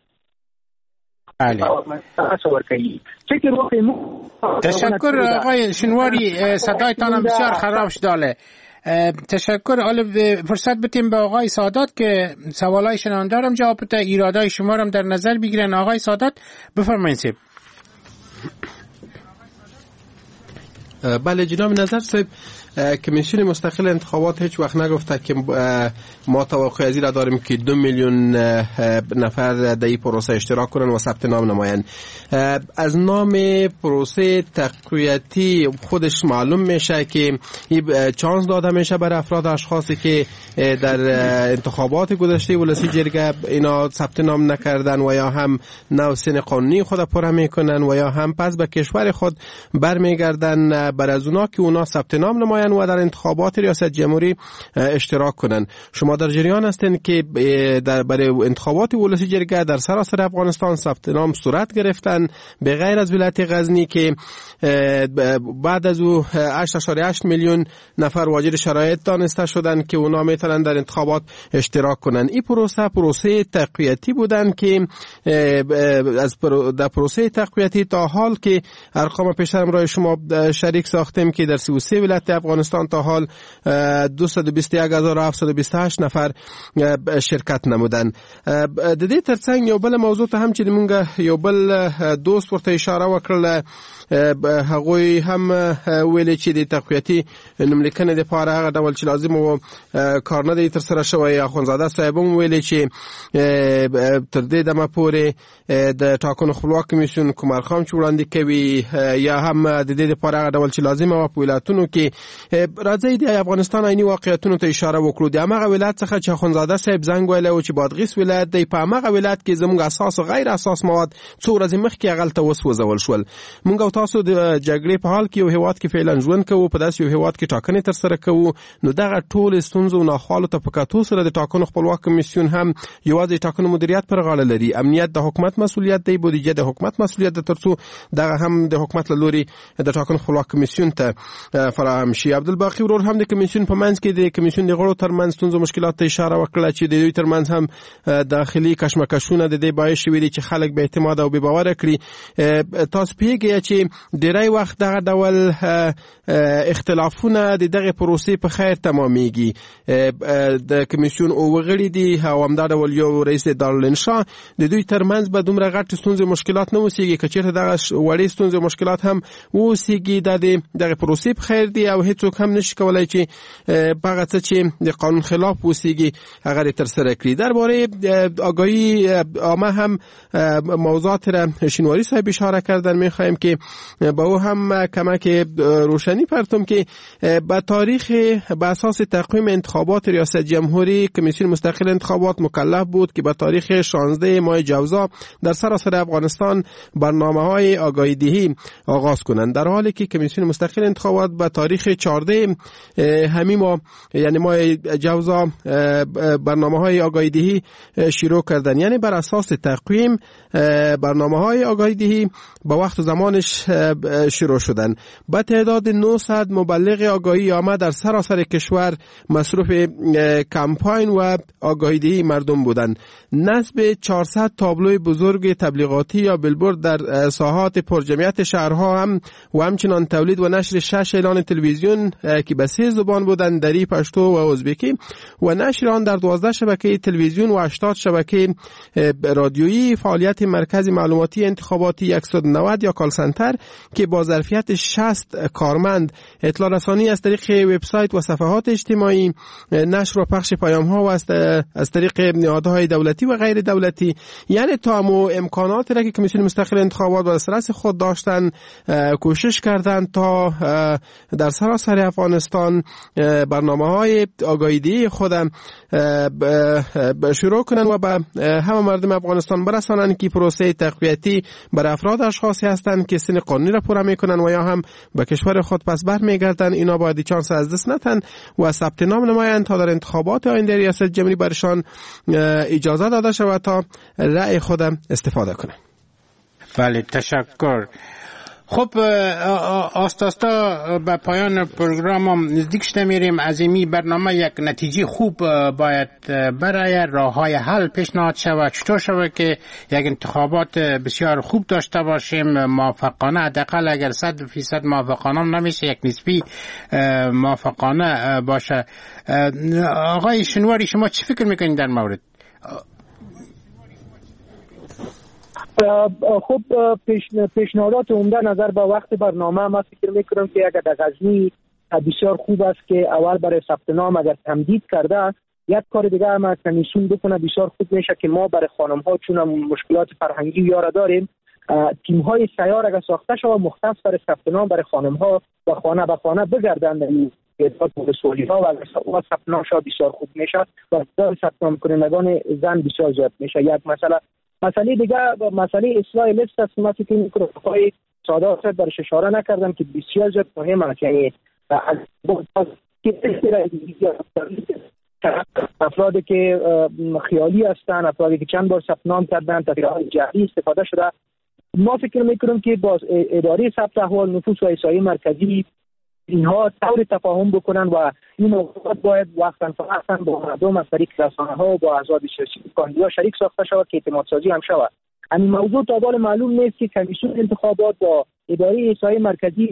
تشکر آقای شنواری، صدایتان هم بسیار خراب شده. تشکر. حالا فرصت بتیم به آقای سادات که سوالای شنونده هم جواب بده، ایرادای شما هم در نظر بگیرن. آقای سادات بفرمایید. بله جناب نظر صاحب، کمیسیون مستقل انتخابات هیچ وقت نگفته که ما توقع از این را داریم که دو میلیون نفر در این پروسه اشتراک کنن و ثبت نام نماین. از نام پروسه تقویتی خودش معلوم میشه که چانس داده میشه برای افراد اشخاصی که در انتخابات گذشته ولسی جرگه اینا ثبت نام نکردن و یا هم نو سن قانونی خود پر میکنن و یا هم پس به کشور خود برمیگردن بر از اونا که اونا ثبت نام نماین و در انتخابات ریاست جمهوری اشتراک کنن. شما در جریان هستین که در برای انتخابات ولسی جرگه در سراسر افغانستان ثبت نام صورت گرفتن به غیر از ولایت غزنی که بعد از او هشت ممیز هشت میلیون نفر واجد شرایط دانسته شدن که اونا میتونن در انتخابات اشتراک کنن. این پروسه پروسه تقویتی بودن که از در پروسه تقویتی تا حال که ارقام پیشترم رای شما شریک ساختیم که در سی و سه ولایت افغانستان تا حال دویست و بیست و یک هزار و هفتصد و بیست و هشت نفر شرکت نمودن. د دې ترڅنګ یو بل موضوع ته هم چې موږ یو بل دوست ورته اشاره وکړه، هغوی هم ویل چې د تقویتی نوملیکنې لپاره هغه ډول چې لازم و کار نه دی ترسره شوی. اخوندزاده صاحب هم ویل چې تر دې دمه پورې د ټاکنو خپلواک کمیسیون کوم ارقام چې وړاندې کوي یا هم د دې لپاره هغه ډول چې لازم و په ولایتونو کې راځي د افغانستان عیني واقعیتونو ته اشاره وکړو. د هغه ولایت څخه چې اخوندزاده صاحب زنګ ویل او چې بادغیس ولایت دی، په هغه ولایت کې زموږ اساس او غیر اساس مواد څو ورځې مخکې هغه ته وسوځول شول. موږ او تاسو د جګړې په حال کې یو هیواد کې فعلا ژوند کوو، په داسې یو هیواد کې ټاکنې ترسره کوو، نو دغه ټول ستونزو ناخوالو ته په کتو سره د ټاکنو خپلواک کمیسیون هم یوازې ټاکنو مدیریت پر غاړه لري. امنیت د حکومت مسؤلیت دی، بودیجه د حکومت مسؤلیت ده، ترڅو دغه هم د حکومت له لوري د ټاکنو خپلواک کمیسیون ته فراهم شي. شي. عبدالباقي ورور هم د کمیسیون په منځ کې د کمیسیون د غړو ترمنځ ستونزو مشکلات ته اشاره وکړه چې د دوی ترمنځ هم داخلي کشمکشونه د دې باعث شوي دي چې خلک به اعتماد او بې باوره کړي. تاسو پوهیږئ چې ډیری وخت دغه ډول اختلافونه د دغه پروسې په خیر تمامیږي. د کمیسیون او غړي دي او همدا ډول یو رئیس دارالانشا د دوی ترمنځ به دومره غټ ستونزې مشکلات نه اوسېږي. که چېرته دغه وړې ستونزې مشکلات هم اوسېږي دا د دغه پروسې په خیر دي او هیڅوک هم نشي کولای چې هغه څه چې د قانون خلاف اوسېږي هغه ترسره کړي. درباره آگاهی عامه هم موضوعات را شینواری صاحب اشاره کردن. میخوایم که با او هم کمک روشنی پرتم که به تاریخ به اساس تقویم انتخابات ریاست جمهوری کمیسیون مستقل انتخابات مکلف بود که به تاریخ شانزده ماه جوزا در سراسر افغانستان برنامه‌های آگاهی دهی آغاز کنند، در حالی که کمیسیون مستقل انتخابات به تاریخ چهارده همین ماه یعنی ماه جوزا برنامه‌های آگاهی دهی شروع کردن. یعنی بر اساس تقویم برنامه‌های آگاهی دهی با وقت و زمانش شروع شدن. با تعداد نهصد مبلغ آگاهی عامه در سراسر کشور مصروف کمپاین و آگاهی دهی مردم بودند. نصب چهارصد تابلوی بزرگ تبلیغاتی یا بیلبورد در ساحات پرجمعیت شهرها هم و همچنان تولید و نشر شش اعلان تلویزیون که به سه زبان بودند، دری، پشتو و ازبکی، و نشر آن در دوازده شبکه تلویزیون و هشتاد شبکه رادیویی. فعالیت مرکز معلوماتی انتخاباتی صد و نود یا کال سنتر که با ظرفیت شصت کارمند اطلاع رسانی از طریق وبسایت و صفحات اجتماعی، نشر و پخش پیام‌ها و از طریق نهادهای دولتی و غیر دولتی، یعنی تمام امکانات را که کمیسیون مستقل انتخابات با دسترس خود داشتن کوشش کردند تا در سراسر افغانستان برنامه‌های آگاهی دهی خود شروع کنند و به همه مردم افغانستان برسانند که پروسه تقویتی بر افراد اشخاصی هستند که سن قانونی را پوره میکنند و یا هم به کشور خود پس بر میگردند. اینا باید چانس از دست ندهند و ثبت نام نمایند تا در انتخابات آینده ریاست جمهوری برشان اجازه داده شود تا رأی خود استفاده کنند. بله، تشکر. خب آستاستا به پایان پروگرام هم نزدیک شده میریم. از این برنامه یک نتیجه خوب باید برای راه های حل پیشنهاد شود. چطور شود که یک انتخابات بسیار خوب داشته باشیم، موافقانه، حداقل اگر صد فیصد موافقانه نمیشه یک نسبی موافقانه باشه. آقای شنواری شما چی فکر میکنید در مورد؟ خب پیشنهادات عمده نظر به وقت برنامه ما فکر میکنم که اگر در غزنی بسیار خوب است که اول برای ثبت نام اگر تمدید کرده، یک کار دیگه هم کمیسیون بکنه بسیار خوب میشه که ما برای خانم ها چون مشکلات فرهنگی یارا داریم، تیم های سیار اگر ساخته شود مختص برای ثبت نام برای خانم ها و خانه به خانه بگردند اعداد ولسوالی ها و اگر ثبت نام شود بسیار خوب میشه و تعداد ثبت نام کنندگان زن بسیار زیاد میشه. یک مسئله مسئله دیگه مسئله اصلاح لیست است. ما فکر می‌کنم آقای سادات برش اشاره نکردم که بسیار زیاد مهم است. یعنی افرادی که خیالی هستند، افرادی که چند بار ثبت نام کردند، تغییرات جهتی استفاده شده، ما فکر می‌کنم که با اداره ثبت احوال نفوس و احصایه مرکزی اینها طور تفاهم بکنن و این موضوعات باید وقتاً فوقتاً با مردم از طریق رسانه‌ها و با احزاب سیاسی کاندیدا شریک ساخته شود که اعتماد سازی هم شود. همین موضوع تا حال معلوم نیست که کمیسیون انتخابات با اداره احصایه مرکزی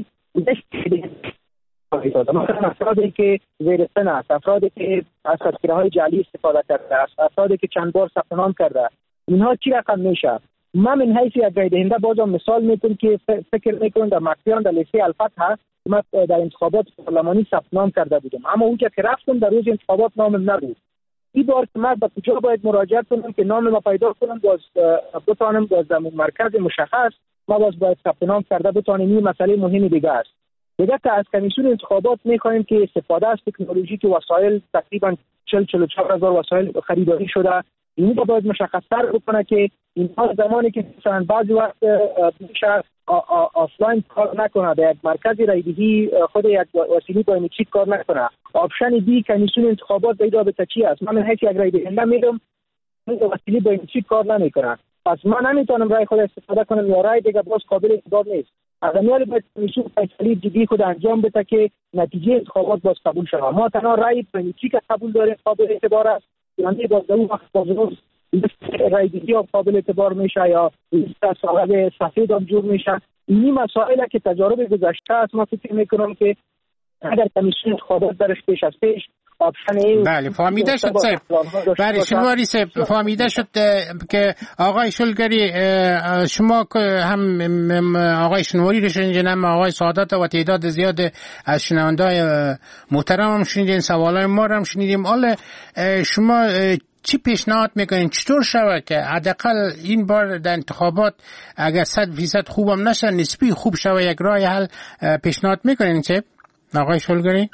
مثلا افرادی که زیر سن است، افرادی که از تذکره‌های جعلی استفاده کرده است، افرادی که چند بار ثبت نام کرده، اینها چی رقم میشه؟ من من حیث یک رای دهنده بازم مثال میتونم که فکر میکنم در مکتیان در لیسه الفتح من در انتخابات پارلمانی ثبت نام کرده بودم، اما اونجا که رفتم در روز انتخابات نامم نبود. این بار که من به کجا باید مراجعه کنم که نام ما پیدا کنم، باز بتوانم باز در مرکز مشخص ما باز باید ثبت نام کرده بتوانم. این مسئله مهمی دیگه است. دیگه که از کمیسیون انتخابات میخوایم که استفاده از تکنولوژی که وسایل تقریبا چهل چهل و چهار هزار وسایل خریداری شده، این رو باید مشخص‌تر بکنه که اینها زمانی که مثلا بعضی وقت میشه آفلاین کار نکنه، در یک مرکز رایدهی خود یک وسیله بایومتریک کار نکنه. آپشن دی کمیسیون انتخابات به رابطه چی است؟ من من هیچ یک رای دهنده میدم وسیله بایومتریک کار نمیکنه، پس من نمیتونم رای خود استفاده کنم یا رای دیگه باز قابل اعتبار نیست. عدمیان باید کمیسیون فیصله جدی خود انجام بده که نتیجه انتخابات باز قبول شود. ما تنها رأی پنیچی که قبول داریم قابل اعتبار است، یعنی باز اون وقت باز رأی دیگه قابل اعتبار میشه یا لیست صاحب سفید هم جور میشه. این مسائل که تجارب گذشته است، ما فکر میکنم که اگر کمیسیون انتخابات درش پیش از پیش بله فهمیده شد صاحب. بله شلواری صاحب فهمیده شد که آقای شلگری شما هم آقای شنواری رو شنیدین، هم آقای سعادت و تعداد زیاد از شنوندای محترم هم شنیدین، سوالای ما هم شنیدیم. حالا شما چی پیشنهاد میکنین چطور شود که حداقل این بار در انتخابات اگر صد فیصد خوبم نشه نسبی خوب شود، یک راه حل پیشنهاد میکنین چه آقای شلگری؟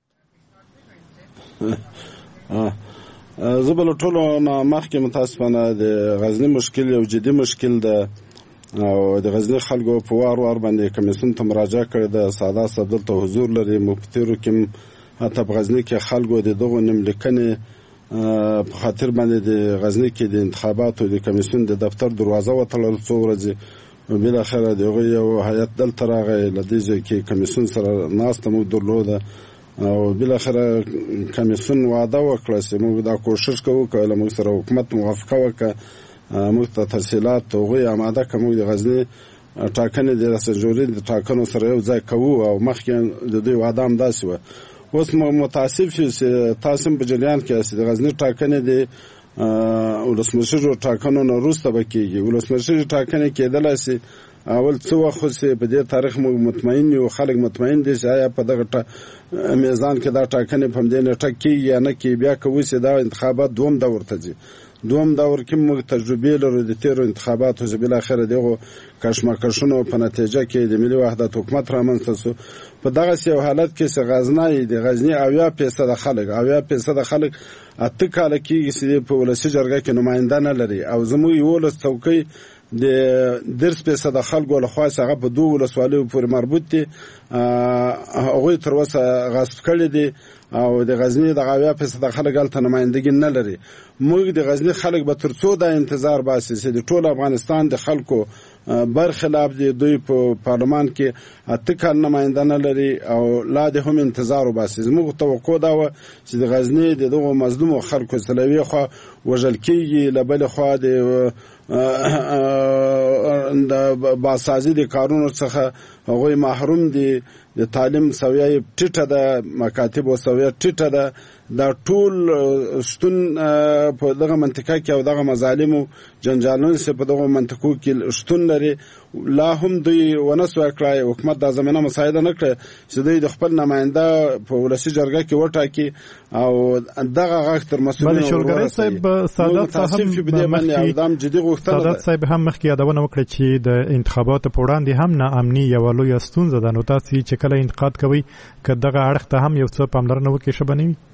زه بل ټولو نه مخکې متاسفانه د غزنی مشکل یو جدي مشکل ده او د غزنی خلکو په وار وار باندې کمیسیون ته مراجعه کړې ده. ساده صاحب دلته حضور لري، مفتیرو کې حتی په غزنی کې خلکو د دغو نملیکنې په خاطر باندې د غزنی کې د انتخاباتو د کمیسیون د دفتر دروازه وتړل څو ورځې. بالاخره د هغوی یو هیئت دلته راغی، له دې ځای کې کمیسیون سره ناسته موږ درلوده او بالاخره کمیسیون وعده وکړه چې موږ دا کوشش کوو که له موږ سره حکومت موافقه وکړه موږ ته تفصیلات هغوی اماده که موږ د غزني ټاکنې د رئیس د ټاکنو سره یو ځای کوو او مخکې د دوی وعده هم داسې وه. اوس متاسف شو چې تاسو هم په جریان کې یاست، د غزني ټاکنې د ولسمشرو ټاکنو نه وروسته به کېږي. ولسمشري ټاکنې کېدلی شي اول څه وخت خو چې په دې تاریخ موږ مطمئن یو، خلک مطمئن دي چې آیا په دغه میزان کې دا ټاکنې په همدې نیټه کېږي یا نه کېږي. بیا که اوس دا انتخابات دوم دور ته ځي، دوم دور کې موږ تجربې لرو د تېرو انتخاباتو چې بالاخره دغو کشمکشونو په نتیجه کې د ملي وحدت حکومت رامنځته شو. په دغسې یو حالت کې چې غزنی د غزني اویا فیصده خلک اویا فیصده خلک اته کاله کېږي چې په ولسي جرګه کې نماینده نه لري او زموږ یولس څوکۍ د درس فیصده خلکو لخوا هغه په دوه ولسوالیو پورې مربوط دي، هغوی تر اوسه غصب کړي دي او د غزني د اویا فیصده خلک هلته نمایندګي نه لري. موږ د غزني خلک به تر څو دا انتظار باسي چې د ټول افغانستان د خلکو برخلاف دی دوی په پارلمان کې اته کال نماینده نه لري او لا د هم انتظار وباسي. زموږ توقع دا و چې د غزني د دغو مظلومو خلکو سلوي خو وژل کېږي، له بلې خوا د د باسازي د کارونو څخه هغوی محروم دي، د تعلیم سویه ټیټه ده، مکاتب سویه ټیټه ده. دا ټول شتون په دغه منطقه کې او دغه مظالمو جنجالونو چې په دغه منطقو کې شتون لري، لا هم دوی ونه سوه کړای، حکومت دا زمینه مساعده نه کړه چې دوی د خپل نماینده په ولسي جرګه کې وټاکي او دغه غږ تر مسؤلینو شلګری صاحب سعادت صاحب هم مخکې یادونه وکړه چې د انتخاباتو په وړاندې هم ناامني یوه لویه ستونزه ده. نو تاسو چې کله انتقاد کوئ که دغه اړخ ته هم یو څه پاملرنه وکړي ښه به نه وي؟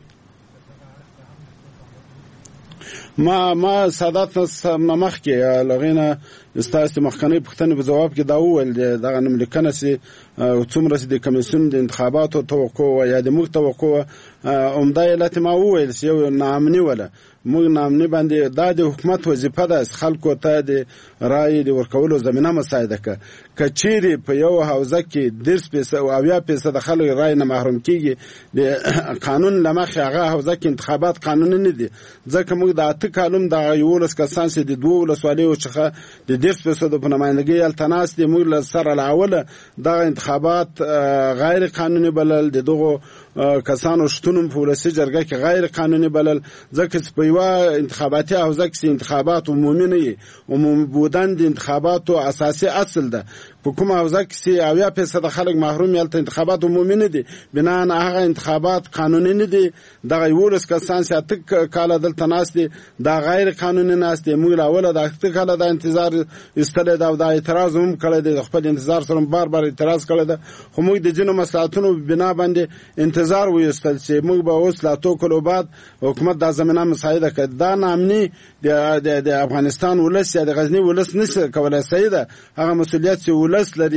ما ما سعادت نه مخکې هغې نه ستاسو مخکنۍ پوښتنې په ځواب کې دا وویل دغه نوملیکنه چې څومره چې د کمیسیون د انتخاباتو توقع وه یا د موږ توقع وه، عمده علت ما وویل چې یو ناامني وله. موږ ناامني باندې دا د حکومت وظیفه ده چې خلکو ته د رایې د ورکولو زمینه مساعده کړه. که چیرې په یو حوزه کې دېرش فیصد او اویا فیصده خلک رایې نه محروم کېږي، د قانون له مخې هغه حوزه کې انتخابات قانوني نه دي، ځکه موږ د اته کالم دغه یولس کسان چې د دوه ولسوالیو څخه د دېرش فیصدو په نمایندګۍ هلته ناست دي، موږ له سره له اوله دغه انتخابات غیر قانوني بلل، د دغو کسانو شتون په ولسي جرګه کې غیر قانوني بلل، ځکه چې په یوه انتخاباتي حوزه کې انتخابات عمومي نه وي. عمومي بودن د انتخاباتو اساسي اصل ده. په کومه حوزه کې اویا فیصده خلک محروم یې هلته انتخابات عمومي نه دي، بناء هغه انتخابات قانوني نه دي. دغه یولس کسان چې اته کاله دلته ناست دي دا غیر قانوني ناست دي. موږ له اوله د اته کاله دا انتظار ایستلی ده او دا اعتراض هم کړی دی، خپل انتظار سره بار بار اعتراض کړی ده، خو موږ د ځینو مصلحتونو بنا باندې انتظار وایستل چې موږ به اوس له اتو کلو بعد حکومت دا زمینه مساعده کړي. دا ناامني د افغانستان ولس یا د غزني ولس نشي کولی. صحیح ده، هغه مسؤلیت چې ولس لري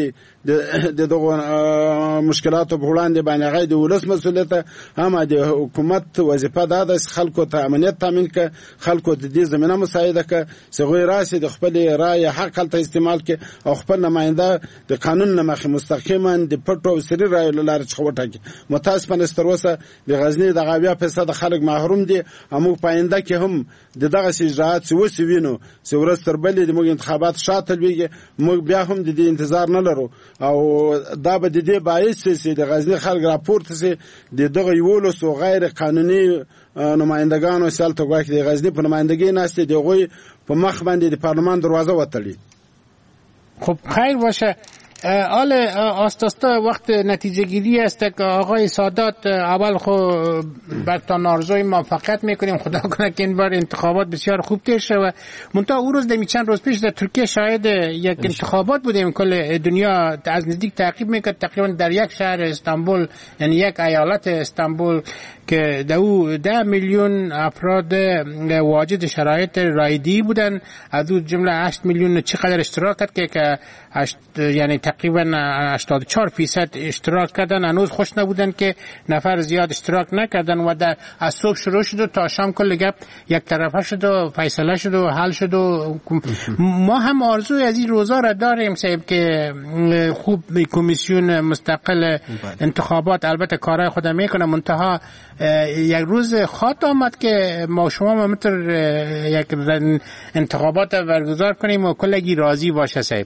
د دغه مشکلاتو په وړاندې باندې هغه د ولس مسؤلیت هم د حکومت وظیفه ده د خلکو ته امنیت تامین کړي، خلکو د دې زمينه مساعده کړي، سغوی راسي د خپل رائے حق ته استعمال کړي او خپل نماینده د قانون نه مخې مستقیما د پټو سری رائے لاره څخه وټاکي. متاسفانه ستر اوسه د غزنی د غاویا فیصد خلک محروم دي. موږ پاینده کې هم د دغه اجراءات څه وسوینو چې ورستر بلې د موږ انتخابات شاته لويږي، موږ بیا هم د دې انتظار نه لرو او دا به د دې باعث چې د غزنی خلک راپورته سي د دغه یولس او غیر قانوني نمائندگانو سالته غواړي د غزنی په نمائندګۍ ناشته دی غوي په مخ باندې د پارلمان دروازه وتړي. خب خیر باشه. حال آستاستا وقت نتیجه گیری است که آقای سادات اول خو برتان آرزوی موفقیت میکنیم، خدا کنه که این بار انتخابات بسیار خوب تیر شود. منتها او روز دمی چند روز پیش در ترکیه شاهد یک انتخابات بودیم، کل دنیا از نزدیک تعقیب میکرد. تقریبا در یک شهر استانبول، یعنی یک ایالت استانبول که در او ده میلیون افراد واجد شرایط رایدی بودن، از او جمله هشت میلیون چقدر اشتراک کرد که یعنی تقریبا هشتاد و چهار فیصد اشتراک کردن. هنوز خوش نبودن که نفر زیاد اشتراک نکردن و در از صبح شروع شد و تا شام کل گپ یک طرفه شد و فیصله شد و حل شد. و ما هم آرزوی از این روزا را داریم صاحب که خوب کمیسیون مستقل انتخابات البته کارهای خود میکنه، منتها یک روز خاط آمد که ما شما متر یک انتخابات برگزار کنیم و کلگی راضی باشه صاحب.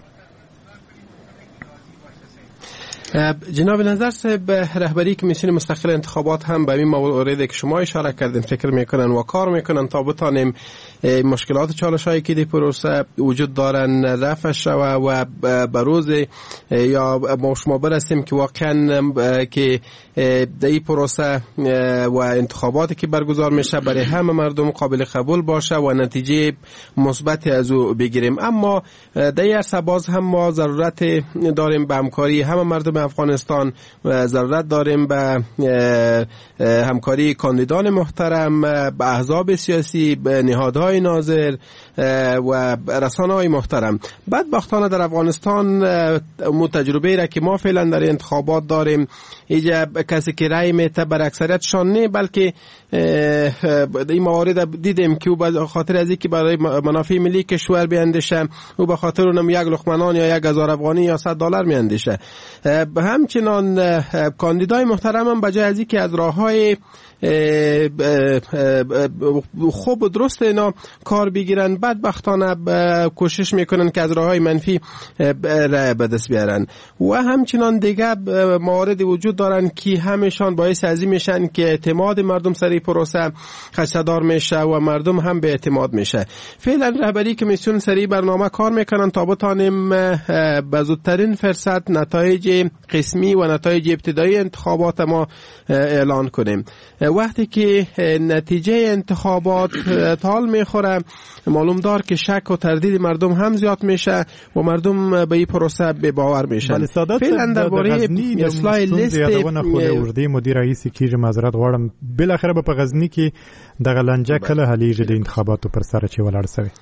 جناب نظر صاحب، رهبری کمیسیون مستقل انتخابات هم به این موارد که شما اشاره کردین فکر میکنن و کار میکنن تا بتانیم مشکلات چالشایی که در پروسه وجود دارن رفع شوه و به روز یا ما شما برسیم که واقعا که در این پروسه و انتخاباتی که برگزار میشه برای همه مردم قابل قبول باشه و نتیجه مثبت از او بگیریم. اما در این عرصه باز هم ما ضرورت داریم به همکاری همه مردم افغانستان و ضرورت داریم به همکاری کاندیدان محترم، به احزاب سیاسی، به نهادهای ناظر و رسانه‌های محترم. بدبختانه در افغانستان مو تجربه را که ما فعلا در انتخابات داریم، اینجا کسی که رأی میده بر اکثریتشان نه، بلکه این موارد دیدیم که او به خاطر از اینکه برای منافع ملی کشور بیاندیشه، او به خاطر اونم یک لقمه نان یا یک هزار افغانی یا صد دلار میاندیشه. همچنان کاندیدای محترم هم بجای از اینکه از راههای خوب و درست اینا کار بگیرن، بدبختانه کوشش میکنن که از راههای منفی رای به دست بیارن. و همچنان دیگه موارد وجود دارن که همیشان باعث از این میشن که اعتماد مردم سری پروسه خدشه‌دار میشه و مردم هم به اعتماد میشه. فعلا رهبری کمیسیون سری برنامه کار میکنن تا بتانیم به زودترین فرصت نتایج قسمی و نتایج ابتدایی انتخابات ما اعلان کنیم. وقتی که نتیجه انتخابات تال میخوره، معلوم دار که شک و تردید مردم هم زیاد میشه و مردم به این پروسه به باور میشن. فعلا درباره اصلاح لیست یادونه خو له وردی مدیر رئیس کیږي معذرت غواړم، بل اخر په غزنی کې د غلنجه کله حلیږي د انتخاباتو پر سر چې ولاړ سوی.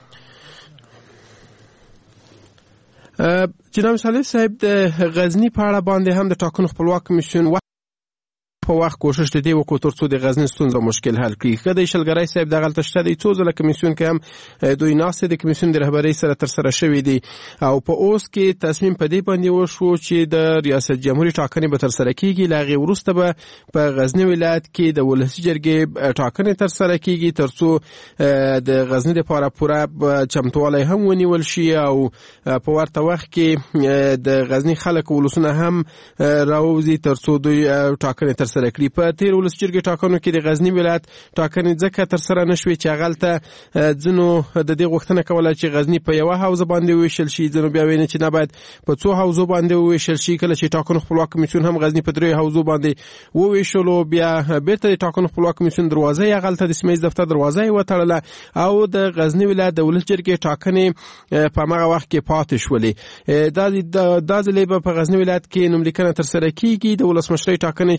جناب صالح صاحب، د غزنی په اړه باندې هم د ټاکنو خپلواک کمیسیون په وخت کوشش دې وکړو ترڅو د غزنی ستونزه مشکل حل کړي. کله شلګرای صاحب دغه تشته د څو ځله کمیسیون کې هم دوی ناسې د کمیسیون د رهبری سره تر سره شوې دي او په اوس کې تصمیم په دې باندې وشو چې د ریاست جمهوریت ټاکنې به تر سره کیږي. لاغي ورسته به په غزنی ولایت کې د ولسی جرګې ټاکنې تر سره کیږي ترڅو د غزنی لپاره پوره چمتووالی هم ونیول شي او په ورته وخت کې د غزنی خلک ولسونه هم راوځي ترڅو دوی ټاکنې تر سره کړي. په تیر ولس جرګې ټاکنو کې د غزنی ولایت ټاکنې ځکه تر سره نشوي چې هغلته ځینو د دې غوښتنه کوله چې غزنی په یوه حوزه باندې وویشل شي، ځینو بیا ویل چې نه باید په څو حوزو باندې وویشل شي. کله چې ټاکنو خپلواک کمیسیون هم غزنی په درې حوزو باندې وویشلو، بیا بیرته د ټاکنو خپلواک کمیسیون دروازه یې هغلته د سیمه ییز دفتر دروازه یې وتړله او د غزنی ولایت د ولس جرګې ټاکنې په هغه وخت کې پاتې شولې. دا دا ځلې به په غزنی ولایت کې نوملیکنه تر سره کیږي. د ولسمشرۍ ټاکنې چې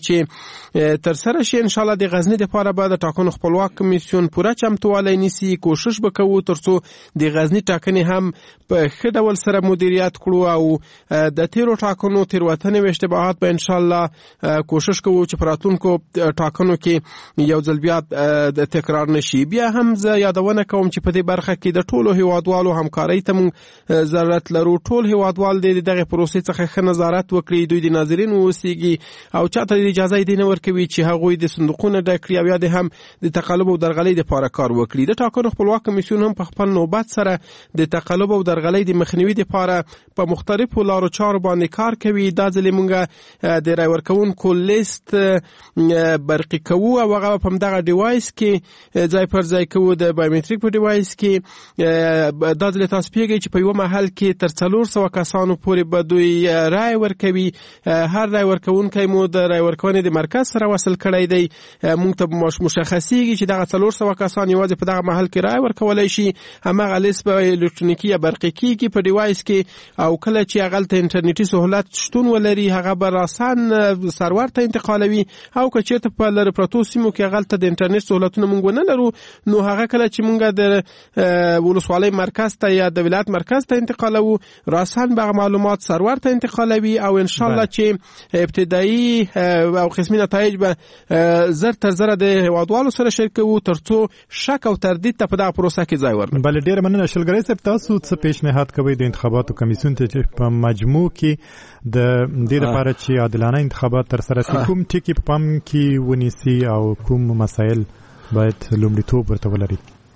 تر سره شي ان شاء الله د غزنی د لپاره به د ټاکنو خپلواک کمیسیون پوره چمتووالی نیسي. کوشش وکړو ترڅو د غزنی ټاکنې هم په ښه ډول سره مدیریت کړو او د تیرو ټاکنو تیروتنې او اشتباهات به ان شاء الله کوشش کوو چې پراتونکو ټاکنو کې یو ځل بیا د تکرار نشي. بیا هم زه یادونه کوم چې په دې برخه کې د ټولو هیوادوالو همکارۍ ته موږ ضرورت لرو. ټول هیوادوال د دغه پروسې څخه ښه نظارت وکړي، دوی د ناظرین اوسېږي او چاته د اجازه یې نه ورکوي چې هغوی د صندوقونه ډک کړي او یا د هم د تقلب او درغلۍ لپاره کار وکړي. د ټاکنو خپلواک کمیسیون هم په خپل نوبت سره د تقلب او درغلۍ د مخنیوي لپاره په مختلفو لارو چارو باندې کار کوي. دا ځلې موږ د رای ورکوونکو لیست برقي کوو او هغه په همدغه ډیوایس کې ځای پر ځای کوو د بایومټریک په ډیوایس کې. دا ځلې تاسو پیږئ چې په یوه محل کې تر څلور سوه کسانو پورې به دوی رای ورکوي. هر رای ورکوونکی مو د رای ورکونې د مرکز سره وصل کړی دی. موږ ته مشخصیږي چې دغه څلور سوه کسان یوازې په دغه محل کې رای ورکولی شي. هماغه لیست به الکترونیکي یا برقي کېږي په ډیوایس کې او کله چې هغلته انټرنیټي سهولت شتون ولري هغه به راسن سرور ته انتقالوي او که چېرته په لرې پرتو سیمو کې هغلته د انټرنیټ سهولتونه موږ ونه لرو نو هغه کله چې موږ د ولسوالۍ مرکز ته یا د ولایت مرکز ته انتقالوو راسن به معلومات سرور ته انتقالوي او ان شاء الله چې ابتدایي او قسمي نتایج به زر تر زره د هیوادوالو سره شریکوو ترڅو شک او تردید ته په دغه پروسه کې ځای ورنکړو. بله ډېره مننه شلګرۍ صاحب. تاسو څه پیشنهاد کوئ د انتخاباتو کمیسیون ته چې په مجموع کې د دې لپاره چې عادلانه انتخابات ترسره شي کوم ټکي په پام کې ونیسي او کوم مسایل باید لومړیتوب ورته ولري؟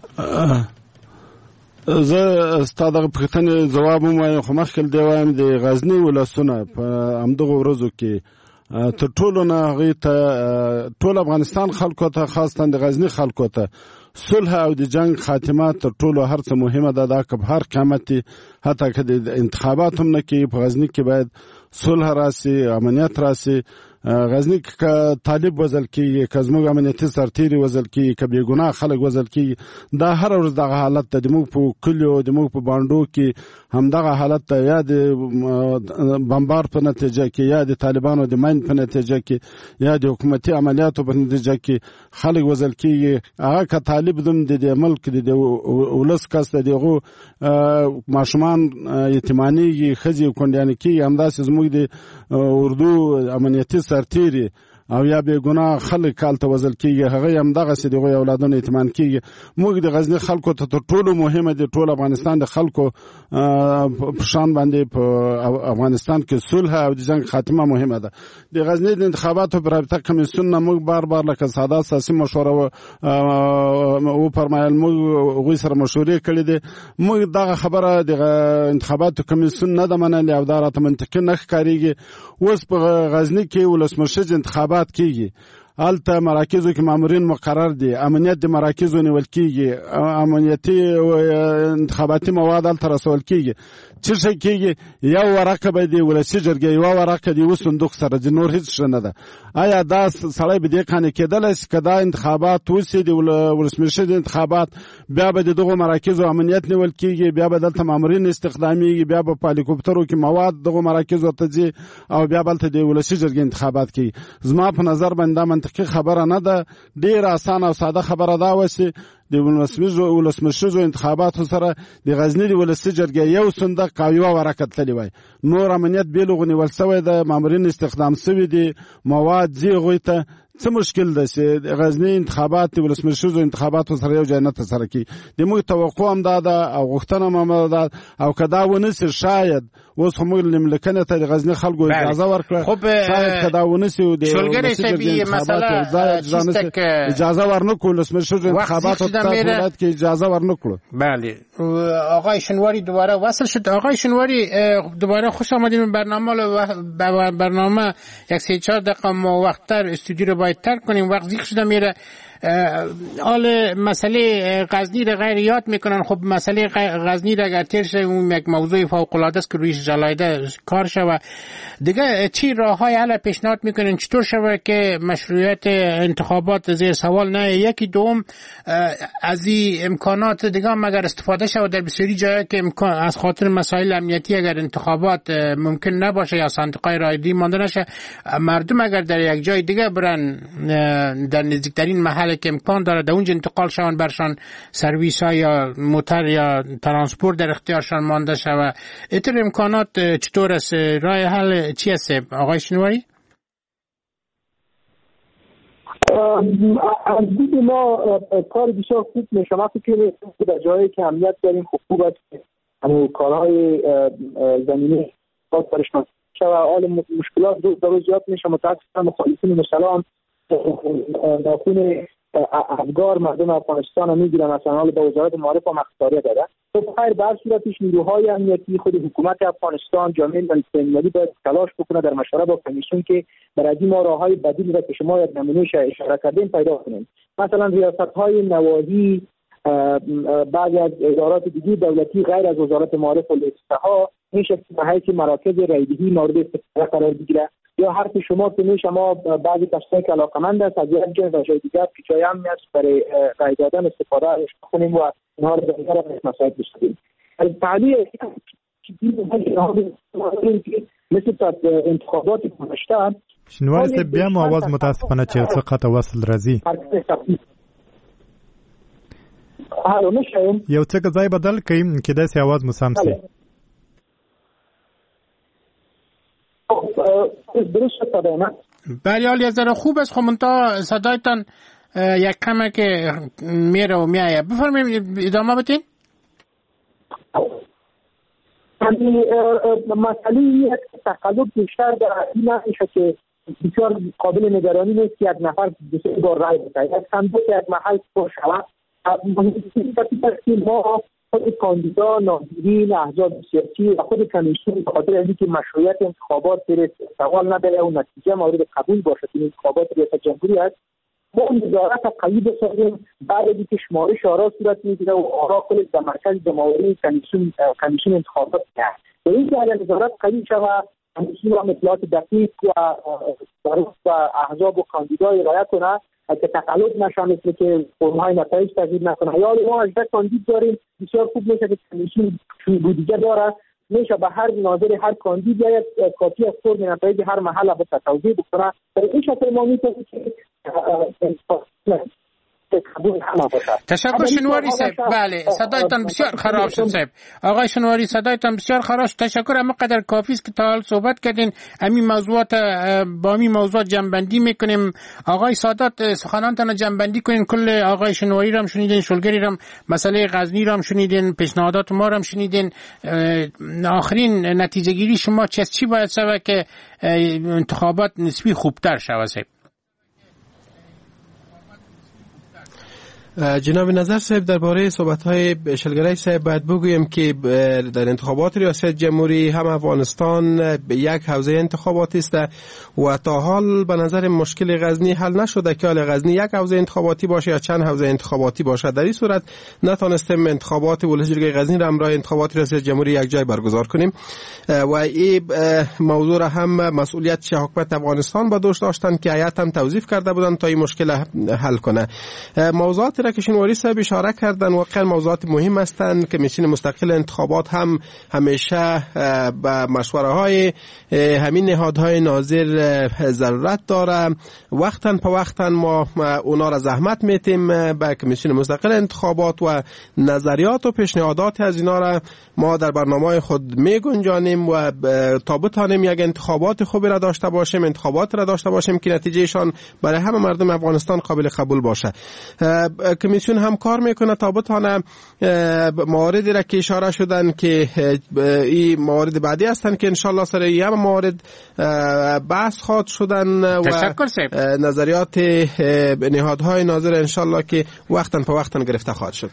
زه ستا دغه پوښتنې ځواب ووایم خو مخکې دې وایم د غزني ولسونه په همدغو ورځو کې تر ټولو نه هغوی ته ټول افغانستان خلکو ته خاصتاً د غزني خلکو ته صلح او د جنگ خاتمه تر ټولو هر څه مهمه ده. دا که په هر قیمت حتی که د انتخابات هم نه کېږي په غزني کې باید صلح راسي، امنیت راسي. غزني که طالب وزل کېږي، که زموږ امنیتي سرتیري وزل کېږي، که بېګناه خلک وزل کېږي، دا هره ورځ دغه حالت ده. زموږ په کلیو زموږ په بانډو کې همدغه حالت ده، یا د بمبار په نتیجه کې یا د طالبانو د مین په نتیجه کې یا د حکومتي عملیاتو په نتیجه کې خلک وزل کېږي. هغه که طالب دم د دې ملک د ولس کس د دغو ماشومان یتیمانېږي، ښځې کونډیانې کېږي، همداسې زموږ د اردو امنیتي سرتیري او یا به ګناه خلک کالته وزل کیږي، هغه هم دغه سي دغه اولادونه اعتماد کیږي. موږ د غزنی خلکو ته ټولو مهمه دي، ټول افغانستان د خلکو په شان باندې په افغانستان کې صلح او د جنگ خاتمه مهمه ده. د غزنی د انتخاباتو پر رابطه کمیسیون نه موږ بار بار لکه ساده سیاسي مشوره او فرمایل موږ غوي سره مشورې کړې دي. موږ دغه خبره د انتخاباتو کمیسیون نه ده منلې او دا راته منطقي نه ښکارېږي. اوس په غزنی کې ولسمشر انتخابات کیږي، هلته مراکزو کې مامورین مقرر دي، امنیت د مراکزو نیول کیږي، امنیتي انتخاباتي مواد هلته رسول کیږي. څه شي کیږي؟ یو ورقه به د ولسي جرګې یو ورقه د یو صندوق سره د نور هیڅ شی نه ده. آیا دا سړی به دې قانع کېدلی شي که دا انتخابات وسي د ولسمشر انتخابات بیا به د دغو مراکزو امنیت نیول کیږي، بیا به دلته مامورین استخدامیږي، بیا به په هلیکوپټرو کې مواد دغو مراکزو ته ځي او بیا به هلته د ولسي جرګې انتخابات کیږي. زما په نظر باندې دا منطقي خبره نه ده. ډېره اسانه او ساده خبره دا وسي د ولسمشر انتخاباتو سره د غزني د ولسي جرګې یو صندوق او یوه ورقه تللې وای، نور امنیت بې له نیول سوی ده، مامورین استخدام سوي دي، مواد ځي هغوی ته. څه مشکل ده چې غزني انتخابات د ولسمشر انتخاباتو سره یو ځای نه ترسره کړي؟ د موږ توقع هم دا ده او غوښتنه هم ده او که دا ونسي شاید اوس خو موږ لملکنې ته د غزني خلکو اجازه ورکړه، شاید که دا ونسي د اجازه ورنکړو ولسمشر انتخاباتو ته ولایت کې اجازه ورنکړو. بله آقای شنواری دوباره وصل شد. آقای شنواری دوباره خوش آمدین برنامه برنامه یک سه چهار دقیقه ما وقتتر استودیو رو باید ترک کنیم، وقت ذکر شده میره. حال مسئله غزنی را غیر یاد میکنن. خب مسئله غزنی را اگر تیر شه اون یک موضوع فوق العاده است که رویش جلایده کار شوه. دیگه چی راههای حل پیشنهاد میکنن چطور شوه که مشروعیت انتخابات زیر سوال نه؟ یکی دوم از این امکانات دیگه هم اگر استفاده شود در بسیاری جایی که امکان از خاطر مسائل امنیتی اگر انتخابات ممکن نباشه یا صندوق‌های رایدی مانده نشه، مردم اگر در یک جای دیگه برن در نزدیکترین محل که امکان داره در اونجا انتقال شون، برشان سرویس ها یا موتر یا ترانسپورت در اختیارشان مانده شود. اینطور امکانات چطور است؟ راه حل چی است آقای شنواری؟ از دید ما کار بسیار خوب میشه. ما فکر می‌کنیم در جایی که امنیت داریم خوب است که همون کارهای زمینی باید برشناسی شود. حال مشکلات روز به روز زیاد میشه. متاسفانه مخالفین مسلمان ناخون افگار مردم افغانستان رو میگیرن، اصلا حال به وزارت معارف هم اخطاریه دادن. خب خیر، به هر صورتش نیروهای امنیتی خود حکومت افغانستان، جامعه بین‌المللی باید تلاش بکنه در مشورت با کمیسیون که برای ما راههای بدیل را که شما یک نمونهش اشاره کردین پیدا کنیم. مثلا ریاست‌های نواحی، بعضی از ادارات دیگه دولتی غیر از وزارت معارف و اصلاحات میشه به حیث مراکز رایدهی مورد استفاده قرار بگیره. یا حرف شما که میشه ما بعضی کسایی که علاقمند است از یک جای و جای دیگر که جای هم میست برای رای دادن استفاده ازش کنیم و اینها رو به دیگر مسائل بسازیم. تعلیه مثل انتخابات گذشته شنواری صاحب بیا مو آواز متاسفانه چې څه قطع وصل راځي. یو څه ځای بدل کړئ چې داسې آواز مو سم شي. بله حالی از ذره خوب است. خب منتها صدایتان یک کمه که میره و میایه. بفرمایید ادامه بدین. مسئله این است که تقلب بیشتر در این نمیشه که بسیار قابل نگرانی نیست که یک نفر بسیار بار رای بده. یک صندوق یک محل پر شود. مهمترین که ما خود کاندیدا، ناظرین، احزاب سیاسی و خود کمیسیون به خاطر اینکه مشروعیت انتخابات در سوال نداره و نتیجه مورد قبول باشه که انتخابات ریاست جمهوری است، ما نظارت قوی بسازیم. بعد از اینکه شمارش آرا صورت میگیره و آرا خود در مرکز جمهوری کمیسیون کمیسیون انتخابات کرد. به این که اگر نظارت قوی شود، کمیسیون هم اطلاعات دقیق و و احزاب و کاندیدای رعایت کنه که تقلب نشه، مثل که فرم‌های نتایج تغییر نکنه. یا ما هجده کاندید داریم، بسیار خوب میشه که کمیسیون بودجه داره، میشه به هر ناظر هر کاندید یا یک کاپی از فرم نتایج هر محل به توضیح بکنه. در این شکل ما میتونیم که تشکر شنواری صاحب. بله صدایتان بسیار خراب شد صاحب. آقای شنواری صدایتان بسیار خراب شد. تشکر. اما قدر کافی است که تا حال صحبت کردین. همین موضوعات با همین موضوعات جنبندی میکنیم. آقای سادات سخنانتان جنبندی کنین. کل آقای شنواری را هم شنیدین، شلگری را هم، مسئله غزنی را هم شنیدین، پیشنهادات ما را هم شنیدین. آخرین نتیجه گیری شما چه چی باید شود که انتخابات نسبی خوبتر شود صاحب؟ جناب نظر صاحب درباره صحبت‌های شلگری صاحب باید بگویم که در انتخابات ریاست جمهوری هم افغانستان یک حوزه انتخاباتی است و تا حال به نظر مشکل غزنی حل نشده که حال غزنی یک حوزه انتخاباتی باشه یا چند حوزه انتخاباتی باشه. در این صورت نتونستیم انتخابات ولایت غزنی را همراه انتخابات ریاست جمهوری یک جای برگزار کنیم و این موضوع را هم مسئولیت حکومت افغانستان با دوش داشتن که هیئت هم توظیف کرده بودند تا این مشکل حل کنه. موضوعات را که شنواری صاحب اشاره کردن واقعا موضوعات مهم هستند. کمیسیون مستقل انتخابات هم همیشه به مشوره های همین نهادهای ناظر ضرورت داره. وقتاً په وقتاً ما اونا را زحمت میتیم به کمیسیون مستقل انتخابات و نظریات و پیشنهادات از اینا را ما در برنامه خود میگنجانیم و تا بتانیم یک انتخابات خوبی را داشته باشیم، انتخابات را داشته باشیم که نتیجهشان برای همه مردم افغانستان قابل قبول باشه. کمیسیون هم کار میکنه تا بتانه مواردی را که اشاره شدن که این موارد بعدی هستن که انشالله سر این هم موارد بحث خواهد شدن و نظریات نهادهای ناظر انشالله که وقتاً په وقتاً گرفته خواهد شد.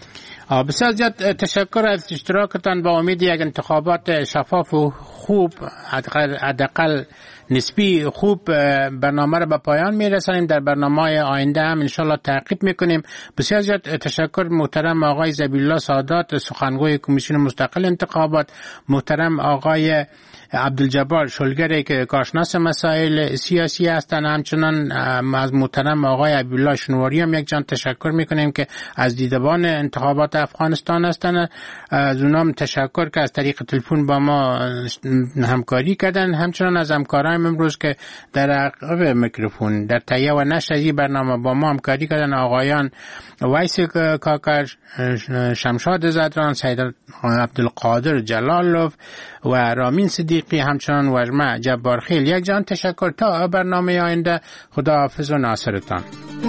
بسیار زیاد تشکر از اشتراکتان. با امید یک انتخابات شفاف و خوب، حداقل نسبی خوب، برنامه را به پایان میرسانیم. در برنامه آینده هم انشالله تعقیب میکنیم. بسیار زیاد تشکر محترم آقای ذبیحالله سادات، سخنگوی کمیسیون مستقل انتخابات، محترم آقای عبدالجبار شلگری که کارشناس مسائل سیاسی هستند، همچنان از محترم آقای عبدالله شنواری هم یک جان تشکر میکنیم که از دیدبان انتخابات افغانستان هستند. از اونام تشکر که از طریق تلفن با ما همکاری کردن. همچنان از همکاران امروز که در عقب میکروفون در تهیه و نشر این برنامه با ما همکاری کردن، آقایان ویس کاکر، شمشاد زدران، سید عبدالقادر جلالوف و رامین صدیقی، همچنان وجمع جبارخیل، یک جان تشکر. تا برنامه آینده، خداحافظ و ناصرتان.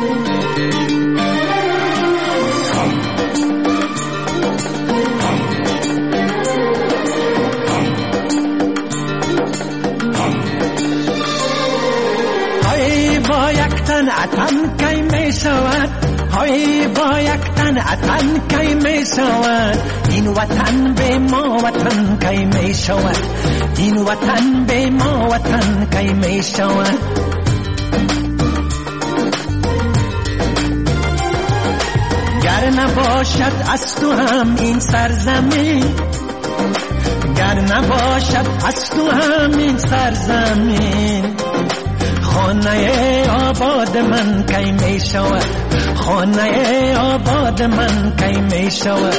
با یک تن اتن کی می شود، های با یک تن اتن کی می شود، این وطن به ما وطن کی می شود، این وطن به ما وطن کی می شود. گر نباشد از تو هم این سرزمین، گر نباشد از تو هم این سرزمین، خانه آباد من کی می شود، خانه آباد من کی می شود.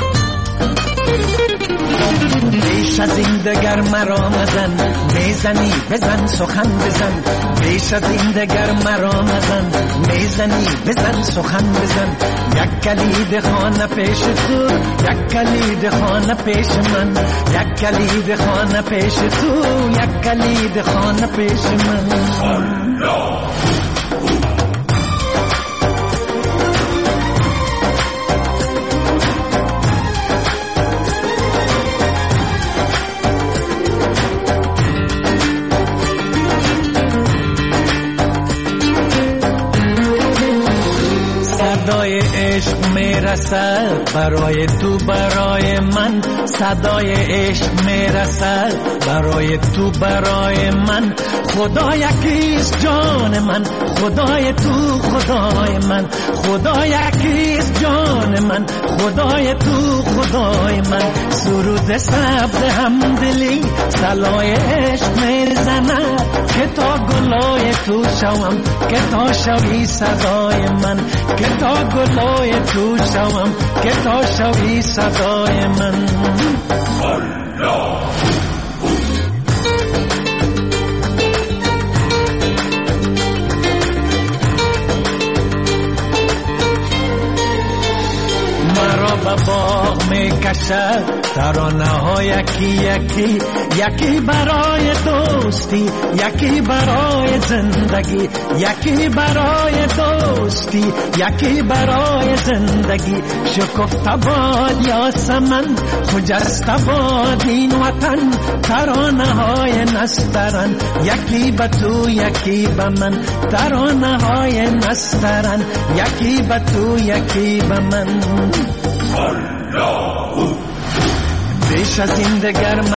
بیش از این دگر مرا مزن، میزنی بزن سخن بزن، بیش از این دگر مرا مزن، میزنی بزن سخن بزن. یک کلید خانه پیش تو، یک کلید خانه پیش من، یک کلید خانه پیش تو، یک کلید خانه پیش من. صدای عشق میرسد برای تو برای من، صدای عشق میرسد برای تو برای من. خدا یکیست جان من، خدای تو خدای من، خدا یکیست جان من، خدای تو خدای من. سرود سبز همدلی صلای عشق میرزند، که تا گلای تو شوم، که تا شوی صدای من، که تا گلای تو شوم، که تا شوی صدای من. الله مرا به باغ می کشد ترانه ها یکی یکی، یکی برای دوستی، یکی برای زندگی، یکی برای دوستی، یکی برای زندگی. شکفته باد یاسمن، خجسته باد این وطن، ترانه های نسترن، یکی به تو یکی به من، ترانه های نسترن، یکی به تو یکی به من. بیش از این دگر